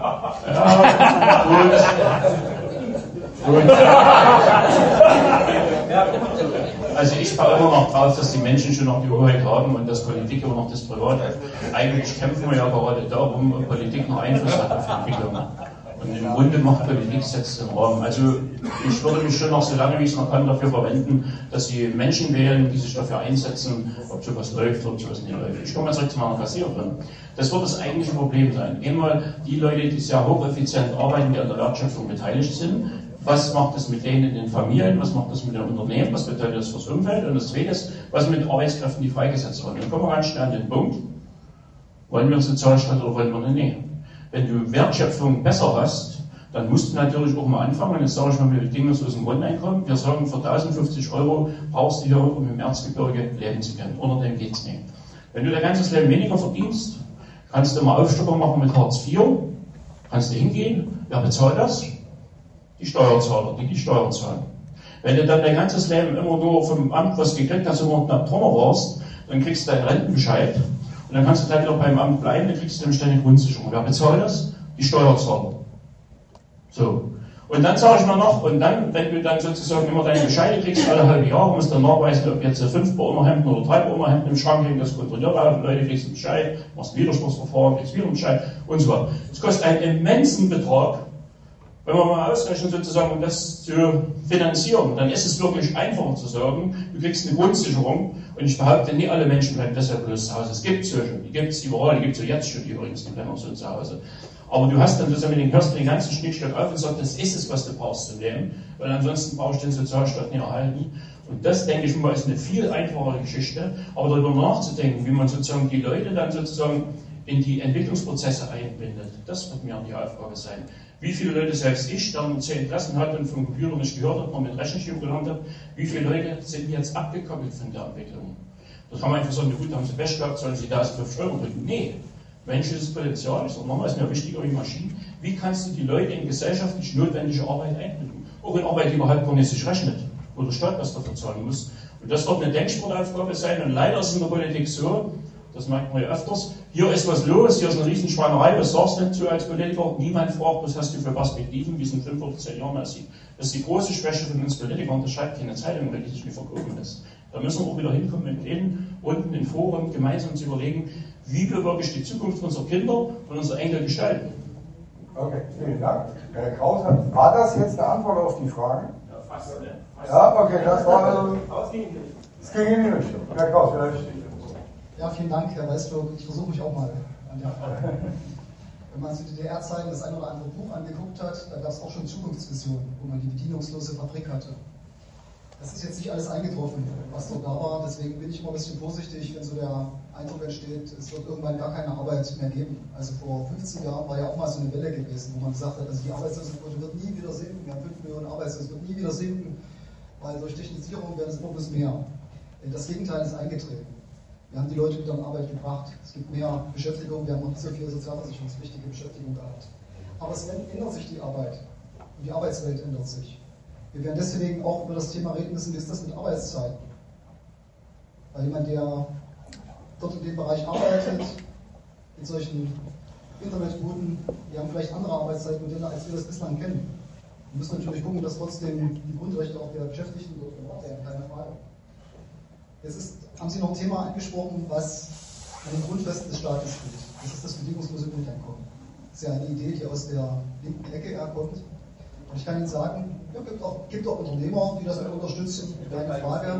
I: Also ich baue immer noch drauf, dass die Menschen schon noch die Hoheit haben und dass Politik immer noch das Private. Eigentlich kämpfen wir ja gerade darum, ob Politik noch Einfluss hat auf die Entwicklung. Und im Grunde macht Politik setzt den Rahmen. Also ich würde mich schon noch so lange wie ich es noch kann dafür verwenden, dass die Menschen wählen, die sich dafür einsetzen, ob sowas läuft oder ob sowas nicht läuft. Ich komme mal zurück zu meiner Kassiererin. Das wird das eigentliche Problem sein. Einmal die Leute, die sehr hocheffizient arbeiten, die an der Wertschöpfung beteiligt sind. Was macht das mit denen in den Familien? Was macht das mit den Unternehmen? Was bedeutet das fürs Umfeld? Und das Zweite ist, was mit Arbeitskräften, die freigesetzt werden? Dann kommen wir ganz schnell an den Punkt. Wollen wir einen Sozialstaat oder wollen wir einen? Nee. Wenn du Wertschöpfung besser hast, dann musst du natürlich auch mal anfangen. Und jetzt sage ich mal, wir Dinge so aus dem Grundeinkommen. Wir sagen, für 1050 € brauchst du hier, um im Erzgebirge leben zu können. Unter dem geht's nicht. Wenn du dein ganzes Leben weniger verdienst, kannst du mal Aufstocker machen mit Hartz IV. Kannst du hingehen. Wer bezahlt das? Die Steuerzahler, die Steuern zahlen. Wenn du dann dein ganzes Leben immer nur vom Amt was gekriegt hast, immer knapp drunter warst, dann kriegst du deinen Rentenbescheid und dann kannst du dann wieder beim Amt bleiben, dann kriegst du nämlich deine Grundsicherung. Wer bezahlt das? Die Steuerzahler. So. Und dann sage ich mal noch, und dann, wenn du dann sozusagen immer deine Bescheide kriegst, alle halbe Jahre, musst du dann nachweisen, ob jetzt 5 Unterhemden oder 3 Unterhemden im Schrank hängen, das kontrolliert alle Leute, kriegst einen Bescheid, machst ein Widerspruchsverfahren, kriegst wieder einen Bescheid und so weiter. Das kostet einen immensen Betrag. Wenn wir mal ausrechnen, sozusagen, um das zu finanzieren, dann ist es wirklich einfacher zu sagen, du kriegst eine Grundsicherung und ich behaupte, nicht alle Menschen bleiben deshalb bloß zu Hause. Es gibt solche, die gibt es überall, die gibt es ja jetzt schon übrigens, die bleiben auch so zu Hause. Aber du hast dann sozusagen, hörst du den ganzen Schnickschnack auf und sagst, das ist es, was du brauchst zu leben, weil ansonsten brauchst du den Sozialstaat nicht erhalten. Und das, denke ich mal, ist eine viel einfachere Geschichte, aber darüber nachzudenken, wie man sozusagen die Leute dann sozusagen in die Entwicklungsprozesse einbindet, das wird mir die Aufgabe sein. Wie viele Leute, selbst ich, der 10 Interessen hat und vom Computer nicht gehört hat, man mit Rechenschirm gelernt hat, wie viele Leute sind jetzt abgekoppelt von der Entwicklung? Da kann man einfach sagen, gut, haben sie Pech gehabt, sollen sie da 5 € drücken? Nee, menschliches Potenzial, ich sage nochmal, ist mir wichtiger wie Maschinen. Wie kannst du die Leute in gesellschaftlich notwendige Arbeit einbinden? Auch in Arbeit, die überhaupt gar nicht sich rechnet, wo der Staat was dafür zahlen muss. Und das wird eine Denksportaufgabe sein. Und leider ist es in der Politik so, das merkt man ja öfters, hier ist was los, hier ist eine Riesenschweinerei, was sagst du dazu als Politiker? Niemand fragt, was hast du für Perspektiven, wie es in 5 oder 10 Jahren aussieht. Das ist die große Schwäche von uns Politikern, das schreibt keine Zeitung, weil die sich nicht verkaufen lässt. Da müssen wir auch wieder hinkommen, mit denen unten in Foren gemeinsam zu überlegen, wie wir wirklich die Zukunft unserer Kinder und unserer Enkel gestalten.
B: Okay, vielen Dank. Herr Kraus, war das jetzt eine Antwort auf die Frage?
E: Ja, fast.
B: Ja, okay, das war. Es ging in die Richtung. Herr Kraus, vielleicht.
D: Ja, vielen Dank, Herr Weißflog. Ich versuche mich auch mal an der Frage. Wenn man zu DDR-Zeiten das ein oder andere Buch angeguckt hat, da gab es auch schon Zukunftsvisionen, wo man die bedienungslose Fabrik hatte. Das ist jetzt nicht alles eingetroffen, was dort da war. Deswegen bin ich immer ein bisschen vorsichtig, wenn so der Eindruck entsteht, es wird irgendwann gar keine Arbeit mehr geben. Also vor 15 Jahren war ja auch mal so eine Welle gewesen, wo man gesagt hat, also die Arbeitslosenquote wird nie wieder sinken. Wir haben 5 Millionen Arbeitslose, wird nie wieder sinken, weil durch Technisierung werden es immer bis mehr. Das Gegenteil ist eingetreten. Wir haben die Leute wieder in Arbeit gebracht. Es gibt mehr Beschäftigung, wir haben noch nicht so viel sozialversicherungspflichtige Beschäftigung gehabt. Aber es ändert sich die Arbeit und die Arbeitswelt ändert sich. Wir werden deswegen auch über das Thema reden müssen, wie ist das mit Arbeitszeiten? Weil jemand, der dort in dem Bereich arbeitet, mit solchen Internetbooten, die haben vielleicht andere Arbeitszeitmodelle, als wir das bislang kennen. Wir müssen natürlich gucken, dass trotzdem die Grundrechte auch der Beschäftigten dort gewahrt werden, keine Frage. Jetzt haben Sie noch ein Thema angesprochen, was an den Grundfesten des Staates steht. Das ist das bedingungslose Grundeinkommen. Das ist ja eine Idee, die aus der linken Ecke herkommt. Und ich kann Ihnen sagen, ja, gibt auch Unternehmer, die das mit unterstützen. Keine Frage.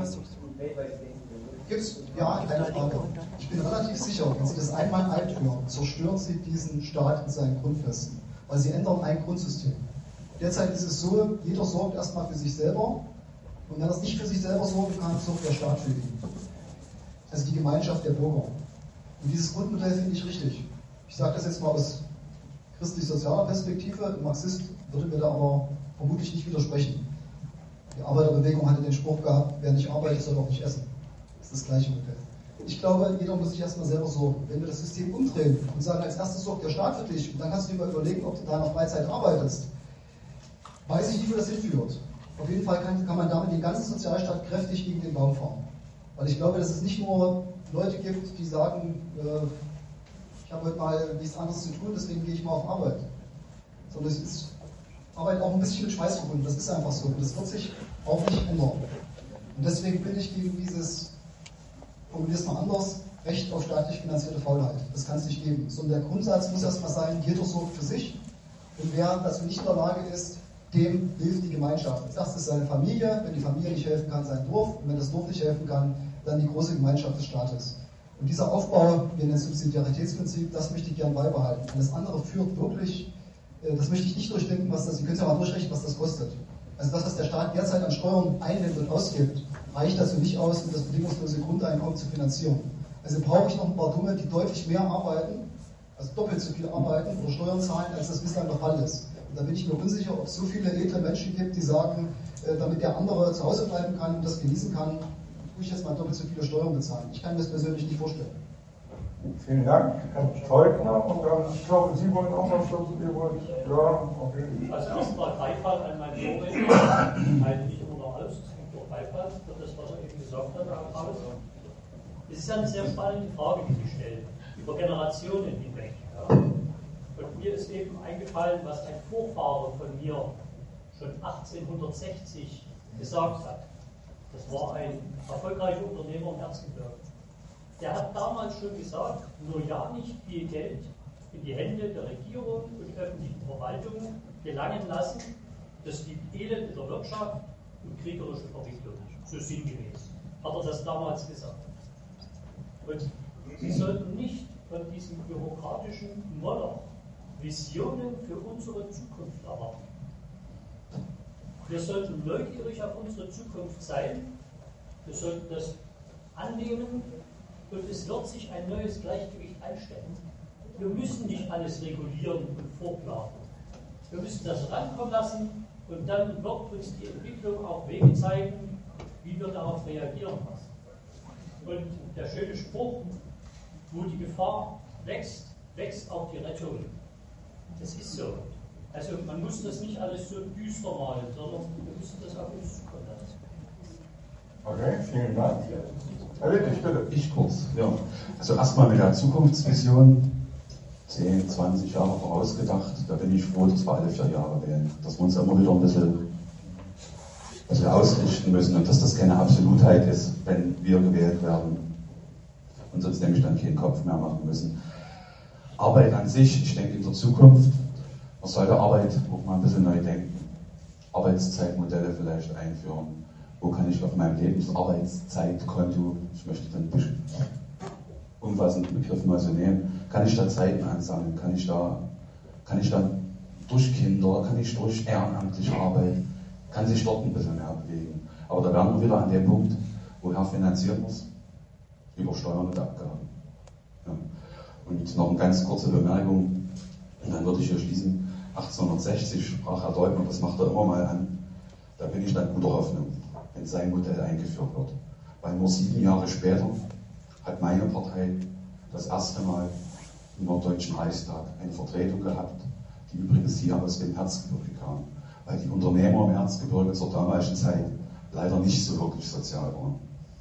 D: Gibt's? Ja, keine Frage. Ich bin relativ sicher, wenn Sie das einmal einführen, zerstören Sie diesen Staat in seinen Grundfesten. Weil Sie ändern ein Grundsystem. Derzeit ist es so, jeder sorgt erstmal für sich selber. Und wenn er es nicht für sich selber sorgen kann, sorgt der Staat für ihn. Also die Gemeinschaft der Bürger. Und dieses Grundmodell finde ich richtig. Ich sage das jetzt mal aus christlich-sozialer Perspektive. Ein Marxist würde mir da aber vermutlich nicht widersprechen. Die Arbeiterbewegung hatte den Spruch gehabt, wer nicht arbeitet, soll auch nicht essen. Das ist das gleiche Modell. Ich glaube, jeder muss sich erstmal selber sorgen. Wenn wir das System umdrehen und sagen, als erstes sorgt der Staat für dich, und dann kannst du dir mal überlegen, ob du da in der Freizeit arbeitest, weiß ich nicht, wo das hinführt. Auf jeden Fall kann man damit den ganzen Sozialstaat kräftig gegen den Baum fahren. Weil ich glaube, das ist nicht nur Leute gibt, die sagen, ich habe heute mal nichts anderes zu tun, deswegen gehe ich mal auf Arbeit. Sondern es ist Arbeit auch ein bisschen mit Schweiß verbunden, das ist einfach so. Und das wird sich auch nicht ändern. Und deswegen bin ich gegen dieses, formuliere es mal anders, Recht auf staatlich finanzierte Faulheit. Das kann es nicht geben. Sondern der Grundsatz muss erstmal sein, jeder sorgt für sich. Und wer dazu nicht in der Lage ist, dem hilft die Gemeinschaft. Als erstes seine Familie, wenn die Familie nicht helfen kann, sein Dorf. Und wenn das Dorf nicht helfen kann, dann die große Gemeinschaft des Staates. Und dieser Aufbau, wir nennen es Subsidiaritätsprinzip, das möchte ich gern beibehalten. Alles andere führt wirklich, das möchte ich nicht durchdenken, was das, Sie können es ja mal durchrechnen, was das kostet. Also das, was der Staat derzeit an Steuern einnimmt und ausgibt, reicht dazu nicht aus, um das bedingungslose Grundeinkommen zu finanzieren. Also brauche ich noch ein paar Dumme, die deutlich mehr arbeiten, also doppelt so viel arbeiten oder Steuern zahlen, als das bislang der Fall ist. Und da bin ich mir unsicher, ob es so viele edle Menschen gibt, die sagen, damit der andere zu Hause bleiben kann und das genießen kann, muss ich jetzt mal doppelt so viele Steuern bezahlen. Ich kann mir das persönlich nicht vorstellen.
B: Vielen Dank, Herr Teugner. Und dann, ich glaube, Sie wollen auch was dazu geben. Ja, okay.
E: Also erstmal Beifall an meinen Vorredner. Ich halte mich immer noch aus. Durch Beifall für das, was er eben gesagt hat, Herr Kraus. Es ist ja eine sehr spannende Frage, die Sie stellen. Über Generationen hinweg. Ja. Und mir ist eben eingefallen, was ein Vorfahre von mir schon 1860 gesagt hat. Das war ein erfolgreicher Unternehmer im Erzgebirge. Der hat damals schon gesagt, nur ja nicht viel Geld in die Hände der Regierung und öffentlichen Verwaltung gelangen lassen, das gibt Elend in der Wirtschaft und kriegerische Verwicklung. So sinngemäß hat er das damals gesagt. Und Sie sollten nicht von diesem bürokratischen Moloch Visionen für unsere Zukunft erwarten. Wir sollten neugierig auf unsere Zukunft sein, wir sollten das annehmen und es wird sich ein neues Gleichgewicht einstellen. Wir müssen nicht alles regulieren und vorplanen. Wir müssen das rankommen lassen und dann wird uns die Entwicklung auch Wege zeigen, wie wir darauf reagieren müssen. Und der schöne Spruch, wo die Gefahr wächst, wächst auch die Rettung. Das ist so. Also man muss das nicht alles so düster malen, sondern wir müssen das auf uns zukommen lassen.
B: Okay, vielen Dank. Herr Littig, bitte.
H: Ich kurz, ja. Also erstmal mit der Zukunftsvision, 10, 20 Jahre vorausgedacht, da bin ich froh, dass wir alle 4 Jahre wählen. Dass wir uns immer wieder ein bisschen ausrichten müssen und dass das keine Absolutheit ist, wenn wir gewählt werden und sonst nämlich dann keinen Kopf mehr machen müssen. Arbeit an sich, ich denke in der Zukunft, man sollte Arbeit auch mal ein bisschen neu denken. Arbeitszeitmodelle vielleicht einführen. Wo kann ich auf meinem Lebensarbeitszeitkonto, ich möchte den umfassenden Begriff mal so nehmen, kann ich da Zeiten ansammeln, kann ich da durch Kinder, kann ich durch ehrenamtliche Arbeit, kann sich dort ein bisschen mehr bewegen. Aber da wären wir wieder an dem Punkt, woher finanzieren wir es? Über Steuern und Abgaben. Ja. Und noch eine ganz kurze Bemerkung, und dann würde ich hier schließen. 1860 sprach Herr Deutner, das macht er immer mal an, da bin ich dann guter Hoffnung, wenn sein Modell eingeführt wird. Weil nur 7 Jahre später hat meine Partei das erste Mal im Norddeutschen Reichstag eine Vertretung gehabt, die übrigens hier aus dem Erzgebirge kam. Weil die Unternehmer im Erzgebirge zur damaligen Zeit leider nicht so wirklich sozial waren.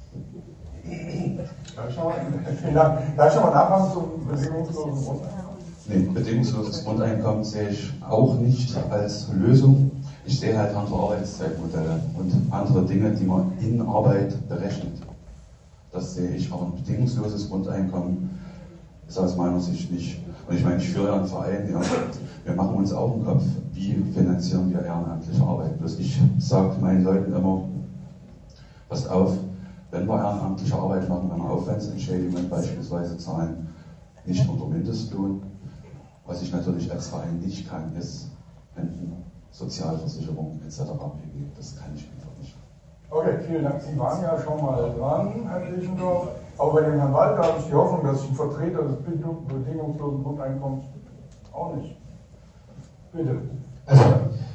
B: Vielen Dank. Darf ich noch mal nachfragen zum bedingungslosen Grundeinkommen?
H: Nee, bedingungsloses Grundeinkommen sehe ich auch nicht als Lösung. Ich sehe halt andere Arbeitszeitmodelle und andere Dinge, die man in Arbeit berechnet. Das sehe ich, aber ein bedingungsloses Grundeinkommen ist aus meiner Sicht nicht. Und ich meine, ich führe ja einen Verein, ja. Wir machen uns auch im Kopf, wie finanzieren wir ehrenamtliche Arbeit. Bloß ich sage meinen Leuten immer, passt auf, wenn wir ehrenamtliche Arbeit machen, wenn wir Aufwandsentschädigungen beispielsweise zahlen, nicht unter Mindestlohn. Was ich natürlich als Verein nicht kann, ist Renten, Sozialversicherung etc. pp. Das kann ich einfach nicht.
B: Okay, vielen Dank. Sie waren ja schon mal dran, Herr Lichendorf. Auch bei dem Herrn Walter habe ich die Hoffnung, dass ich ein Vertreter des bedingungslosen Grundeinkommens auch nicht. Bitte.
F: Also,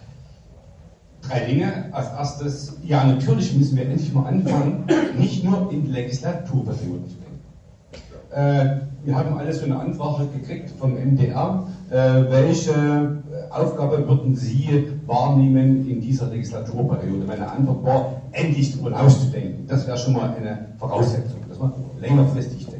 F: 3 Dinge. Als erstes, ja, natürlich müssen wir endlich mal anfangen, nicht nur in Legislaturperioden zu denken. Wir haben alles so eine Anfrage gekriegt vom MDR. Welche Aufgabe würden Sie wahrnehmen in dieser Legislaturperiode? Meine Antwort war, endlich darüber auszudenken. Das wäre schon mal eine Voraussetzung, dass man längerfristig denkt.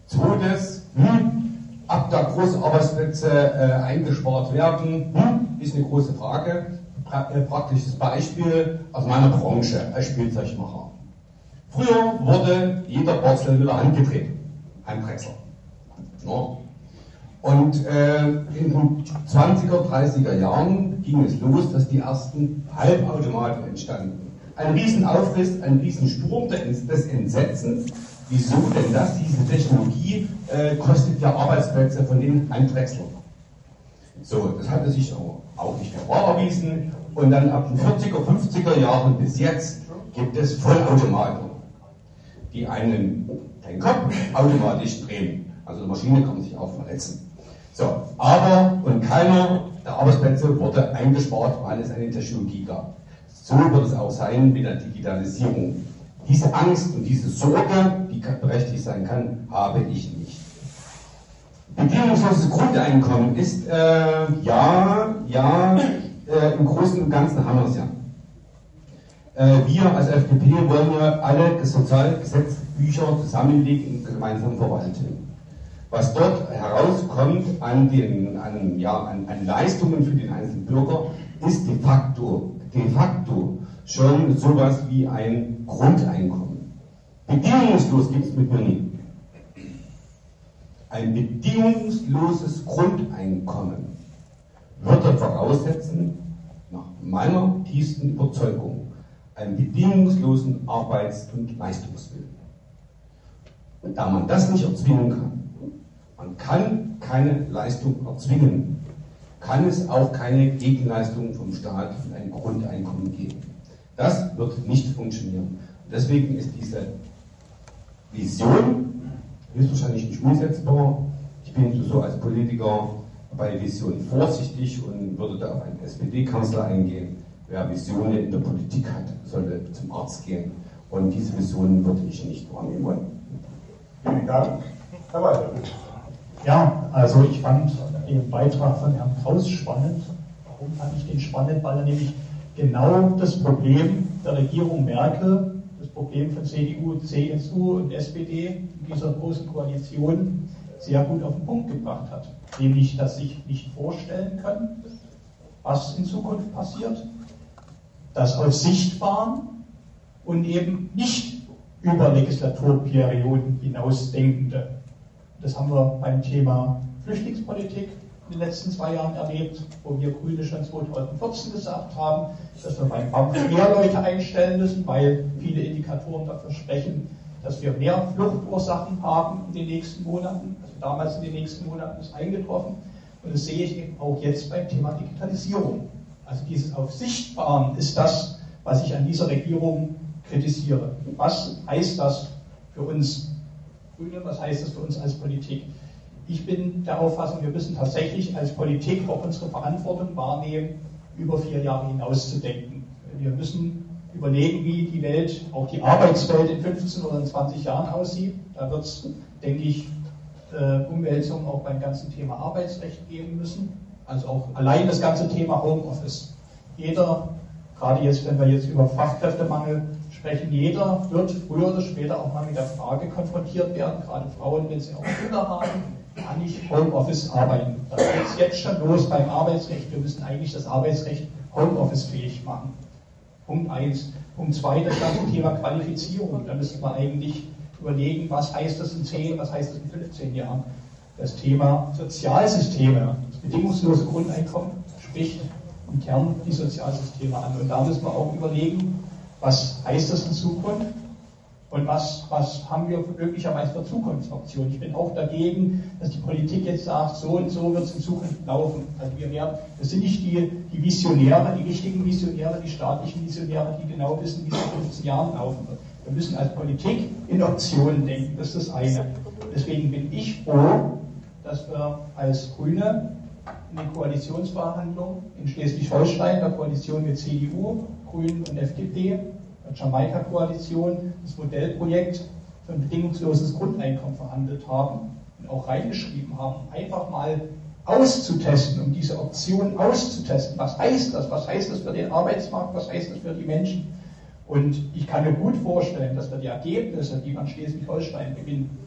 F: Zweites, ob da große Arbeitsplätze eingespart werden, ist eine große Frage. Praktisches Beispiel aus meiner Branche als Spielzeugmacher. Früher wurde jeder Bastel wieder handgedreht, Handdrechsler. Ja. Und in den 20er, 30er Jahren ging es los, dass die ersten Halbautomaten entstanden. Ein Riesenaufriss, ein Riesensturm des Entsetzens. Wieso denn das? Diese Technologie kostet ja Arbeitsplätze von den Handdrechslern. So, das hatte sich auch nicht für wahr erwiesen. Und dann ab den 40er, 50er Jahren bis jetzt gibt es Vollautomaten, die den Kopf automatisch drehen. Also die Maschine kann sich auch verletzen. So, aber und keiner der Arbeitsplätze wurde eingespart, weil es eine Technologie gab. So wird es auch sein mit der Digitalisierung. Diese Angst und diese Sorge, die berechtigt sein kann, habe ich nicht. Bedingungsloses Grundeinkommen ist, im Großen und Ganzen haben wir es ja. Wir als FDP wollen ja alle Sozialgesetzbücher zusammenlegen und gemeinsam verwalten. Was dort herauskommt an Leistungen für den einzelnen Bürger, ist de facto schon sowas wie ein Grundeinkommen. Bedingungslos gibt es mit mir nie. Ein bedingungsloses Grundeinkommen würde voraussetzen, nach meiner tiefsten Überzeugung, einen bedingungslosen Arbeits- und Leistungswillen. Und da man das nicht erzwingen kann, man kann keine Leistung erzwingen, kann es auch keine Gegenleistung vom Staat und ein Grundeinkommen geben. Das wird nicht funktionieren. Und deswegen ist diese Vision höchstwahrscheinlich nicht umsetzbar. Ich bin so als Politiker bei Visionen vorsichtig und würde da auf einen SPD-Kanzler eingehen. Wer Visionen in der Politik hat, sollte zum Arzt gehen. Und diese Visionen würde ich nicht wahrnehmen wollen.
B: Vielen Dank. Herr Walter.
G: Ja, also ich fand den Beitrag von Herrn Kraus spannend. Warum fand ich den spannend? Weil er nämlich genau das Problem der Regierung Merkel, das Problem von CDU, CSU und SPD in dieser großen Koalition sehr gut auf den Punkt gebracht hat. Nämlich, dass sich nicht vorstellen können, was in Zukunft passiert, dass auf Sichtbaren und eben nicht über Legislaturperioden hinausdenkende. Das haben wir beim Thema Flüchtlingspolitik in den letzten 2 Jahren erlebt, wo wir Grüne schon 2014 gesagt haben, dass wir beim BAMF mehr Leute einstellen müssen, weil viele Indikatoren dafür sprechen, dass wir mehr Fluchtursachen haben in den nächsten Monaten. Also damals in den nächsten Monaten ist eingetroffen. Und das sehe ich eben auch jetzt beim Thema Digitalisierung. Also dieses auf Sichtbaren ist das, was ich an dieser Regierung kritisiere. Was heißt das für uns Grüne? Was heißt das für uns als Politik? Ich bin der Auffassung, wir müssen tatsächlich als Politik auch unsere Verantwortung wahrnehmen, über 4 Jahre hinaus zu denken. Wir müssen überlegen, wie die Welt, auch die Arbeitswelt in 15 oder 20 Jahren aussieht. Da wird es, denke ich, Umwälzungen auch beim ganzen Thema Arbeitsrecht geben müssen. Also auch allein das ganze Thema Homeoffice. Jeder, gerade jetzt, wenn wir jetzt über Fachkräftemangel sprechen, jeder wird früher oder später auch mal mit der Frage konfrontiert werden, gerade Frauen, wenn sie auch Kinder haben, kann ich Homeoffice arbeiten? Da geht es jetzt schon los beim Arbeitsrecht. Wir müssen eigentlich das Arbeitsrecht Homeoffice-fähig machen. Punkt 1. Punkt 2, das ganze Thema Qualifizierung. Da müssen wir eigentlich überlegen, was heißt das in 10, was heißt das in 15 Jahren. Das Thema Sozialsysteme, das bedingungslose Grundeinkommen spricht im Kern die Sozialsysteme an. Und da müssen wir auch überlegen, was heißt das in Zukunft und was haben wir möglicherweise für Zukunftsoptionen. Ich bin auch dagegen, dass die Politik jetzt sagt, so und so wird es in Zukunft laufen. Also das sind nicht die Visionäre, die richtigen Visionäre, die staatlichen Visionäre, die genau wissen, wie es in 15 Jahren laufen wird. Wir müssen als Politik in Optionen denken, das ist das eine. Deswegen bin ich froh, dass wir als Grüne in den Koalitionsverhandlungen in Schleswig-Holstein, der Koalition mit CDU, Grünen und FDP, der Jamaika-Koalition, das Modellprojekt für ein bedingungsloses Grundeinkommen verhandelt haben und auch reingeschrieben haben, einfach mal auszutesten, um diese Option auszutesten. Was heißt das? Was heißt das für den Arbeitsmarkt? Was heißt das für die Menschen? Und ich kann mir gut vorstellen, dass wir die Ergebnisse, die wir in Schleswig-Holstein gewinnen,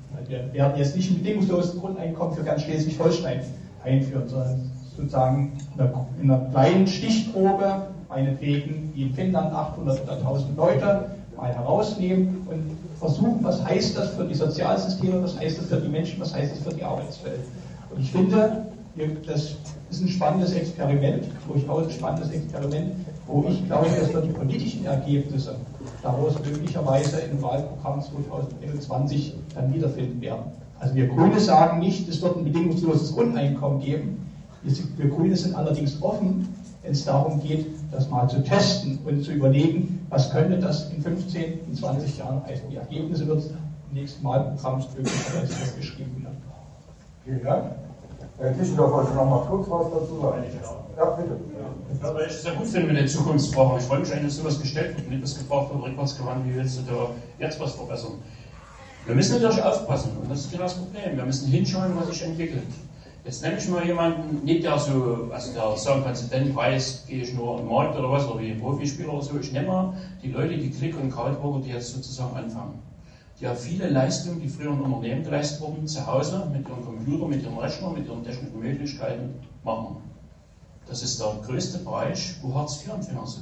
G: Wir werden jetzt nicht ein bedingungsloses Grundeinkommen für ganz Schleswig-Holstein einführen, sondern sozusagen in einer kleinen Stichprobe, meinetwegen wie in Finnland 800 oder 1000 Leute, mal herausnehmen und versuchen, was heißt das für die Sozialsysteme, was heißt das für die Menschen, was heißt das für die Arbeitswelt. Und ich finde, das ist ein spannendes Experiment, durchaus ein spannendes Experiment, wo ich glaube, dass wir die politischen Ergebnisse daraus möglicherweise im Wahlprogramm 2021 dann wiederfinden werden. Also wir Grüne sagen nicht, es wird ein bedingungsloses Grundeinkommen geben. Wir Grüne sind allerdings offen, wenn es darum geht, das mal zu testen und zu überlegen, was könnte das in 15, in 20 Jahren heißen. Die Ergebnisse wird es im nächsten Wahlprogramm möglicherweise festgeschrieben werden.
B: Vielen Dank. Herr Tischendorf wollte noch mal kurz was dazu sagen. Ja, bitte.
I: Ja, weil ich es sehr gut finde mit den Zukunftsfragen. Ich freue mich eigentlich, dass sowas gestellt wird und nicht das gefragt wird, rückwärtsgewandt, wie willst du da jetzt was verbessern. Wir müssen natürlich aufpassen und das ist genau das Problem. Wir müssen hinschauen, was sich entwickelt. Jetzt nehme ich mal jemanden, nicht der so, also der sagen kann, zu den Preis gehe ich nur am Markt oder was, oder wie ein Profispieler oder so. Ich nehme mal die Leute, die Klick- und Crowdworker, die jetzt sozusagen anfangen. Die haben viele Leistungen, die früher in Unternehmen geleistet wurden, zu Hause, mit ihrem Computer, mit ihrem Rechner, mit ihren technischen Möglichkeiten machen. Das ist der größte Bereich, wo Hartz-IV-Empfänger sind.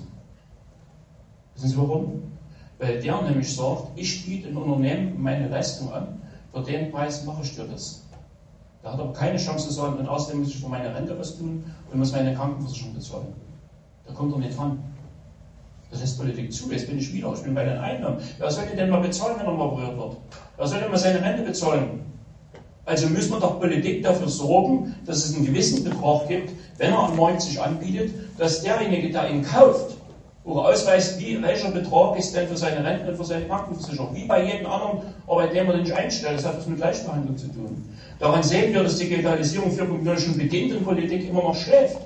I: Wissen Sie warum? Weil der nämlich sagt, ich biete in Unternehmen meine Leistung an, für den Preis mache ich dir das. Da hat er keine Chance zu sagen, und außerdem muss ich für meine Rente was tun und muss meine Krankenversicherung bezahlen. Da kommt er nicht dran. Das lässt Politik zu, jetzt bin ich bei den Einnahmen. Wer soll denn mal bezahlen, wenn er mal berührt wird? Wer soll denn mal seine Rente bezahlen? Also müssen wir doch Politik dafür sorgen, dass es einen gewissen Betrag gibt, wenn er am Markt sich anbietet, dass derjenige, der ihn kauft, wo er ausweist, welcher Betrag ist denn für seine Rente und für seine Krankenversicherung. Wie bei jedem anderen Arbeitnehmer, den ich einstelle. Das hat was mit Gleichbehandlung zu tun. Daran sehen wir, dass die Digitalisierung 4.0 schon beginnt und Politik immer noch schläft.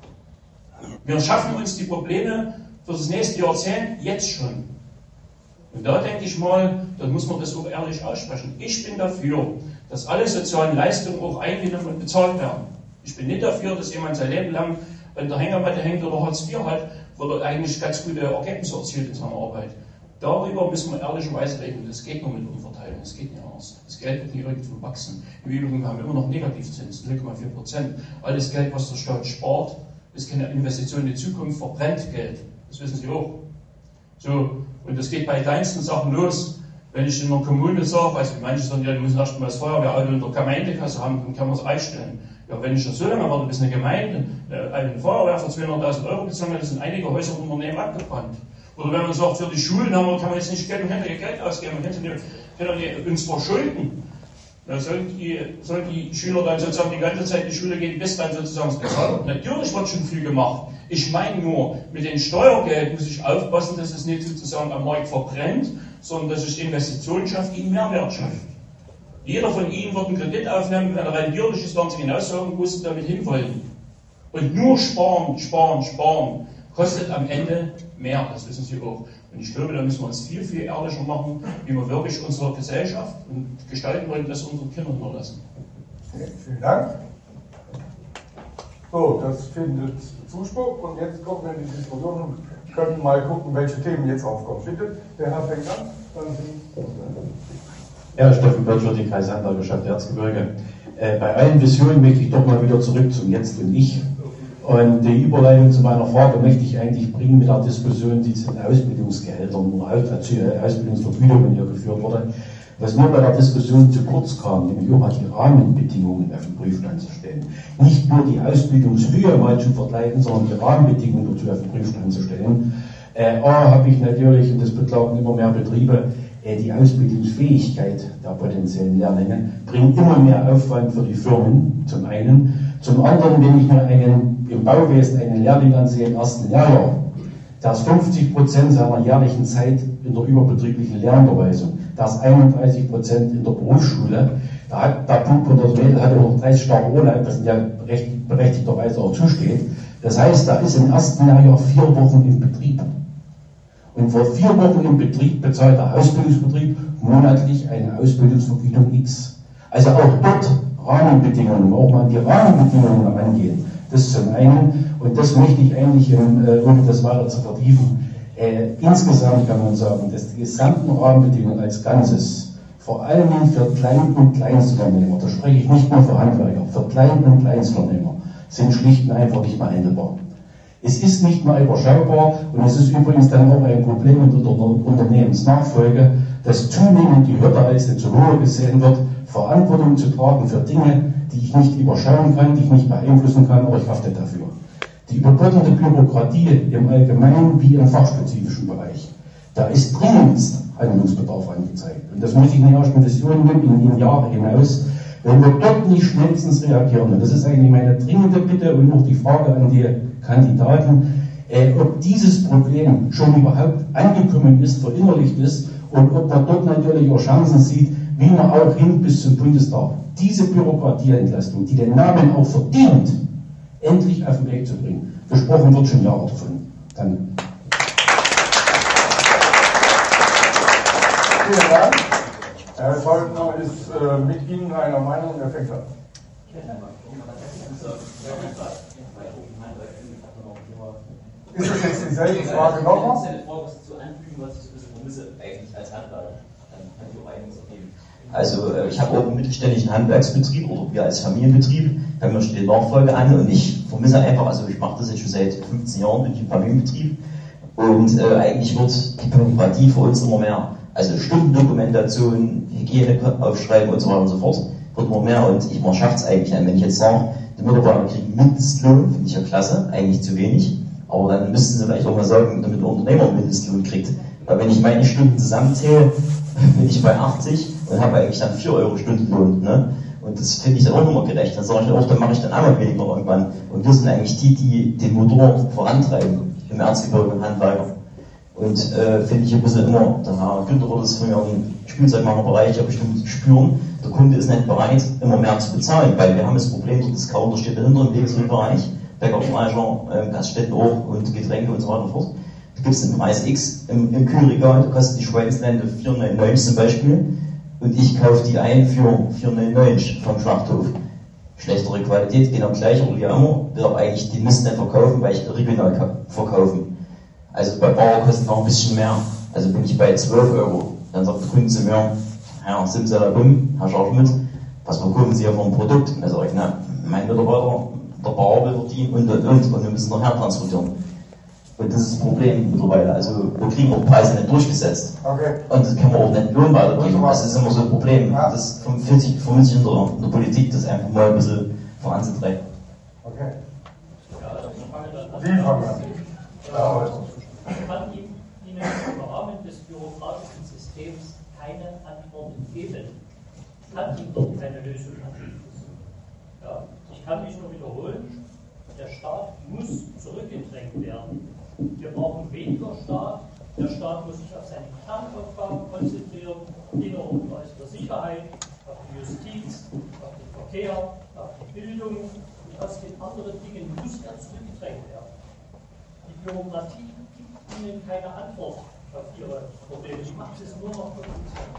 I: Wir schaffen uns die Probleme für das nächste Jahrzehnt jetzt schon. Und da denke ich mal, dann muss man das auch ehrlich aussprechen. Ich bin dafür, dass alle sozialen Leistungen auch eingenommen und bezahlt werden. Ich bin nicht dafür, dass jemand sein Leben lang an der Hängematte hängt oder Hartz IV hat, wo er eigentlich ganz gute Ergebnisse erzielt in seiner Arbeit. Darüber müssen wir ehrlicherweise reden. Das geht nur mit Umverteilung, das geht nicht anders. Das Geld wird nicht irgendwo wachsen. Im Übrigen haben wir immer noch Negativzins, 0,4%. Alles Geld, was der Staat spart, ist keine Investition in die Zukunft, verbrennt Geld. Das wissen Sie auch. So, und das geht bei kleinsten Sachen los. Wenn ich in einer Kommune sage, also manche sagen, ja, die müssen erst mal das Feuerwehrauto in der Gemeindekasse haben, dann kann man es einstellen. Ja, wenn ich das so lange warte, bis eine Gemeinde eine Feuerwehr für 200.000 Euro bezahlt hat, sind einige Häuser und Unternehmen abgebrannt. Oder wenn man sagt, für die Schulen kann man jetzt nicht Geld ausgeben, man kann nicht uns verschulden. Da sollen die Schüler dann sozusagen die ganze Zeit in die Schule gehen, bis dann sozusagen es bezahlt wird. Natürlich wird schon viel gemacht. Ich meine nur, mit dem Steuergeld muss ich aufpassen, dass es nicht sozusagen am Markt verbrennt, sondern dass es Investitionen schafft, die Mehrwert schafft. Jeder von Ihnen wird einen Kredit aufnehmen, wenn er rentierlich ist, werden Sie genau sagen, wo Sie damit hinwollen. Und nur sparen kostet am Ende mehr, das wissen Sie auch. Und ich glaube, da müssen wir uns viel, viel ehrlicher machen, wie wir wirklich unsere Gesellschaft und gestalten wollen, das unseren Kindern überlassen.
B: Okay, vielen Dank. So, das findet Zuspruch und jetzt kommen wir in die Diskussion und können mal gucken, welche Themen jetzt aufkommen. Bitte, der Herr fängt an, dann Sie.
M: Ja, Steffen Birch, die Kreis Handelschaft Erzgebirge. Bei allen Visionen möchte ich doch mal wieder zurück zum Jetzt und Ich. Und die Überleitung zu meiner Frage möchte ich eigentlich bringen mit der Diskussion, die zu den Ausbildungsgehältern oder Ausbildungsvergütungen hier geführt wurde. Was mir bei der Diskussion zu kurz kam, nämlich auch mal die Rahmenbedingungen auf den Prüfstand zu stellen. Nicht nur die Ausbildungshöhe mal zu vergleichen, sondern die Rahmenbedingungen dazu auf den Prüfstand zu stellen. Habe ich natürlich, und das beklagen immer mehr Betriebe, die Ausbildungsfähigkeit der potenziellen Lehrlinge bringt immer mehr Aufwand für die Firmen, zum einen. Zum anderen, wenn ich mir im Bauwesen einen Lehrling ansehe im ersten Lehrjahr, der ist 50% seiner jährlichen Zeit in der überbetrieblichen Lernunterweisung, der ist 31% in der Berufsschule, der Bub oder das Mädel hat ja noch 30 Tage Urlaub, das ja berechtigterweise auch zusteht. Das heißt, da ist im ersten Lehrjahr 4 Wochen im Betrieb. Und vor 4 Wochen im Betrieb bezahlt der Ausbildungsbetrieb monatlich eine Ausbildungsvergütung X. Also auch dort Rahmenbedingungen, auch mal die Rahmenbedingungen angehen. Das zum einen. Und das möchte ich eigentlich, ohne das weiter zu vertiefen, insgesamt kann man sagen, dass die gesamten Rahmenbedingungen als Ganzes vor allem für Klein- und Kleinstunternehmer, da spreche ich nicht nur für Handwerker, für Klein- und Kleinstunternehmer, sind schlicht und einfach nicht mehr handelbar. Es ist nicht mehr überschaubar und es ist übrigens dann auch ein Problem in der Unternehmensnachfolge, dass zunehmend die Hürde als zu hoch gesehen wird, Verantwortung zu tragen für Dinge, die ich nicht überschauen kann, die ich nicht beeinflussen kann, aber ich hafte dafür. Die überbordende Bürokratie im allgemeinen wie im fachspezifischen Bereich, da ist dringendst Handlungsbedarf angezeigt. Und das muss ich nicht aus mit Visionen in den Jahren hinaus, wenn wir dort nicht schnellstens reagieren. Und das ist eigentlich meine dringende Bitte und auch die Frage an die Kandidaten, ob dieses Problem schon überhaupt angekommen ist, verinnerlicht ist und ob man dort natürlich auch Chancen sieht, wie man auch hin bis zum Bundestag diese Bürokratieentlastung, die den Namen auch verdient, endlich auf den Weg zu bringen. Gesprochen wird schon Jahre davon. Danke.
B: Vielen Dank. Herr Zeugner ist mit Ihnen einer Meinung, er fängt an. Ist das jetzt dieselbe Frage nochmal?
N: Ich muss eine Frage zu anfügen, was ich so ein bisschen vermisse, eigentlich als Handwerker. Also ich habe auch einen mittelständischen Handwerksbetrieb oder wir als Familienbetrieb, bei mir steht Nachfolge an und ich vermisse einfach, also ich mache das jetzt schon seit 15 Jahren, bin ich im Familienbetrieb und eigentlich wird die Bürokratie für uns immer mehr. Also Stundendokumentation, Hygiene aufschreiben und so weiter und so fort, wird immer mehr und man schafft es eigentlich nicht. Wenn ich jetzt sage, die Mitarbeiter kriegen Mindestlohn, finde ich ja klasse, eigentlich zu wenig, aber dann müssten sie vielleicht auch mal sagen, damit der Unternehmer Mindestlohn kriegt. Weil wenn ich meine Stunden zusammenzähle, bin ich bei 80 und habe eigentlich dann 4 Euro Stundenlohn. Ne? Und das finde ich dann auch nicht mehr gerecht. Dann sage ich auch, dann mache ich dann einmal weniger irgendwann. Und wir sind eigentlich die, die den Motor vorantreiben im Erzgebirge und Handwerker. Und finde ich ein bisschen immer, der Herr Günther wird es von mir im Spielzeugmacherbereich ja bestimmt spüren, der Kunde ist nicht bereit, immer mehr zu bezahlen, weil wir haben das Problem, der Discounter steht dahinter im Lebensmittelbereich, Bäcker, Fleischer, Gaststätten auch und Getränke und so weiter und fort. Da gibt es den Preis X im Kühlregal, da kostet die Schweinsländer 4,99 zum Beispiel und ich kaufe die ein für 4,99 vom Schlachthof. Schlechtere Qualität, genau gleich oder wie immer, will aber eigentlich den Mist nicht verkaufen, weil ich regional verkaufen. Also bei Bauer kostet noch ein bisschen mehr, also bin ich bei 12 Euro. Dann sagt der Kunde zu mir, Herr Simsalabim, Herr Scharschmidt, was bekommen Sie hier für ein Produkt? Und dann sage ich, na, mein Mitarbeiter, der Bauer will verdienen und wir müssen noch hertransportieren. Und das ist das Problem mittlerweile. Also wir kriegen auch Preise nicht durchgesetzt. Okay. Und das kann man auch nicht Lohn weitergeben. Das ist immer so ein Problem. Ja. Das vermisse ich in der Politik, das einfach mal ein bisschen voranzutreiben.
B: Okay. Sie fangen an.
E: Ich kann Ihnen im Rahmen des bürokratischen Systems keine Antworten geben. Ich kann Ihnen dort keine Lösung anbieten. Ja, ich kann mich nur wiederholen, der Staat muss zurückgedrängt werden. Wir brauchen weniger Staat. Der Staat muss sich auf seine Kernaufgaben konzentrieren, innere und äußere Sicherheit, auf die Justiz, auf den Verkehr, auf die Bildung. Und aus den anderen Dingen muss er zurückgedrängt werden. Die Bürokratie gibt Ihnen keine Antwort auf Ihre Probleme. Die macht es nur noch komplizierter.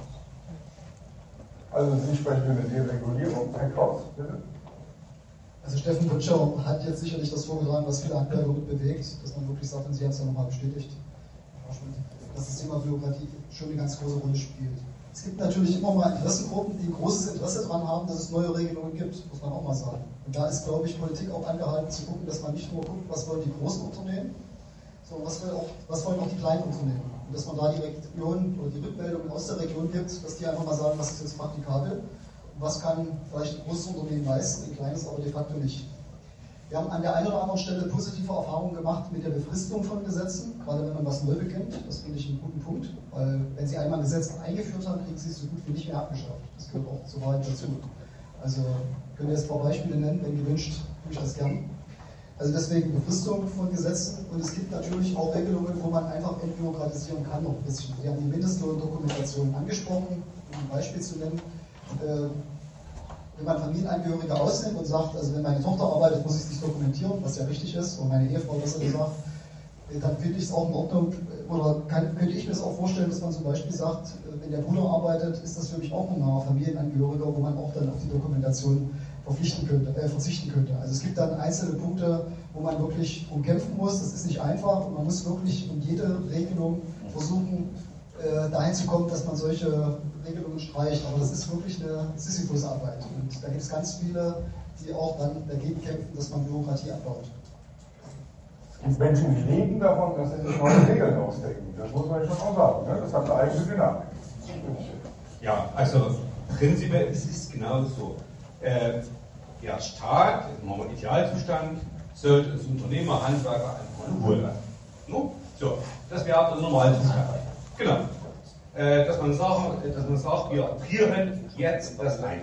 B: Also Sie sprechen über eine Deregulierung. Herr Klaus, bitte.
D: Also Steffen Butcher hat jetzt sicherlich das vorgetragen, was viele Handwerker mit bewegt, dass man wirklich sagt, und Sie haben es ja nochmal bestätigt, dass das Thema Bürokratie schon eine ganz große Rolle spielt. Es gibt natürlich immer mal Interessengruppen, die ein großes Interesse daran haben, dass es neue Regelungen gibt, muss man auch mal sagen. Und da ist, glaube ich, Politik auch angehalten zu gucken, dass man nicht nur guckt, was wollen die großen Unternehmen, sondern was wollen auch die kleinen Unternehmen. Und dass man da die Region oder die Rückmeldungen aus der Region gibt, dass die einfach mal sagen, was ist jetzt praktikabel. Was kann vielleicht ein großes Unternehmen leisten, ein kleines aber de facto nicht. Wir haben an der einen oder anderen Stelle positive Erfahrungen gemacht mit der Befristung von Gesetzen, gerade wenn man was neu beginnt. Das finde ich einen guten Punkt, weil wenn Sie einmal ein Gesetz eingeführt haben, kriegen Sie es so gut wie nicht mehr abgeschafft. Das gehört auch zur Wahrheit dazu. Also können wir jetzt ein paar Beispiele nennen, wenn gewünscht, tue ich das gern. Also deswegen Befristung von Gesetzen und es gibt natürlich auch Regelungen, wo man einfach entbürokratisieren kann noch ein bisschen. Wir haben die Mindestlohndokumentation angesprochen, um ein Beispiel zu nennen. Wenn man Familienangehörige ausnimmt und sagt, also wenn meine Tochter arbeitet, muss ich es nicht dokumentieren, was ja richtig ist, oder meine Ehefrau besser gesagt, dann finde ich es auch in Ordnung, oder könnte ich mir das auch vorstellen, dass man zum Beispiel sagt, wenn der Bruder arbeitet, ist das für mich auch ein naher Familienangehöriger, wo man auch dann auf die Dokumentation verzichten könnte. Also es gibt dann einzelne Punkte, wo man wirklich umkämpfen muss, das ist nicht einfach und man muss wirklich um jede Regelung versuchen, dahin zu kommen, dass man solche Regelungen streicht. Aber das ist wirklich eine Sisyphusarbeit. Und da gibt es ganz viele, die auch dann dagegen kämpfen, dass man Bürokratie abbaut.
B: Es gibt Menschen, die leben davon, dass sie sich neue Regeln ausdenken. Das muss man schon auch sagen. Ne? Das hat eine eigene Dynamik.
F: Ja, also prinzipiell ist es genauso so. Der Staat, im Idealzustand, sollte das Unternehmer, Handwerker einfach in Ruhe lassen. No? So, das wäre der Normalzustand. Genau. Dass man sagt, wir frieren jetzt das ein.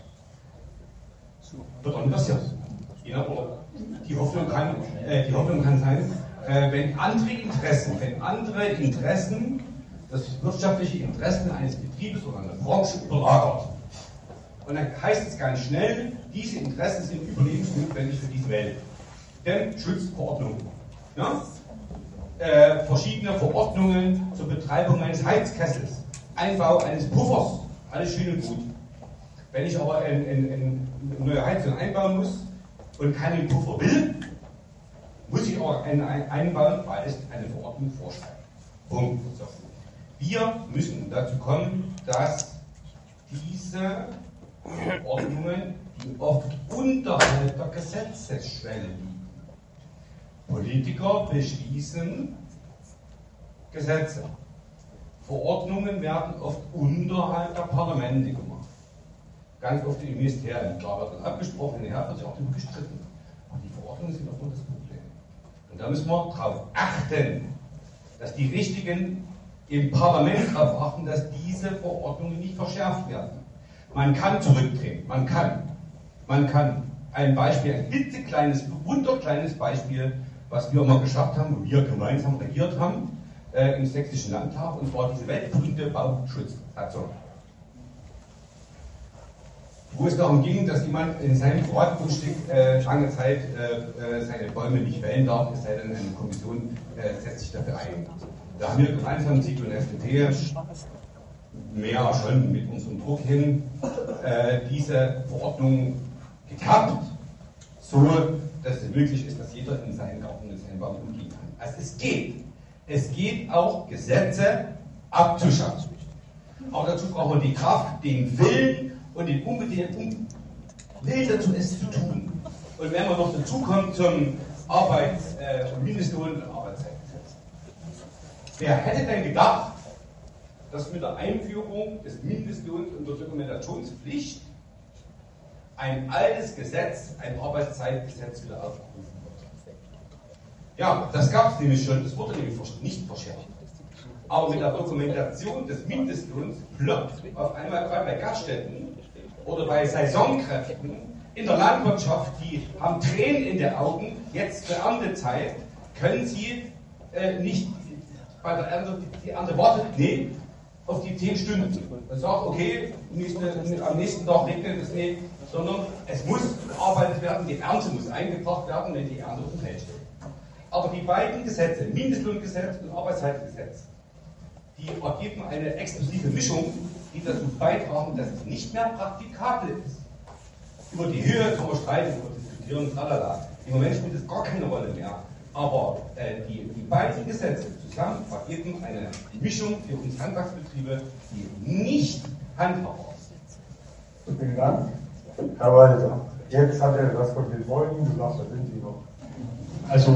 F: Wird dann passieren. Die Hoffnung kann sein, wenn andere Interessen, das wirtschaftliche Interessen eines Betriebes oder einer Branche überlagert. Und dann heißt es ganz schnell, diese Interessen sind überlebensnotwendig für diese Welt. Denn Schutzverordnungen. Ja? Verschiedene Verordnungen zur Betreibung eines Heizkessels, Einbau eines Puffers, alles schön und gut. Wenn ich aber eine neue Heizung einbauen muss und keinen Puffer will, muss ich aber einen einbauen, weil es eine Verordnung vorschreibt. Punkt. So. Wir müssen dazu kommen, dass diese Verordnungen, die oft unterhalb der Gesetzesschwelle liegen. Politiker beschließen Gesetze. Verordnungen werden oft unterhalb der Parlamente gemacht. Ganz oft in den Ministerien. Klar wird dann abgesprochen, nachher wird sich auch darüber gestritten. Aber die Verordnungen sind auch nur das Problem. Und da müssen wir darauf achten, dass die Richtigen im Parlament darauf achten, dass diese Verordnungen nicht verschärft werden. Man kann zurückdrehen, man kann. Ein Beispiel, ein klitzekleines, wunderkleines Beispiel, was wir mal geschafft haben, wo wir gemeinsam regiert haben, im Sächsischen Landtag, und zwar diese weltberühmte Baumschutzsatzung. Wo es darum ging, dass jemand in seinem Privatgrundstück lange Zeit seine Bäume nicht fällen darf, es sei denn, eine Kommission setzt sich dafür ein. Da haben wir gemeinsam, CDU und FDP, mehr schon mit unserem Druck hin, diese Verordnung gekappt, so dass es möglich ist, dass jeder in seinen Garten mit seinem Baum umgehen kann. Also es geht auch, Gesetze abzuschaffen. Aber dazu braucht man die Kraft, den Willen und den unbedingten Willen dazu, es zu tun. Und wenn man noch dazu kommt zum Mindestlohn und Arbeitszeitgesetz. Wer hätte denn gedacht, dass mit der Einführung des Mindestlohns und der Dokumentationspflicht ein altes Gesetz, ein Arbeitszeitgesetz, wieder aufgerufen wird? Ja, das gab es nämlich schon, das wurde nämlich nicht verschärft. Aber mit der Dokumentation des Mindestlohns ploppt auf einmal gerade bei Gaststätten oder bei Saisonkräften in der Landwirtschaft, die haben Tränen in den Augen, jetzt zur Erntezeit, können sie nicht bei der Ernte, die Ernte wartet, nee, auf die 10 Stunden. Man sagt, okay, am nächsten Tag regnet es nicht, sondern es muss gearbeitet werden, die Ernte muss eingebracht werden, wenn die Ernte auf dem Feld steht. Aber die beiden Gesetze, Mindestlohngesetz und Arbeitszeitgesetz, die ergeben eine explosive Mischung, die dazu beitragen, dass es nicht mehr praktikabel ist. Über die Höhe kann man streiten, über diskutieren, tralala. Im Moment spielt es gar keine Rolle mehr. Aber die beiden Gesetze zusammen ergeben eine Mischung für uns Handwerksbetriebe, die nicht handhabbar ist.
B: Vielen Dank. Herr Walter, jetzt hat er das von den Folgen gesagt, da sind Sie noch.
G: Also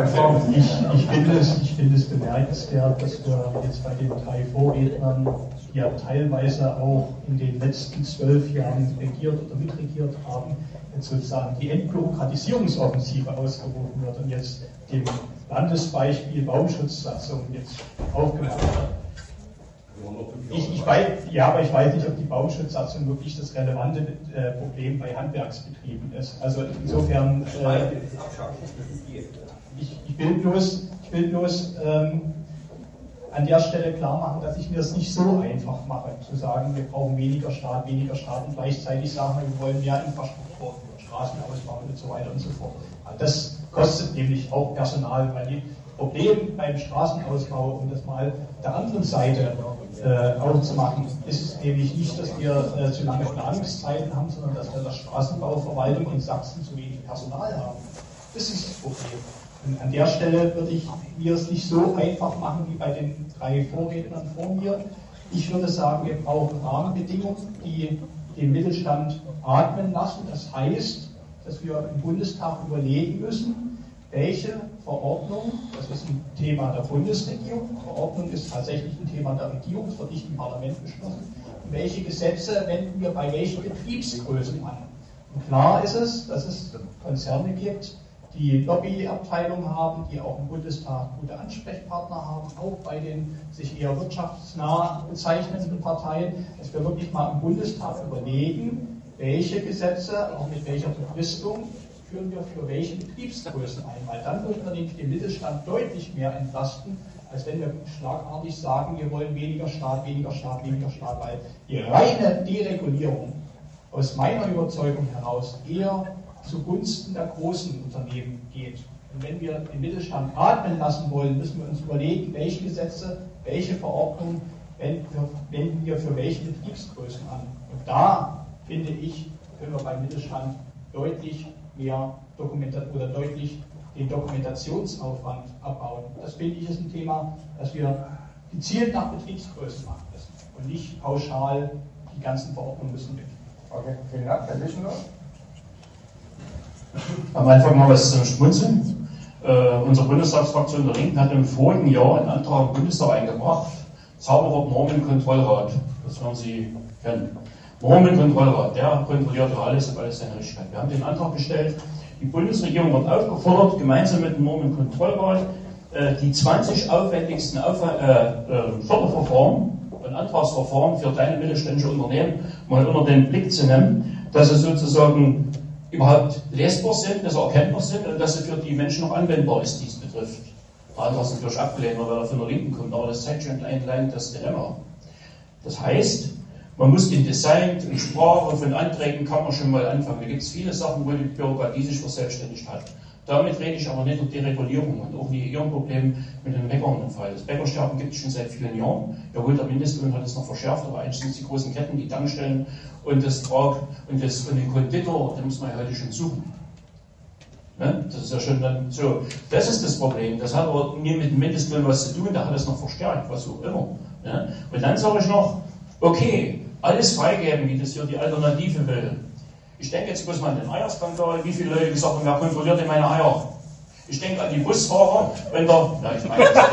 G: ich finde es bemerkenswert, dass wir jetzt bei den 3 Vorrednern, die ja teilweise auch in den letzten 12 Jahren regiert oder mitregiert haben, jetzt sozusagen die Entbürokratisierungsoffensive ausgerufen wird und jetzt dem Landesbeispiel Baumschutzsatzung jetzt aufgemacht wird. Aber ich weiß nicht, ob die Baumschutzsatzung wirklich das relevante Problem bei Handwerksbetrieben ist. Also insofern, ich will bloß an der Stelle klar machen, dass ich mir das nicht so einfach mache, zu sagen, wir brauchen weniger Staat und gleichzeitig sagen wir wollen mehr Infrastruktur, Straßenausbau und so weiter und so fort. Das kostet nämlich auch Personal, weil die Problem beim Straßenausbau, um das mal der anderen Seite aufzumachen, ist nämlich nicht, dass wir zu lange Planungszeiten haben, sondern dass wir in der Straßenbauverwaltung in Sachsen zu wenig Personal haben. Das ist das Problem. Und an der Stelle würde ich mir es nicht so einfach machen wie bei den 3 Vorrednern vor mir. Ich würde sagen, wir brauchen Rahmenbedingungen, die den Mittelstand atmen lassen. Das heißt, dass wir im Bundestag überlegen müssen, welche Verordnung, das ist ein Thema der Bundesregierung, Verordnung ist tatsächlich ein Thema der Regierung, es wird nicht im Parlament beschlossen, und welche Gesetze wenden wir bei welchen Betriebsgrößen an. Und klar ist es, dass es Konzerne gibt, die Lobbyabteilungen haben, die auch im Bundestag gute Ansprechpartner haben, auch bei den sich eher wirtschaftsnah bezeichnenden Parteien, dass wir wirklich mal im Bundestag überlegen, welche Gesetze, auch mit welcher Befristung, führen wir für welche Betriebsgrößen ein, weil dann würden wir nämlich den Mittelstand deutlich mehr entlasten, als wenn wir schlagartig sagen, wir wollen weniger Staat, weniger Staat, weniger Staat, weil die reine Deregulierung aus meiner Überzeugung heraus eher zugunsten der großen Unternehmen geht. Und wenn wir den Mittelstand atmen lassen wollen, müssen wir uns überlegen, welche Gesetze, welche Verordnungen wenden wir für welche Betriebsgrößen an. Und da, finde ich, können wir beim Mittelstand deutlich mehr deutlich den Dokumentationsaufwand abbauen. Das, finde ich, ist ein Thema, das wir gezielt nach Betriebsgrößen machen müssen und nicht pauschal die ganzen Verordnungen müssen weg.
B: Okay, vielen Dank. Herr Lischner?
I: Am Anfang mal was zum Schmunzeln. Unsere Bundestagsfraktion der Linken hat im vorigen Jahr einen Antrag im Bundestag eingebracht. Zauberwort Normenkontrollrat. Das werden Sie kennen. Normenkontrollrat, der kontrolliert ja alles, ob alles seine Richtigkeit. Wir haben den Antrag gestellt. Die Bundesregierung wird aufgefordert, gemeinsam mit dem Normenkontrollrat die 20 aufwendigsten Förderverfahren und Antragsverfahren für kleine mittelständische Unternehmen mal unter den Blick zu nehmen, dass sie sozusagen überhaupt lesbar sind, dass sie erkennbar sind und dass sie für die Menschen noch anwendbar ist, die es betrifft. Der Antrag ist natürlich abgelehnt, weil er von der Linken kommt, aber das zeigt schon allein das Dilemma. Das heißt, man muss in Design und Sprache von Anträgen kann man schon mal anfangen. Da gibt es viele Sachen, wo die Bürokratie sich verselbstständigt hat. Damit rede ich aber nicht um Deregulierung und auch wie Ihr Problem mit den Bäckern im Fall. Das Bäckersterben gibt es schon seit vielen Jahren. Jawohl, der Mindestlohn hat es noch verschärft, aber eigentlich sind es die großen Ketten, die Tankstellen und das Trag und den Konditor, den muss man ja heute schon suchen. Ne? Das ist ja schon dann so. Das ist das Problem. Das hat aber nie mit dem Mindestlohn was zu tun, da hat es noch verstärkt, was auch immer. Ne? Und dann sage ich noch, okay, alles freigeben, wie das hier die Alternative will. Ich denke jetzt bloß mal an den Eierskandal, wie viele Leute gesagt haben, wer kontrolliert denn meine Eier? Ich denke an die Busfahrer, wenn der, ja ich meine, also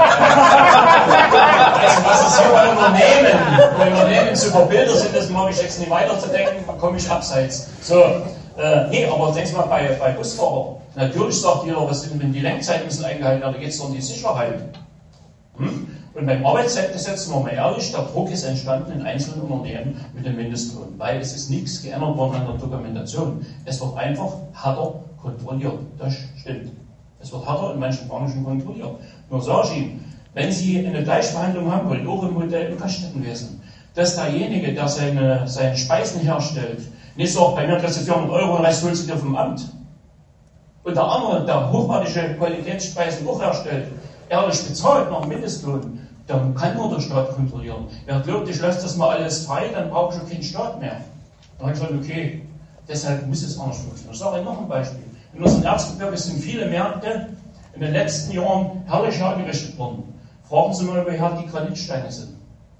I: was es hier bei Unternehmen super Bilder sind, das mag ich jetzt nicht weiterzudenken, dann komme ich abseits. So, nee, aber denkst mal bei Busfahrern, natürlich sagt jeder, was sind, wenn die Lenkzeiten müssen eingehalten werden, da geht es doch um die Sicherheit. Und beim Arbeitszeitgesetz, sind wir mal ehrlich, der Druck ist entstanden in einzelnen Unternehmen mit dem Mindestlohn, weil es ist nichts geändert worden an der Dokumentation. Es wird einfach härter kontrolliert. Das stimmt. Es wird härter in manchen Branchen kontrolliert. Nur sage ich Ihnen, wenn Sie eine Gleichbehandlung haben wollen, auch im Modell im Gaststättenwesen, dass derjenige, der seine Speisen herstellt, nicht sagt, bei mir kriegst du 400 € und den Rest holst du dir vom Amt. Und der andere, der hochwertige Qualitätsspeisen auch herstellt, ehrlich bezahlt nach dem Mindestlohn, dann kann nur der Staat kontrollieren. Wer glaubt, ich lasse das mal alles frei, dann brauche ich auch keinen Staat mehr. Dann habe ich gesagt, okay, deshalb muss es anders funktionieren. Ich sage Ihnen noch ein Beispiel. In unserem Erzgebirge sind viele Märkte in den letzten Jahren herrlich hergerichtet worden. Fragen Sie mal, woher die Granitsteine sind.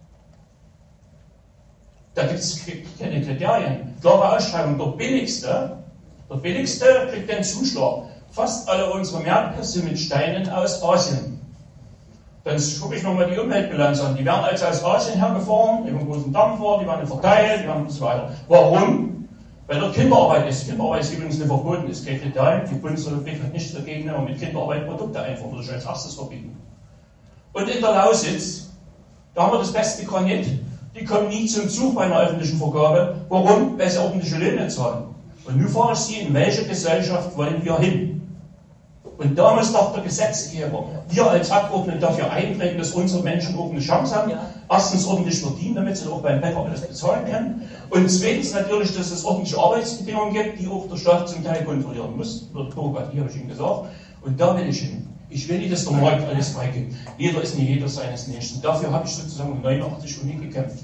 I: Da gibt es keine Kriterien. Klare Ausschreibung. Der billigste kriegt den Zuschlag. Fast alle unsere Märkte sind mit Steinen aus Asien. Dann gucke ich nochmal die Umweltbilanz an. Die werden also aus Asien hergefahren, über einen großen Dampfer, die werden verteilt, die werden und so weiter. Warum? Weil dort Kinderarbeit ist. Kinderarbeit ist übrigens nicht verboten, ist kein Kriterium. Die Bundesrepublik hat nichts dagegen, aber mit Kinderarbeit Produkte einführen, würde ich als erstes verbieten. Und in der Lausitz, da haben wir das beste Granit, die kommen nie zum Zug bei einer öffentlichen Vergabe. Warum? Weil sie ordentliche Löhne zahlen. Und nun frage ich Sie, in welche Gesellschaft wollen wir hin? Und da muss doch der Gesetzgeber, wir als Abgeordnete dafür eintreten, dass unsere Menschen auch eine Chance haben, erstens ordentlich verdienen, damit sie auch beim Bäcker alles bezahlen können. Und zweitens natürlich, dass es ordentliche Arbeitsbedingungen gibt, die auch der Staat zum Teil kontrollieren muss. Bürokratie habe ich Ihnen gesagt. Und da will ich hin. Ich will nicht, dass der Markt alles freigibt. Jeder ist nicht jeder seines Nächsten. Dafür habe ich sozusagen 89 Uni gekämpft.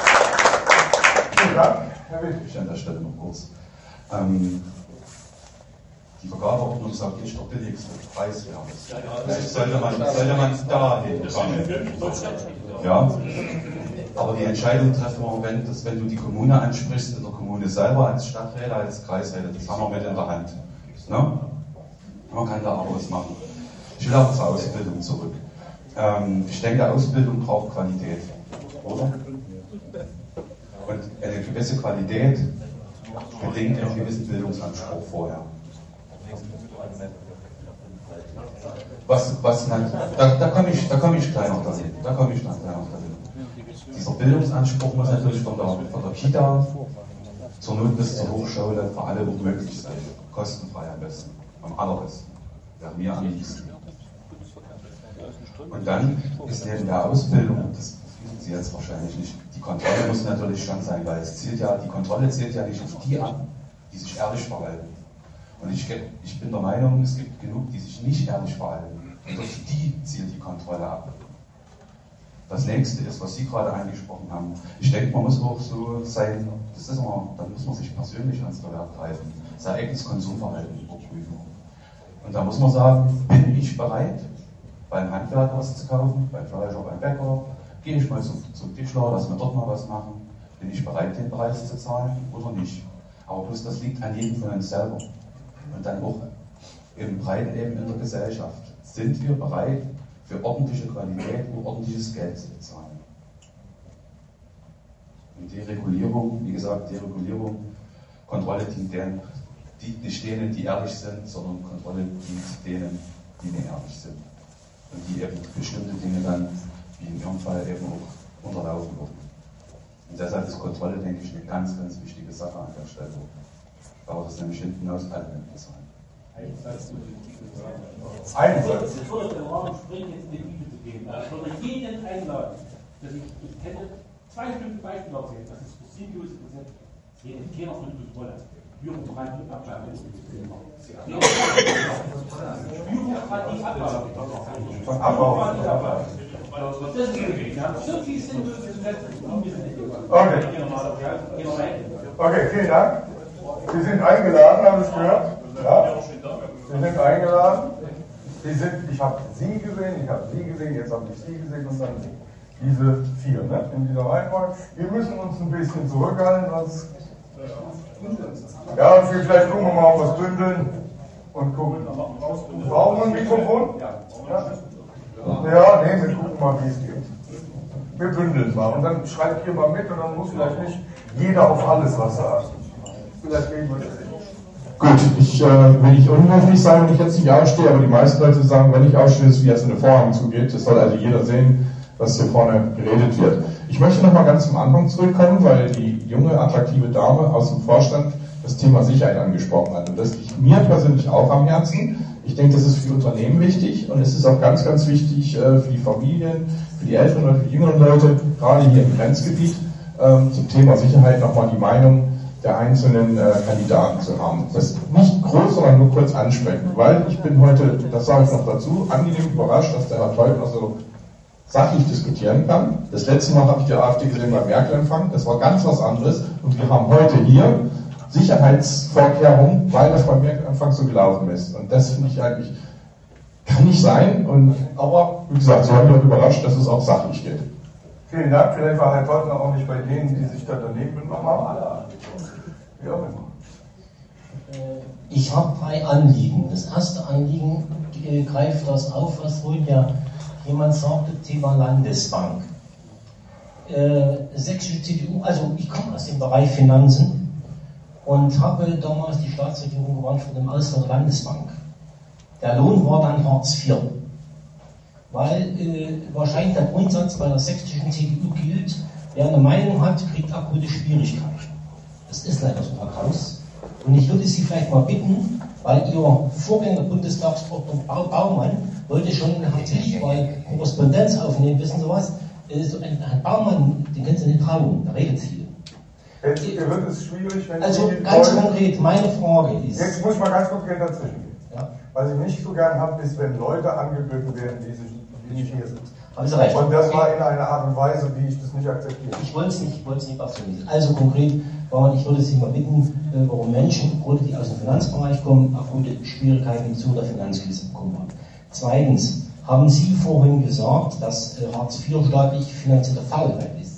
H: Vielen Dank, Herr Witt. Ich an der Stelle noch kurz. Die Vergabeordnung sagt nicht der billigste Preiswert. Also sollte man dahin kommen. Ja. Aber die Entscheidung treffen wir, wenn du die Kommune ansprichst, in der Kommune selber, als Stadträte, als Kreisräte, das haben wir mit in der Hand. Ne? Man kann da auch was machen. Ich will auch zur Ausbildung zurück. Ich denke, Ausbildung braucht Qualität, oder? Und eine gewisse Qualität bedingt einen gewissen Bildungsanspruch vorher. Da komme ich gleich noch dahin. Dieser Bildungsanspruch muss natürlich von der Kita zur Not bis zur Hochschule für alle möglich sein. Kostenfrei am besten, am allerbesten. Wäre mir am liebsten. Und dann ist neben der Ausbildung, das wissen Sie jetzt wahrscheinlich nicht, die Kontrolle muss natürlich schon sein, weil die Kontrolle zählt ja nicht auf die an, die sich ehrlich verhalten. Und ich bin der Meinung, es gibt genug, die sich nicht ehrlich verhalten. Und auf die zielt die Kontrolle ab. Das nächste ist, was Sie gerade angesprochen haben. Ich denke, man muss auch so sein, dann muss man sich persönlich ans Steuer greifen, sein eigenes Konsumverhalten überprüfen. Und da muss man sagen, bin ich bereit, beim Handwerker was zu kaufen, beim Fleischer, beim Bäcker, gehe ich mal zum Tischler, lass mir dort mal was machen, bin ich bereit, den Preis zu zahlen oder nicht. Aber bloß das liegt an jedem von uns selber. Und dann auch im breiten Leben in der Gesellschaft. Sind wir bereit, für ordentliche Qualität und ordentliches Geld zu bezahlen? Und Deregulierung, wie gesagt, Kontrolle dient nicht denen, die ehrlich sind, sondern Kontrolle dient denen, die nicht ehrlich sind. Und die eben bestimmte Dinge dann, wie in Ihrem Fall, eben auch unterlaufen wurden. Und deshalb ist Kontrolle, denke ich, eine ganz, ganz wichtige Sache an der Stelle. Aber das nämlich hinten aus allen bezahlen.
E: Einsatz.
O: Ich würde den Raum springen, jetzt in die Tiefe zu gehen. Ich würde jeden einladen, dass ich kenne 2 Stunden Beispiele erzählen, das ist das sinnlose Konzept. Keiner von uns wollen. Bürokratie abschaffen. Bürokratie abbauen.
B: Von Abbau.
O: Das ist okay. Wir haben so viel sinnlose Gesetze.
B: Okay, vielen Dank. Sie sind eingeladen, habe ich gehört. Ja? Sie sind eingeladen. Ich habe Sie gesehen, jetzt habe ich Sie gesehen und dann diese 4, ne? In dieser Reihenfolge. Wir müssen uns ein bisschen zurückhalten, sonst. Ja, und vielleicht gucken wir mal, ob wir es bündeln und gucken. Brauchen wir ein Mikrofon? Ja, nee, wir gucken mal, wie es geht. Wir bündeln mal und dann schreibt ihr mal mit und dann muss vielleicht nicht jeder auf alles was sagen. Vielleicht kriegen wir das hin.
P: Gut, ich will nicht unhöflich sein, wenn ich jetzt nicht ausstehe, aber die meisten Leute sagen, wenn ich ausstehe, ist wie jetzt eine Vorhang zugeht. Das soll also jeder sehen, was hier vorne geredet wird. Ich möchte noch mal ganz zum Anfang zurückkommen, weil die junge, attraktive Dame aus dem Vorstand das Thema Sicherheit angesprochen hat. Und das liegt mir persönlich auch am Herzen. Ich denke, das ist für die Unternehmen wichtig und es ist auch ganz, ganz wichtig für die Familien, für die älteren oder für die jüngeren Leute, gerade hier im Grenzgebiet, zum Thema Sicherheit nochmal die Meinung der einzelnen Kandidaten zu haben. Das nicht groß, sondern nur kurz ansprechen, weil ich bin heute, das sage ich noch dazu, angenehm überrascht, dass der Herr Teubner so sachlich diskutieren kann. Das letzte Mal habe ich die AfD gesehen beim Merkel-Empfang, das war ganz was anderes und wir haben heute hier Sicherheitsvorkehrungen, weil das beim Merkel-Empfang so gelaufen ist. Und das finde ich eigentlich, kann nicht sein, aber wie gesagt, so haben wir überrascht, dass es auch sachlich geht.
B: Vielen Dank, vielleicht war Herr Teubner auch nicht bei denen, die sich da daneben benommen haben. Wie auch immer.
J: Ich habe 3 Anliegen. Das erste Anliegen greift das auf, was vorhin ja jemand sagte, Thema Landesbank. Sächsische CDU, also ich komme aus dem Bereich Finanzen und habe damals die Staatsregierung gewarnt vor dem Aus der Landesbank. Der Lohn war dann Hartz IV. Weil wahrscheinlich der Grundsatz bei der sächsischen CDU gilt, wer eine Meinung hat, kriegt akute Schwierigkeiten. Das ist leider so, Herr Kraus. Und ich würde Sie vielleicht mal bitten, weil Ihr Vorgänger Bundestagsordner Baumann wollte schon eine Korrespondenz aufnehmen, wissen Sie was? So ein Baumann, den können Sie nicht trauen, der redet viel.
B: Jetzt wird es schwierig, wenn
J: also ganz konkret, meine Frage ist...
B: Jetzt muss ich mal ganz kurz dazwischen gehen. Ja. Was ich nicht so gern habe, ist, wenn Leute angegriffen werden, die nicht hier sind.
L: Haben Sie recht.
B: Und das war in einer Art und Weise, wie ich das nicht akzeptiere.
J: Ich wollte es nicht abfinden. Also konkret, ich würde Sie mal bitten, warum Menschen, gerade die aus dem Finanzbereich kommen, akute Schwierigkeiten zu der Finanzkrise bekommen haben. Zweitens, haben Sie vorhin gesagt, dass Hartz IV staatlich finanzierte Faulheit ist?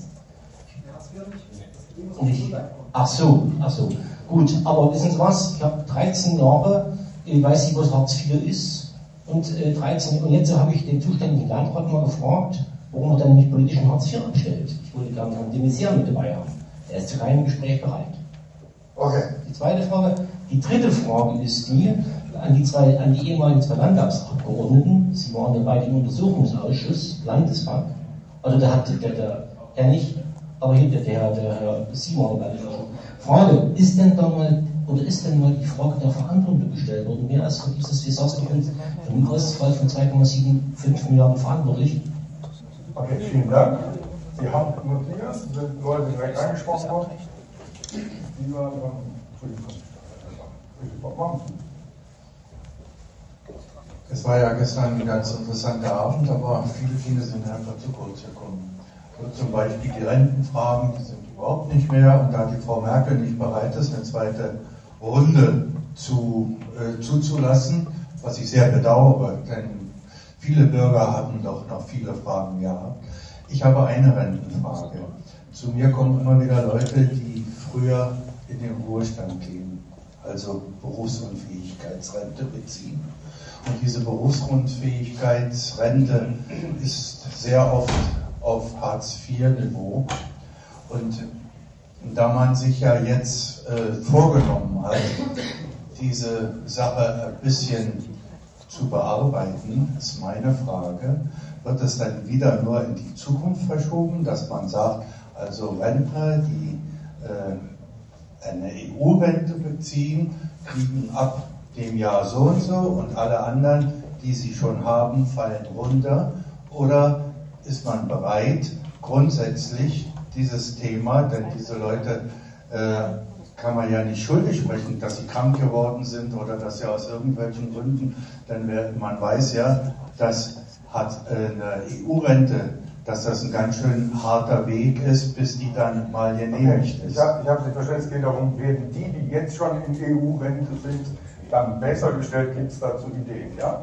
J: Nicht. Ach so. Gut, aber wissen Sie was? Ich habe 13 Jahre, weiß ich, was Hartz IV ist. Und jetzt habe ich den zuständigen Landrat mal gefragt, warum er dann nicht politischen Hartz IV abstellt. Ich würde gerne Herrn de Maizière mit dabei haben. Er ist zu keinem Gespräch bereit.
B: Okay.
J: Die zweite Frage. Die dritte Frage ist die, an die ehemaligen 2 Landtagsabgeordneten. Sie waren ja bei dem Untersuchungsausschuss, Landesbank. Also der Herr nicht, aber hier der Herr Simon war schon. Frage, ist denn mal die Frage der Verantwortung gestellt worden? Wer ist für dieses Desaster für den Ausfall von 2,75 Milliarden verantwortlich?
B: Okay, vielen Dank. Sie haben notiert, sind Leute direkt angesprochen worden. Die waren
Q: Es war ja gestern ein ganz interessanter Abend, aber viele Dinge sind einfach zu kurz gekommen. Zum Beispiel die Rentenfragen, die sind überhaupt nicht mehr. Und da die Frau Merkel nicht bereit ist, eine zweite Runde zuzulassen, was ich sehr bedauere, denn viele Bürger hatten doch noch viele Fragen gehabt. Ich habe eine Rentenfrage. Zu mir kommen immer wieder Leute, die früher in den Ruhestand gehen, also Berufsunfähigkeitsrente beziehen. Und diese Berufsunfähigkeitsrente ist sehr oft auf Hartz-IV-Niveau. Und da man sich ja jetzt vorgenommen hat, diese Sache ein bisschen zu bearbeiten, ist meine Frage, wird es dann wieder nur in die Zukunft verschoben, dass man sagt, also Rentner, die eine EU-Rente beziehen, kriegen ab dem Jahr so und so und alle anderen, die sie schon haben, fallen runter? Oder ist man bereit, grundsätzlich dieses Thema, denn diese Leute kann man ja nicht schuldig sprechen, dass sie krank geworden sind oder dass sie aus irgendwelchen Gründen, denn man weiß ja, das hat eine EU-Rente, dass das ein ganz schön harter Weg ist, bis die dann mal genehmigt ist.
B: Ich habe Sie verstanden, es geht darum, werden die jetzt schon in EU-Rente sind, dann besser gestellt, gibt es dazu Ideen, ja?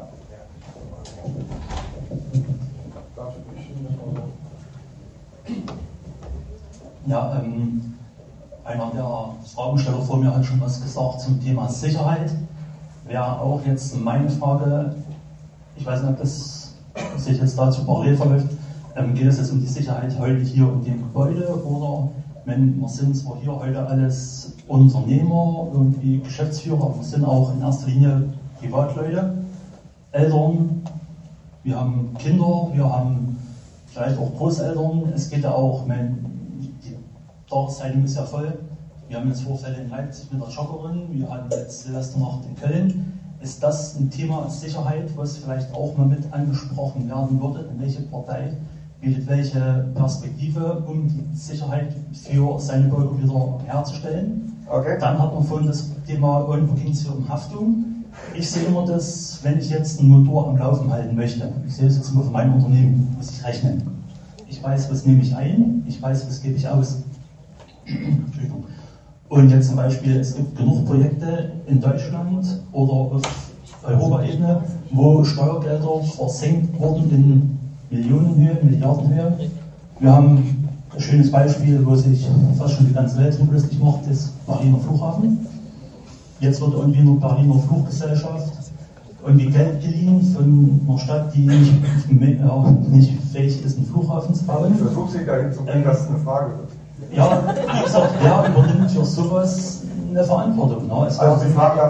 R: Ja, einer der Fragesteller vor mir hat schon was gesagt zum Thema Sicherheit. Wäre auch jetzt meine Frage, ich weiß nicht, ob das sich jetzt dazu parallel verläuft, geht es jetzt um die Sicherheit heute hier in dem Gebäude oder wir sind zwar hier heute alles Unternehmer, irgendwie Geschäftsführer, aber wir sind auch in erster Linie Privatleute, Eltern, wir haben Kinder, wir haben vielleicht auch Großeltern, es geht ja auch, die Tageszeitung ist ja voll, wir haben jetzt Vorfälle in Leipzig mit der Joggerin, wir hatten jetzt Silvesternacht in Köln. Ist das ein Thema Sicherheit, was vielleicht auch mal mit angesprochen werden würde? In welche Partei bietet welche Perspektive, um die Sicherheit für seine Bürger wieder herzustellen?
B: Okay.
R: Dann hat man vorhin das Thema, irgendwo ging es hier um Haftung. Ich sehe immer das, wenn ich jetzt einen Motor am Laufen halten möchte. Ich sehe es jetzt nur für mein Unternehmen, muss ich rechnen. Ich weiß, was nehme ich ein, ich weiß, was gebe ich aus. Entschuldigung. Und jetzt zum Beispiel, es gibt genug Projekte in Deutschland oder auf Europaebene, wo Steuergelder versenkt wurden in Millionenhöhe, Milliardenhöhe. Wir haben ein schönes Beispiel, wo sich fast schon die ganze Welt drüber lustig macht, ist Berliner Flughafen. Jetzt wird irgendwie eine Berliner Fluggesellschaft irgendwie Geld geliehen von einer Stadt, die nicht fähig ist, einen Flughafen zu bauen.
B: Ich versuche Sie dahin zu bringen, dass es eine Frage wird.
R: Ja, wie gesagt, wer übernimmt für sowas eine Verantwortung? Ne? Es werden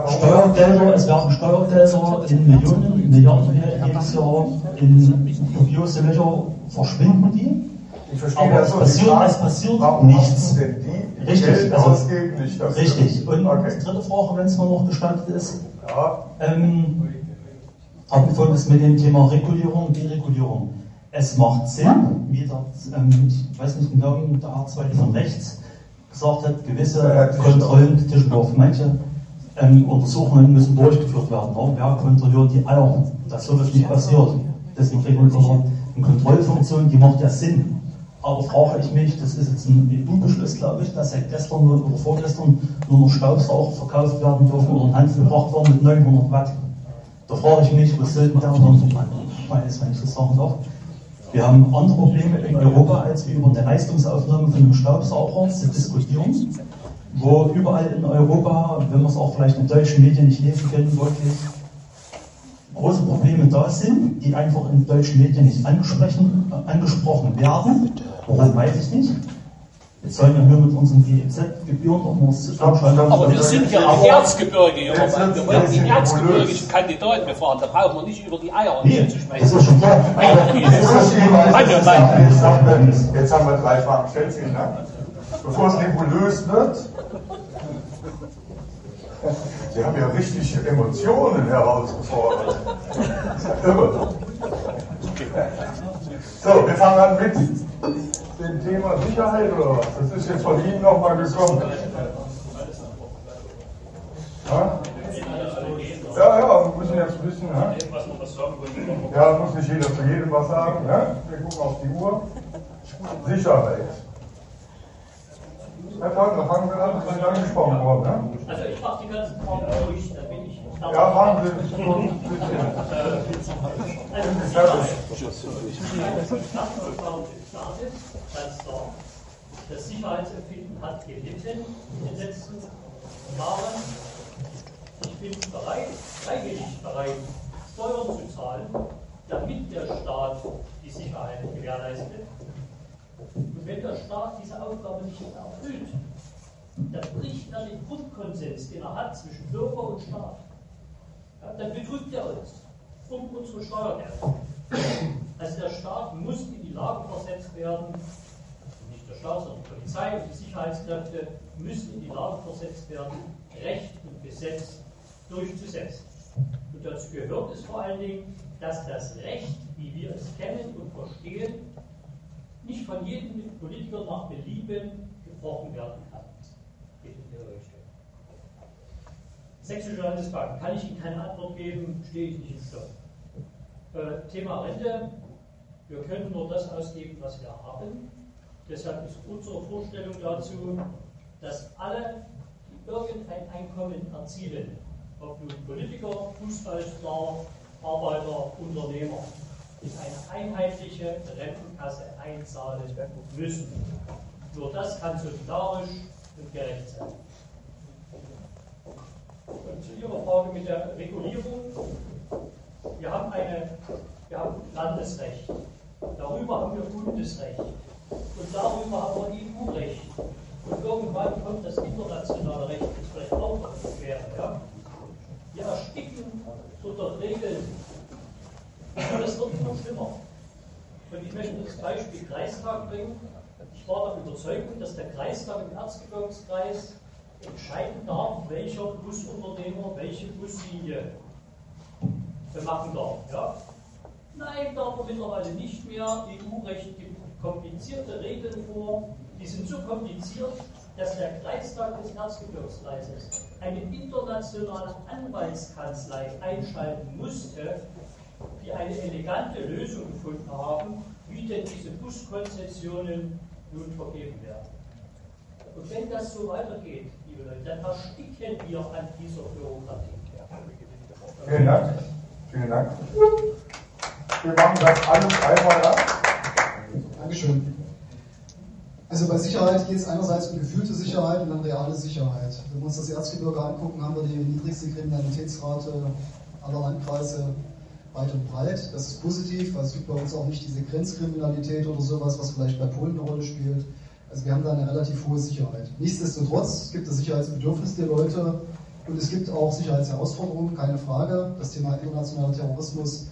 R: Steuergelder in Millionen, Milliardenhöhe jedes Jahr in dubiose Löcher verschwinden die.
B: Ich verstehe
R: aber
B: das so.
R: Es passiert nichts.
B: Denn die
R: Richtig,
B: Geld
R: also,
B: ausgeben, nicht dafür.
R: Richtig. Und
B: okay.
R: die dritte Frage, wenn es mal noch gestattet ist,
B: ja.
R: Hatten wir vorhin das mit dem Thema Regulierung und Deregulierung. Es macht Sinn, wie der, ich weiß nicht genau, der R2 von rechts gesagt hat, gewisse Kontrollen, Tischendorf, manche Untersuchungen müssen durchgeführt werden. Wer kontrolliert die Eier, dass sowas nicht passiert? Deswegen Regulierung. Und Kontrollfunktion, die macht ja Sinn. Aber frage ich mich, das ist jetzt ein EU-Beschluss, glaube ich, dass seit gestern oder vorgestern nur noch Staubsauger verkauft werden dürfen oder in Hand gebracht werden mit 900 Watt. Da frage ich mich, was sollten der wenn ich das sagen darf. Wir haben andere Probleme in Europa, als wir über eine Leistungsaufnahme von einem Staubsauger zu diskutieren, wo überall in Europa, wenn wir es auch vielleicht in deutschen Medien nicht lesen können, wirklich große Probleme da sind, die einfach in deutschen Medien nicht angesprochen werden. Woran weiß ich nicht. Wir zahlen ja nur mit unseren GEZ-Gebühren, um uns zu anschauen.
O: Aber wir sind ja im Erzgebirge, wir wollen die erzgebirgischen Kandidaten befahren, da brauchen wir nicht über die Eier zu sprechen. Das ist schon klar.
B: Jetzt haben wir 3 Fragen, stellt sie, ne? Bevor es nebulös wird, Sie haben ja richtig Emotionen herausgefordert. Irre. So, wir fangen an mit dem Thema Sicherheit oder was? Das ist jetzt von Ihnen nochmal gekommen. Ja? Ja, wir müssen jetzt wissen. Ja, muss nicht jeder zu jedem was sagen. Ne? Wir gucken auf die Uhr. Sicherheit. Herr Partner, fangen wir an, das ist angesprochen worden. Ne?
E: Also ich mache die ganzen Fragen durch, da bin ich.
B: Ja, machen Sie.
E: Das Sicherheitsempfinden hat gelitten in den letzten Jahren. Ich bin freiwillig bereit, Steuern zu zahlen, damit der Staat die Sicherheit gewährleistet. Und wenn der Staat diese Aufgabe nicht erfüllt, dann bricht er den Grundkonsens, den er hat zwischen Bürger und Staat. Ja, dann betrügt er uns um unsere Steuergelder. Also der Staat muss in die Lage versetzt werden, nicht der Staat, sondern die Polizei und die Sicherheitskräfte müssen in die Lage versetzt werden, Recht und Gesetz durchzusetzen. Und dazu gehört es vor allen Dingen, dass das Recht, wie wir es kennen und verstehen, nicht von jedem Politiker nach Belieben gebrochen werden kann. Sächsische Landesbank, kann ich Ihnen keine Antwort geben, stehe ich nicht im Stoff. Thema Rente, wir können nur das ausgeben, was wir haben. Deshalb ist unsere Vorstellung dazu, dass alle, die irgendein Einkommen erzielen, ob nun Politiker, Fußballstar, Arbeiter, Unternehmer, in eine einheitliche Rentenkasse einzahlen müssen. Nur das kann solidarisch und gerecht sein. Und zu Ihrer Frage mit der Regulierung. Wir haben Landesrecht. Darüber haben wir Bundesrecht. Und darüber haben wir EU-Recht. Und irgendwann kommt das internationale Recht, das vielleicht auch noch schwer. Ja? Wir ersticken unter Regeln. Und das wird immer schlimmer. Und ich möchte das Beispiel Kreistag bringen. Ich war der Überzeugung, dass der Kreistag im Erzgebirgskreis entscheiden darf, welcher Busunternehmer welche Buslinie machen darf. Ja? Nein, darf er mittlerweile nicht mehr. EU-Recht gibt komplizierte Regeln vor. Die sind so kompliziert, dass der Kreistag des Erzgebirgskreises eine internationale Anwaltskanzlei einschalten musste, die eine elegante Lösung gefunden haben, wie denn diese Buskonzessionen nun vergeben werden. Und wenn das so weitergeht, liebe Leute, dann ersticken wir an dieser Bürokratie.
B: Vielen Dank. Vielen Dank. Wir machen das alles einmal ab.
D: Dankeschön. Also bei Sicherheit geht es einerseits um gefühlte Sicherheit und dann reale Sicherheit. Wenn wir uns das Erzgebirge angucken, haben wir die niedrigste Kriminalitätsrate aller Landkreise weit und breit. Das ist positiv, weil es gibt bei uns auch nicht diese Grenzkriminalität oder sowas, was vielleicht bei Polen eine Rolle spielt. Also wir haben da eine relativ hohe Sicherheit. Nichtsdestotrotz gibt es Sicherheitsbedürfnisse der Leute und es gibt auch Sicherheitsherausforderungen, keine Frage. Das Thema internationaler Terrorismus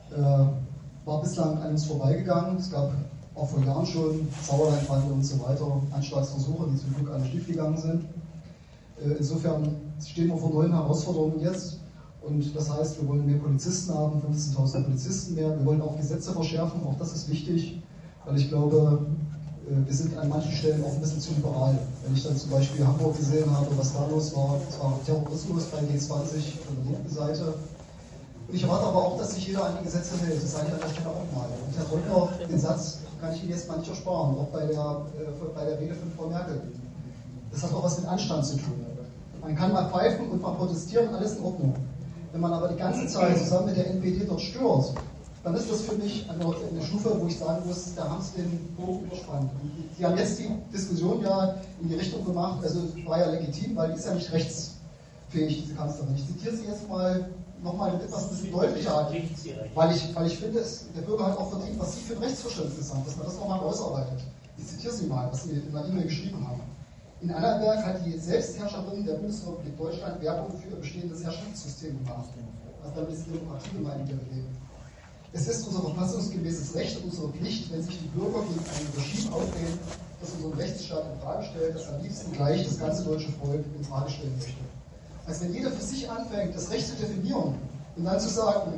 D: war bislang an uns vorbeigegangen. Es gab auch vor Jahren schon Sauerleinbrände und so weiter, Anschlagsversuche, die zum Glück alle schiefgegangen sind. Insofern stehen wir vor neuen Herausforderungen jetzt. Und das heißt, wir wollen mehr Polizisten haben, 15.000 Polizisten mehr. Wir wollen auch Gesetze verschärfen, auch das ist wichtig, weil ich glaube, wir sind an manchen Stellen auch ein bisschen zu liberal. Wenn ich dann zum Beispiel Hamburg gesehen habe, was da los war, es war Terrorismus bei G20 von der linken Seite. Und ich erwarte aber auch, dass sich jeder an die Gesetze hält. Das sage ich an der Stelle auch mal. Und Herr Trockner, den Satz kann ich Ihnen jetzt mal nicht ersparen, auch bei der Rede von Frau Merkel. Das hat auch was mit Anstand zu tun. Man kann mal pfeifen und mal protestieren, alles in Ordnung. Wenn man aber die ganze Zeit zusammen mit der NPD dort stört, dann ist das für mich eine Stufe, wo ich sagen muss, da haben Sie den Bogen überspannt. Sie haben jetzt die Diskussion ja in die Richtung gemacht, also war ja legitim, weil die ist ja nicht rechtsfähig, diese Kanzlerin. Ich zitiere sie jetzt mal nochmal etwas ein bisschen deutlicher, weil ich finde, der Bürger hat auch verdient, was Sie für ein Rechtsverständnis haben, dass man das nochmal ausarbeitet. Ich zitiere Sie mal, was Sie in einer E-Mail geschrieben haben. In Annaberg hat die Selbstherrscherin der Bundesrepublik Deutschland Werbung für ihr bestehendes Herrschaftssystem gemacht. Also damit ist die Demokratie gemeint, in der wir leben. Es ist unser verfassungsgemäßes Recht und unsere Pflicht, wenn sich die Bürger gegen ein Regime auflehnen, das unseren Rechtsstaat in Frage stellt, das am liebsten gleich das ganze deutsche Volk in Frage stellen möchte. Also wenn jeder für sich anfängt, das Recht zu definieren und dann zu sagen,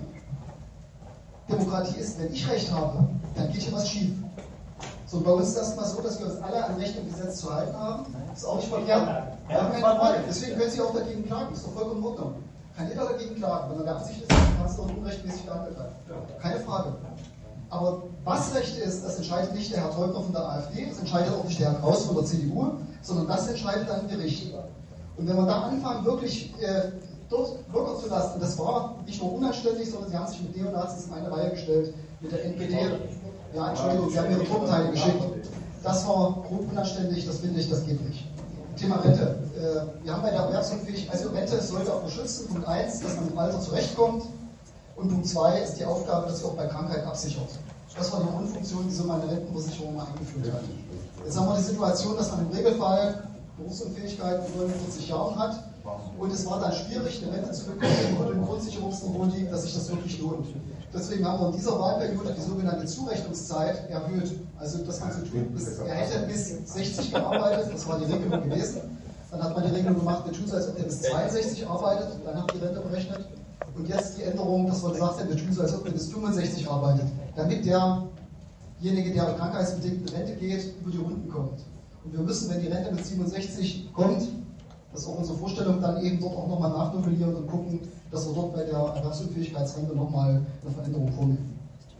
D: Demokratie ist, wenn ich Recht habe, dann geht hier was schief. So, bei uns ist das mal so, dass wir uns alle an Recht und Gesetz zu halten haben. Das ist auch nicht verkehrt. Ja, keine Frage. Deswegen können Sie auch dagegen klagen. Das ist doch vollkommen in Ordnung. Kann jeder dagegen klagen, wenn er der Absicht ist, dass die Kanzlerin unrechtmäßig gehandelt hat. Keine Frage. Aber was Recht ist, das entscheidet nicht der Herr Teubner von der AfD, das entscheidet auch nicht der Herr Kraus von der CDU, sondern das entscheidet dann ein Gericht. Und wenn wir da anfangen, wirklich dort Bürger zu lassen, das war nicht nur unanständig, sondern sie haben sich mit Neonazis in eine Reihe gestellt, mit der NPD. Ja, Entschuldigung, sie haben ihre Truppenteile geschickt. Das war grob unanständig, das finde ich, das geht nicht. Thema Rente. Wir haben bei der Erwerbsunfähigkeit, also Rente sollte auch beschützen. Punkt 1, dass man im Alter zurechtkommt. Und Punkt 2 ist die Aufgabe, dass sie auch bei Krankheit absichert. Das war die Grundfunktion, die so meine Rentenversicherung mal eingeführt hat. Jetzt haben wir die Situation, dass man im Regelfall Berufsunfähigkeit mit 49 Jahren hat. Und es war dann schwierig, eine Rente zu bekommen, die unter dem Grundsicherungsniveau liegt, dass sich das wirklich lohnt. Deswegen haben wir in dieser Wahlperiode die sogenannte Zurechnungszeit erhöht. Also, dass man so tut, er hätte bis 60 gearbeitet, das war die Regelung gewesen. Dann hat man die Regelung gemacht, wir tun so, als ob der bis 62 arbeitet, dann hat die Rente berechnet. Und jetzt die Änderung, dass man gesagt hat, wir tun so, als ob der bis 65 arbeitet, damit derjenige, der auf krankheitsbedingte Rente geht, über die Runden kommt. Und wir müssen, wenn die Rente mit 67 kommt, das ist auch unsere Vorstellung, dann eben dort auch nochmal nachnovellieren und gucken, dass wir dort bei der Erwerbsunfähigkeitsrente nochmal eine Veränderung vornehmen.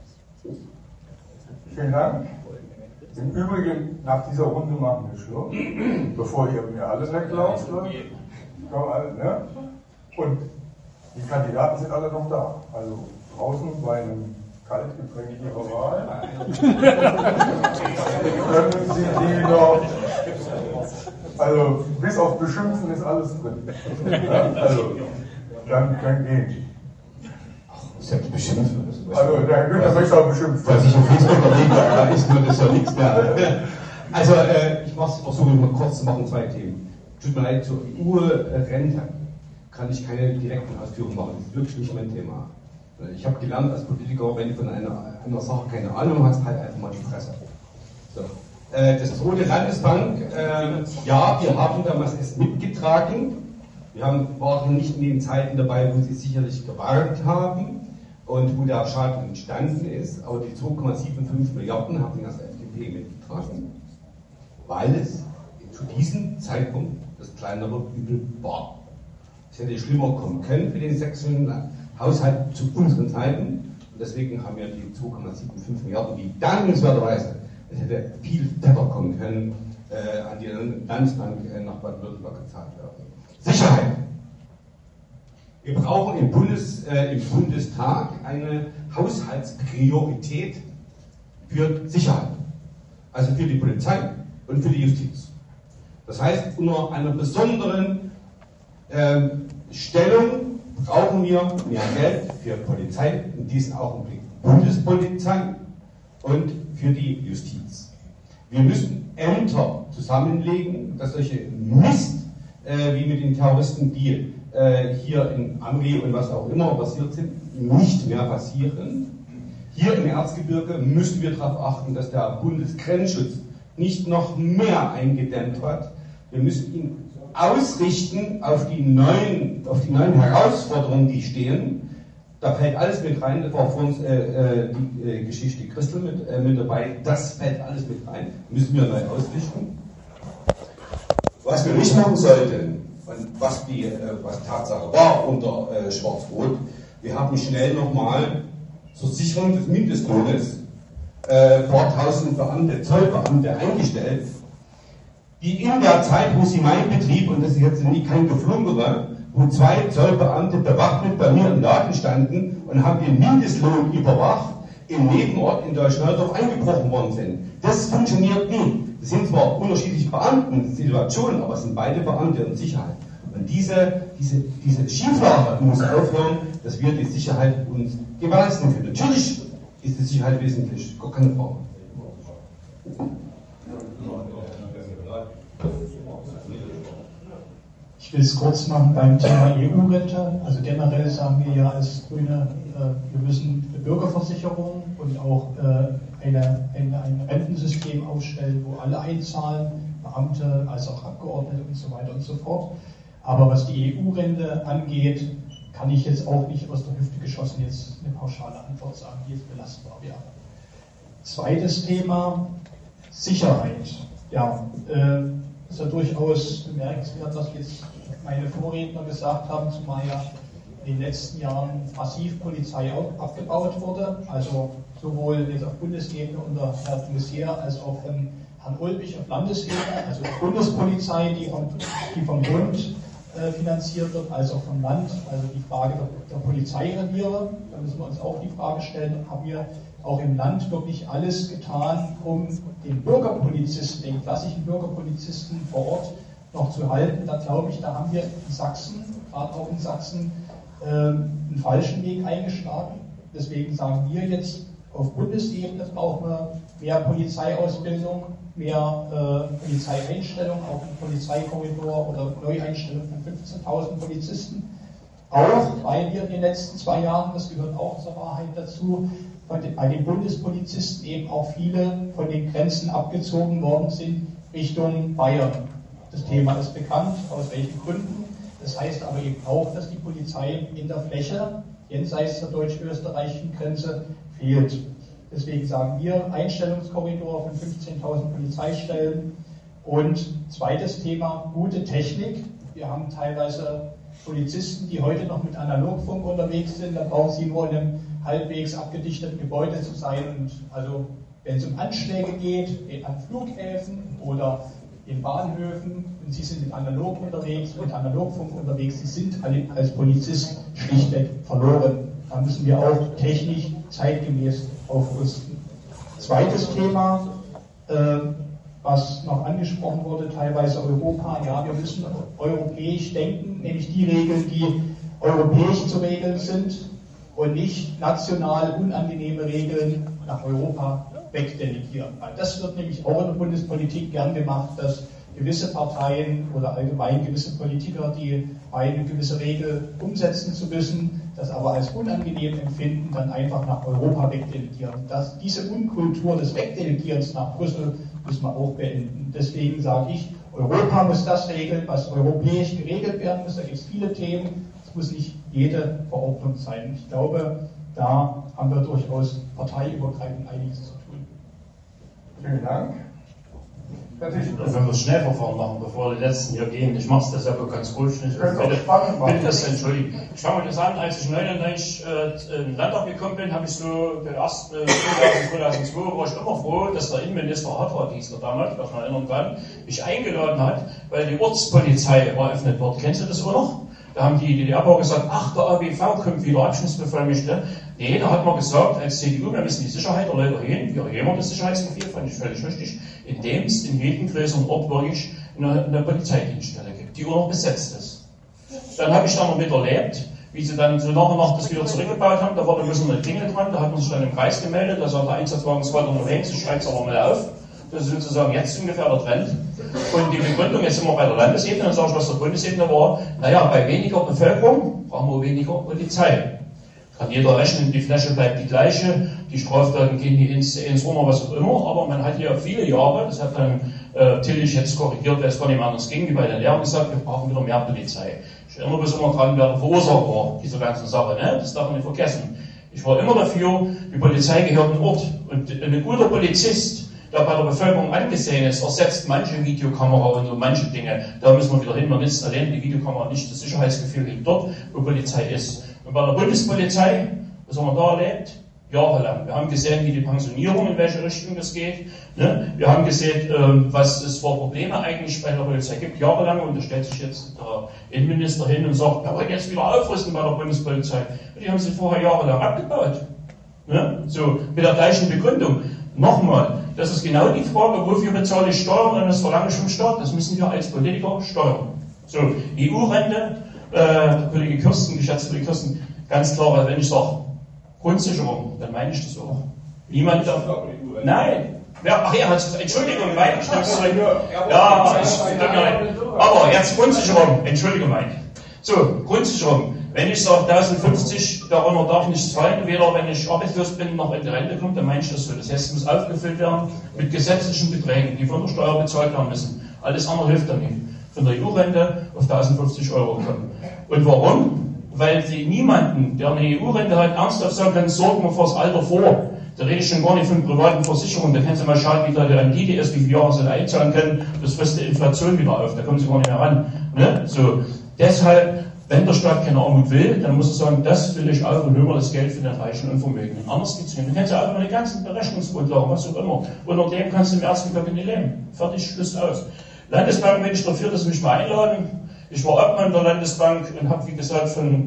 B: Vielen Dank. Im Übrigen, nach dieser Runde machen wir Schluss, bevor ihr mir alles wegklaut. Ne? Und die Kandidaten sind alle noch da. Also draußen bei einem Kaltgetränk ihrer Wahl können Sie die noch. Also bis auf Beschimpfen ist alles drin. Ja, also dann können gehen.
F: Selbstbeschimpfen.
B: Also der Günther möchte auch beschimpfen.
F: Was ich auf Facebook erlebe, da ist nur das ja nichts mehr. Also ich versuche mal kurz zu machen, 2 Themen. Tut mir leid, zur EU-Rente kann ich keine direkten Ausführungen machen. Das ist wirklich nicht mein Thema. Ich habe gelernt als Politiker, wenn du von einer Sache keine Ahnung hast, halt einfach mal die Fresse. So. Das Rote Landesbank, ja, wir haben damals es mitgetragen. Wir waren nicht in den Zeiten dabei, wo sie sicherlich gewarnt haben und wo der Schaden entstanden ist. Aber die 2,75 Milliarden haben wir als FDP mitgetragen, weil es zu diesem Zeitpunkt das kleinere Übel war. Es hätte schlimmer kommen können für den sächsischen Haushalt zu unseren Zeiten. Und deswegen haben wir die 2,75 Milliarden, die dankenswerterweise, es hätte viel fetter kommen können, an die Landesbank nach Baden-Württemberg gezahlt werden. Sicherheit. Wir brauchen im Bundestag eine Haushaltspriorität für Sicherheit. Also für die Polizei und für die Justiz. Das heißt, unter einer besonderen Stellung brauchen wir mehr Geld für Polizei, in diesem Augenblick Bundespolizei und für die Justiz. Wir müssen Ämter zusammenlegen, dass solche Mist wie mit den Terroristen, die hier in Amri und was auch immer passiert sind, nicht mehr passieren. Hier im Erzgebirge müssen wir darauf achten, dass der Bundesgrenzschutz nicht noch mehr eingedämmt hat. Wir müssen ihn ausrichten auf die neuen Herausforderungen, die stehen. Da fällt alles mit rein. Da war vor uns die Geschichte Christel mit dabei. Das fällt alles mit rein. Müssen wir neu ausrichten. Was wir nicht machen sollten, und was Tatsache war unter Schwarz-Rot, Wir haben schnell nochmal zur Sicherung des Mindestlohnes vor 1000 Beamte, Zollbeamte eingestellt, die in der Zeit, wo sie mein Betrieb, und das ist jetzt nicht kein Geflunkere, wo 2 Zollbeamte bewaffnet bei mir im Laden standen und haben den Mindestlohn überwacht, im Nebenort in Deutschneudorf eingebrochen worden sind. Das funktioniert nie. Das sind zwar unterschiedliche Beamtensituationen, aber es sind beide Beamte und Sicherheit. Und diese Schieflage muss aufhören, dass wir die Sicherheit uns gewährleisten können. Natürlich ist die Sicherheit wesentlich, gar keine Frage.
G: Ich will es kurz machen beim Thema EU-Rente. Also generell sagen wir ja als Grüne, wir müssen eine Bürgerversicherung und auch ein Rentensystem aufstellen, wo alle einzahlen, Beamte als auch Abgeordnete und so weiter und so fort. Aber was die EU-Rente angeht, kann ich jetzt auch nicht aus der Hüfte geschossen jetzt eine pauschale Antwort sagen, die jetzt belastbar wäre. Zweites Thema, Sicherheit. Ja, ist ja durchaus bemerkenswert, was jetzt meine Vorredner gesagt haben, zumal ja in den letzten Jahren massiv Polizei abgebaut wurde, also sowohl jetzt auf Bundesebene unter Herrn Messier als auch von Herrn Ulbich auf Landesebene, also die Bundespolizei, die vom Bund finanziert wird, als auch vom Land, also die Frage der Polizeireviere, da müssen wir uns auch die Frage stellen, haben wir auch im Land wirklich alles getan, um den Bürgerpolizisten, den klassischen Bürgerpolizisten vor Ort noch zu halten. Da glaube ich, da haben wir in Sachsen, gerade auch in Sachsen, einen falschen Weg eingeschlagen. Deswegen sagen wir jetzt, auf Bundesebene brauchen wir mehr Polizeiausbildung, mehr Polizeieinstellung, auch ein Polizeikorridor oder Neueinstellung von 15.000 Polizisten. Auch weil wir in den letzten 2 Jahren, das gehört auch zur Wahrheit dazu, bei den Bundespolizisten eben auch viele von den Grenzen abgezogen worden sind Richtung Bayern. Das Thema ist bekannt, aus welchen Gründen. Das heißt aber eben auch, dass die Polizei in der Fläche jenseits der deutsch-österreichischen Grenze fehlt. Deswegen sagen wir Einstellungskorridor von 15.000 Polizeistellen. Und zweites Thema, gute Technik. Wir haben teilweise Polizisten, die heute noch mit Analogfunk unterwegs sind. Da brauchen sie nur in einem halbwegs abgedichteten Gebäude zu sein. Und also wenn es um Anschläge geht, an Flughäfen oder in Bahnhöfen, und sie sind mit Analog unterwegs, mit Analogfunk unterwegs, sie sind als Polizist schlichtweg verloren. Da müssen wir auch technisch zeitgemäß aufrüsten. Zweites Thema, was noch angesprochen wurde, teilweise Europa. Ja, wir müssen europäisch denken, nämlich die Regeln, die europäisch zu regeln sind und nicht national unangenehme Regeln nach Europa wegdelegieren. Weil das wird nämlich auch in der Bundespolitik gern gemacht, dass gewisse Parteien oder allgemein gewisse Politiker, die eine gewisse Regel umsetzen zu müssen, das aber als unangenehm empfinden, dann einfach nach Europa wegdelegieren. Diese Unkultur des Wegdelegierens nach Brüssel müssen wir auch beenden. Deswegen sage ich, Europa muss das regeln, was europäisch geregelt werden muss. Da gibt es viele Themen. Es muss nicht jede Verordnung sein. Ich glaube, da haben wir durchaus parteiübergreifend einiges zu tun.
B: Vielen Dank.
I: Wenn wir Schnellverfahren machen, bevor die Letzten hier gehen, ich mache es deshalb ganz ruhig. Ich bitte das entschuldigen. Ich fange mal das an, als ich 1999 in den Landtag gekommen bin, habe ich so den ersten 2002 war ich immer froh, dass der Innenminister Hartwig hieß damals, was man erinnern kann, mich eingeladen hat, weil die Ortspolizei eröffnet wird. Kennst du das auch noch? Da haben die DDR-Bauer gesagt, ach, der ABV kommt wieder, Abschnittsbevollmächtigte. Nee, da hat man gesagt, als CDU, wir müssen die Sicherheit der Leute hin, wir erheben das Sicherheitsgefühl, fand ich völlig richtig, indem es in jedem größeren Ort wirklich eine Polizeidienststelle gibt, die auch noch besetzt ist. Dann habe ich dann noch miterlebt, wie sie dann so nach und nach das wieder zurückgebaut haben, da war da ein bisschen eine Klingel dran, da hat man sich dann im Kreis gemeldet, da sagt der Einsatzwagen ist weiter unterwegs, ich schreibe es aber mal auf. Das ist sozusagen jetzt ungefähr der Trend. Und die Begründung, jetzt sind wir bei der Landesebene, dann sage ich, was der Bundesebene war, naja, bei weniger Bevölkerung brauchen wir weniger Polizei. Kann jeder rechnen, die Fläche bleibt die gleiche, die Straftaten gehen nie ins Runter, was auch immer, aber man hat hier viele Jahre, das hat dann Tillich jetzt korrigiert, weil es gar nicht mehr anders ging, wie bei den Lehrern gesagt, wir brauchen wieder mehr Polizei. Ich erinnere mich immer dran, wer der Verursacher war, dieser ganzen Sache, ne? Das darf man nicht vergessen. Ich war immer dafür, die Polizei gehört ein Ort. Und ein guter Polizist, der bei der Bevölkerung angesehen ist, ersetzt manche Videokamera und so manche Dinge. Da müssen wir wieder hin. Man nützt allein die Videokamera nicht das Sicherheitsgefühl dort, wo Polizei ist. Und Und bei der Bundespolizei, was haben wir da erlebt? Jahrelang. Wir haben gesehen, wie die Pensionierung, in welche Richtung das geht. Ne? Wir haben gesehen, was es für Probleme eigentlich bei der Polizei gibt. Jahrelang. Und da stellt sich jetzt der Innenminister hin und sagt, wir wollen jetzt wieder aufrüsten bei der Bundespolizei. Und die haben sie vorher jahrelang abgebaut. Ne? So, mit der gleichen Begründung. Nochmal, das ist genau die Frage, wofür bezahle ich Steuern, und das verlange ich vom Staat. Das müssen wir als Politiker steuern. So, EU-Rente, Kollege Kirsten, geschätzte Kollege Kirsten, ganz klar, weil wenn ich sage, Grundsicherung, dann meine ich das auch. Niemand darf. Nein! Ja, ach ja, Entschuldigung, Mike, ich nehme es zurück. Ja, aber jetzt Grundsicherung, Entschuldigung, Mike. So, Grundsicherung. Wenn ich sage 1050, darunter darf nichts fallen, weder wenn ich arbeitslos bin noch in die Rente komme, dann meine ich das so. Das heißt, es muss aufgefüllt werden mit gesetzlichen Beträgen, die von der Steuer bezahlt werden müssen. Alles andere hilft dann nicht. Von der EU-Rente auf 1050 € kommen. Und warum? Weil sie niemanden, der eine EU-Rente hat, ernsthaft sagen kann, sorgen wir fürs Alter vor. Da rede ich schon gar nicht von privaten Versicherungen. Da können Sie mal schauen, wie da die Rendite ist, wie viele Jahre Sie da einzahlen können. Das frisst die Inflation wieder auf. Da kommen Sie gar nicht mehr ran. Ne? So. Deshalb, wenn der Staat keine Armut will, dann muss er sagen, das will ich auf und nehmen wir das Geld für den Reichen und Vermögenden. Anders geht es nicht. Dann kennst du auch meine ganzen Berechnungsgrundlagen, was auch immer. Unter dem kannst du im ersten Block nicht leben. Fertig, Schluss aus. Landesbank bin ich dafür, dass Sie mich mal einladen. Ich war Obmann der Landesbank und habe, wie gesagt, von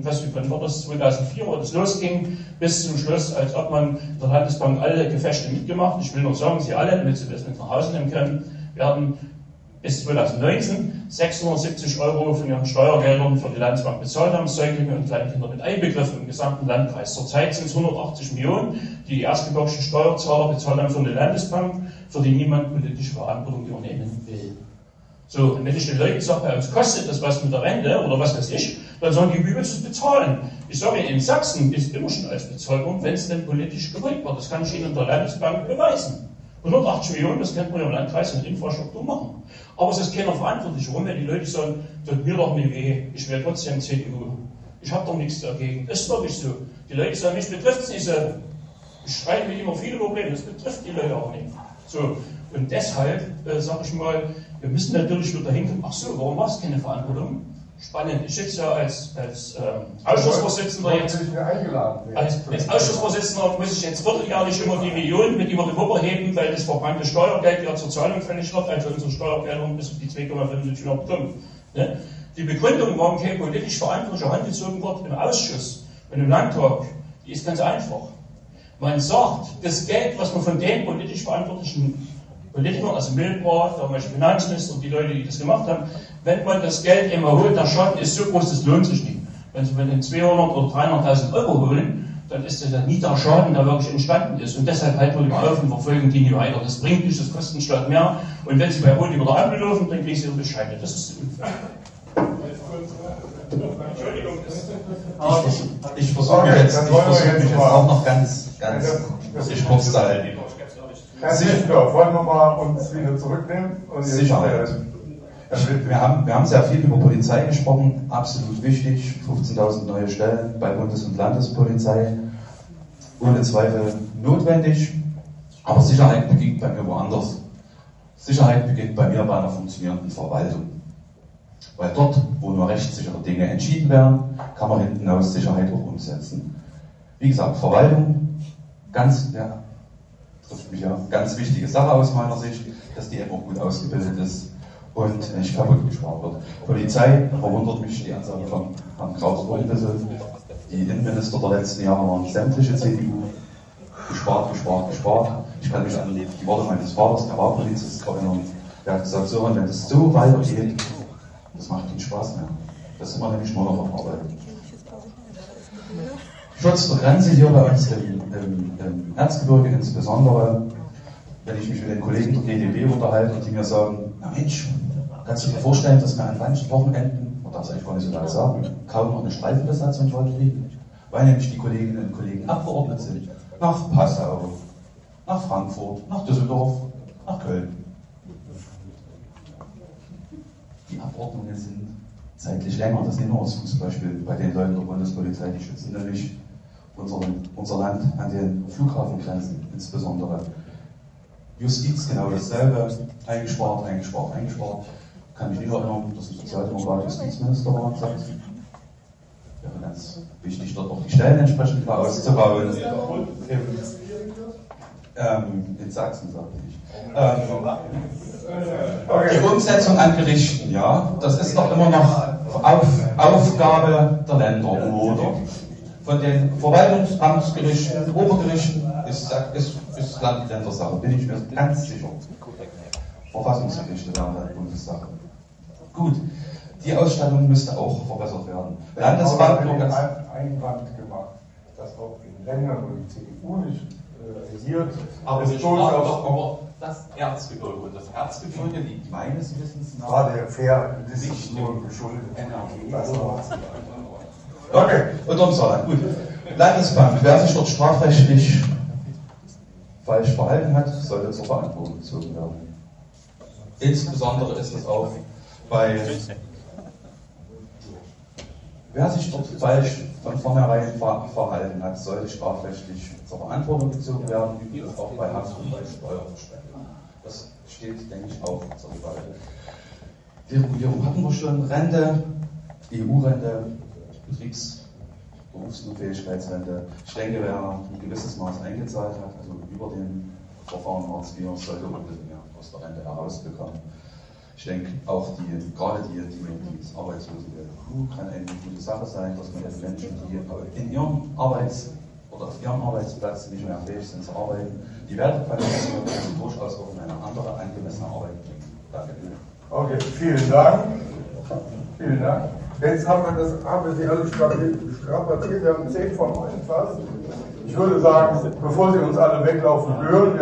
I: 2004, wo das losging, bis zum Schluss als Obmann der Landesbank alle Gefechte mitgemacht. Ich will nur sagen, Sie alle, damit Sie das mit nach Hause nehmen können, werden bis 2019 670 € von Ihren Steuergeldern für die Landesbank bezahlt haben, Säuglinge und Kleinkinder mit einbegriffen im gesamten Landkreis. Zurzeit sind es 180 Millionen, die erstgebürgischen Steuerzahler bezahlt haben von der Landesbank, für die niemand politische Verantwortung übernehmen will. So, und wenn ich den Leuten sage, bei uns kostet das was mit der Rente oder was weiß ich, dann sagen die, wie willst du es bezahlen? Ich sage, in Sachsen ist immer schon als Bezahlung, wenn es denn politisch gewollt wird. Das kann ich Ihnen in der Landesbank beweisen. 180 Millionen, das könnte man im Landkreis und Infrastruktur machen. Aber es ist keiner verantwortlich. Warum? Wenn die Leute sagen, tut mir doch nicht weh, ich wähle trotzdem CDU. Ich habe doch nichts dagegen. Das ist wirklich so. Die Leute sagen, mich betrifft es nicht so. Ich streite mit immer viele Probleme, das betrifft die Leute auch nicht. So. Und deshalb, sage ich mal, wir müssen natürlich wieder hinkommen, ach so, warum machst du keine Verantwortung? Spannend, ich sitze ja als Ausschussvorsitzender jetzt, als Ausschussvorsitzender muss ich jetzt vierteljährlich immer die Millionen mit über die Wupper heben, weil das verbrannte Steuergeld ja zur Zahlung fällig wird, also unsere Steuergelder bis auf die 2,5 Milliarden kommen. Ne? Die Begründung, warum keine politisch verantwortliche Hand gezogen wird im Ausschuss und im Landtag, die ist ganz einfach. Man sagt, das Geld, was man von den politisch verantwortlichen Politikern, also Milbra, damals Finanzminister und die Leute, die das gemacht haben, wenn man das Geld immer holt, der Schaden ist so groß, das lohnt sich nicht. Wenn Sie den 200 oder 300.000 € holen, dann ist das ja nie der Schaden, der wirklich entstanden ist. Und deshalb halten wir die auf und verfolgen die nicht weiter. Das bringt nicht, das kostet den Staat mehr. Und wenn Sie bei Rot über der Ampel laufen, dann kriegen Sie Ihre Bescheide. Das ist unfair. Entschuldigung.
H: Ich versuche mich jetzt auch noch ganz kurz zu halten.
B: Herr Sichtler, wollen wir mal uns wieder zurücknehmen?
H: Sicherheit. Wir haben sehr viel über Polizei gesprochen, absolut wichtig. 15.000 neue Stellen bei Bundes- und Landespolizei, ohne Zweifel notwendig. Aber Sicherheit beginnt bei mir woanders. Sicherheit beginnt bei mir bei einer funktionierenden Verwaltung. Weil dort, wo nur rechtssichere Dinge entschieden werden, kann man hinten aus Sicherheit auch umsetzen. Wie gesagt, Verwaltung, ganz wichtige Sache aus meiner Sicht, dass die eben auch gut ausgebildet ist und nicht kaputt gespart wird. Polizei, verwundert mich die Ansage von Herrn Kraus ein bisschen. Die Innenminister der letzten Jahre waren sämtliche CDU. Gespart. Ich kann mich an die Worte meines Vaters, der war Polizist, erinnern. Der hat gesagt, so, und wenn das so weitergeht, das macht keinen Spaß mehr. Das sind wir nämlich nur noch auf Arbeit. Schutz der Grenze hier bei uns im Erzgebirge insbesondere, wenn ich mich mit den Kollegen der GdB unterhalte und die mir sagen, na Mensch, kannst du dir vorstellen, dass wir an manchen Wochenenden, man darf es eigentlich gar nicht so lange sagen, kaum noch eine Streifenbesatzung kriegen, weil nämlich die Kolleginnen und Kollegen abgeordnet sind. Nach Passau, nach Frankfurt, nach Düsseldorf, nach Köln. Die Abordnungen sind zeitlich länger. Das nehmen wir als Fußballspiel bei den Leuten der Bundespolizei. Die schützen nämlich unser Land an den Flughafengrenzen insbesondere. Justiz genau dasselbe. Eingespart. Kann mich nicht erinnern, dass ein Sozialdemokrat Justizminister war.
F: wäre ganz wichtig, dort auch die Stellen entsprechend wieder auszubauen. In Sachsen, sage ich. Die Umsetzung an Gerichten, ja, das ist doch immer noch Aufgabe der Länder, oder? Von den Verwaltungsamtsgerichten, Obergerichten ist Land die Ländersache, bin ich mir ganz sicher. Verfassungsgerichte wären dann Bundessache. Gut, die Ausstattung müsste auch verbessert werden. Landesbank nur ganz.
B: Einwand gemacht, dass auch in Ländern, wo die CDU nicht regiert,
H: aber
B: es
H: wir sprachen doch über das Erzgebirge. Und das Erzgebirge liegt meines Wissens nach.
B: War der fair, das ist nur geschuldet.
F: Okay, und Umsaal. Gut. Landesbank, wer sich dort strafrechtlich falsch verhalten hat, sollte zur Verantwortung gezogen werden. Insbesondere ist es auch bei, wer sich dort falsch von vornherein verhalten hat, sollte strafrechtlich zur Verantwortung gezogen werden, wie das auch bei Haft und bei Steuerverschwendung. Das steht, denke ich, auch zur Debatte. Die Regulierung hatten wir schon. Rente, EU-Rente, Berufsunfähigkeitsrente. Ich denke, wer ein gewisses Maß eingezahlt hat, also über dem Verfahren Hartz IV, sollte man ein bisschen mehr aus der Rente herausbekommen. Ich denke auch gerade die Arbeitslosengeld kann eine gute Sache sein, dass man den Menschen, die in ihrem auf ihrem Arbeitsplatz nicht mehr fähig sind zu arbeiten, die Wertequalifikation durchaus auch in eine andere angemessene Arbeit bringen. Danke.
B: Okay, vielen Dank. Vielen Dank. Jetzt haben wir Sie alle strapaziert, wir haben 10 von euch fast. Ich würde sagen, bevor Sie uns alle weglaufen hören,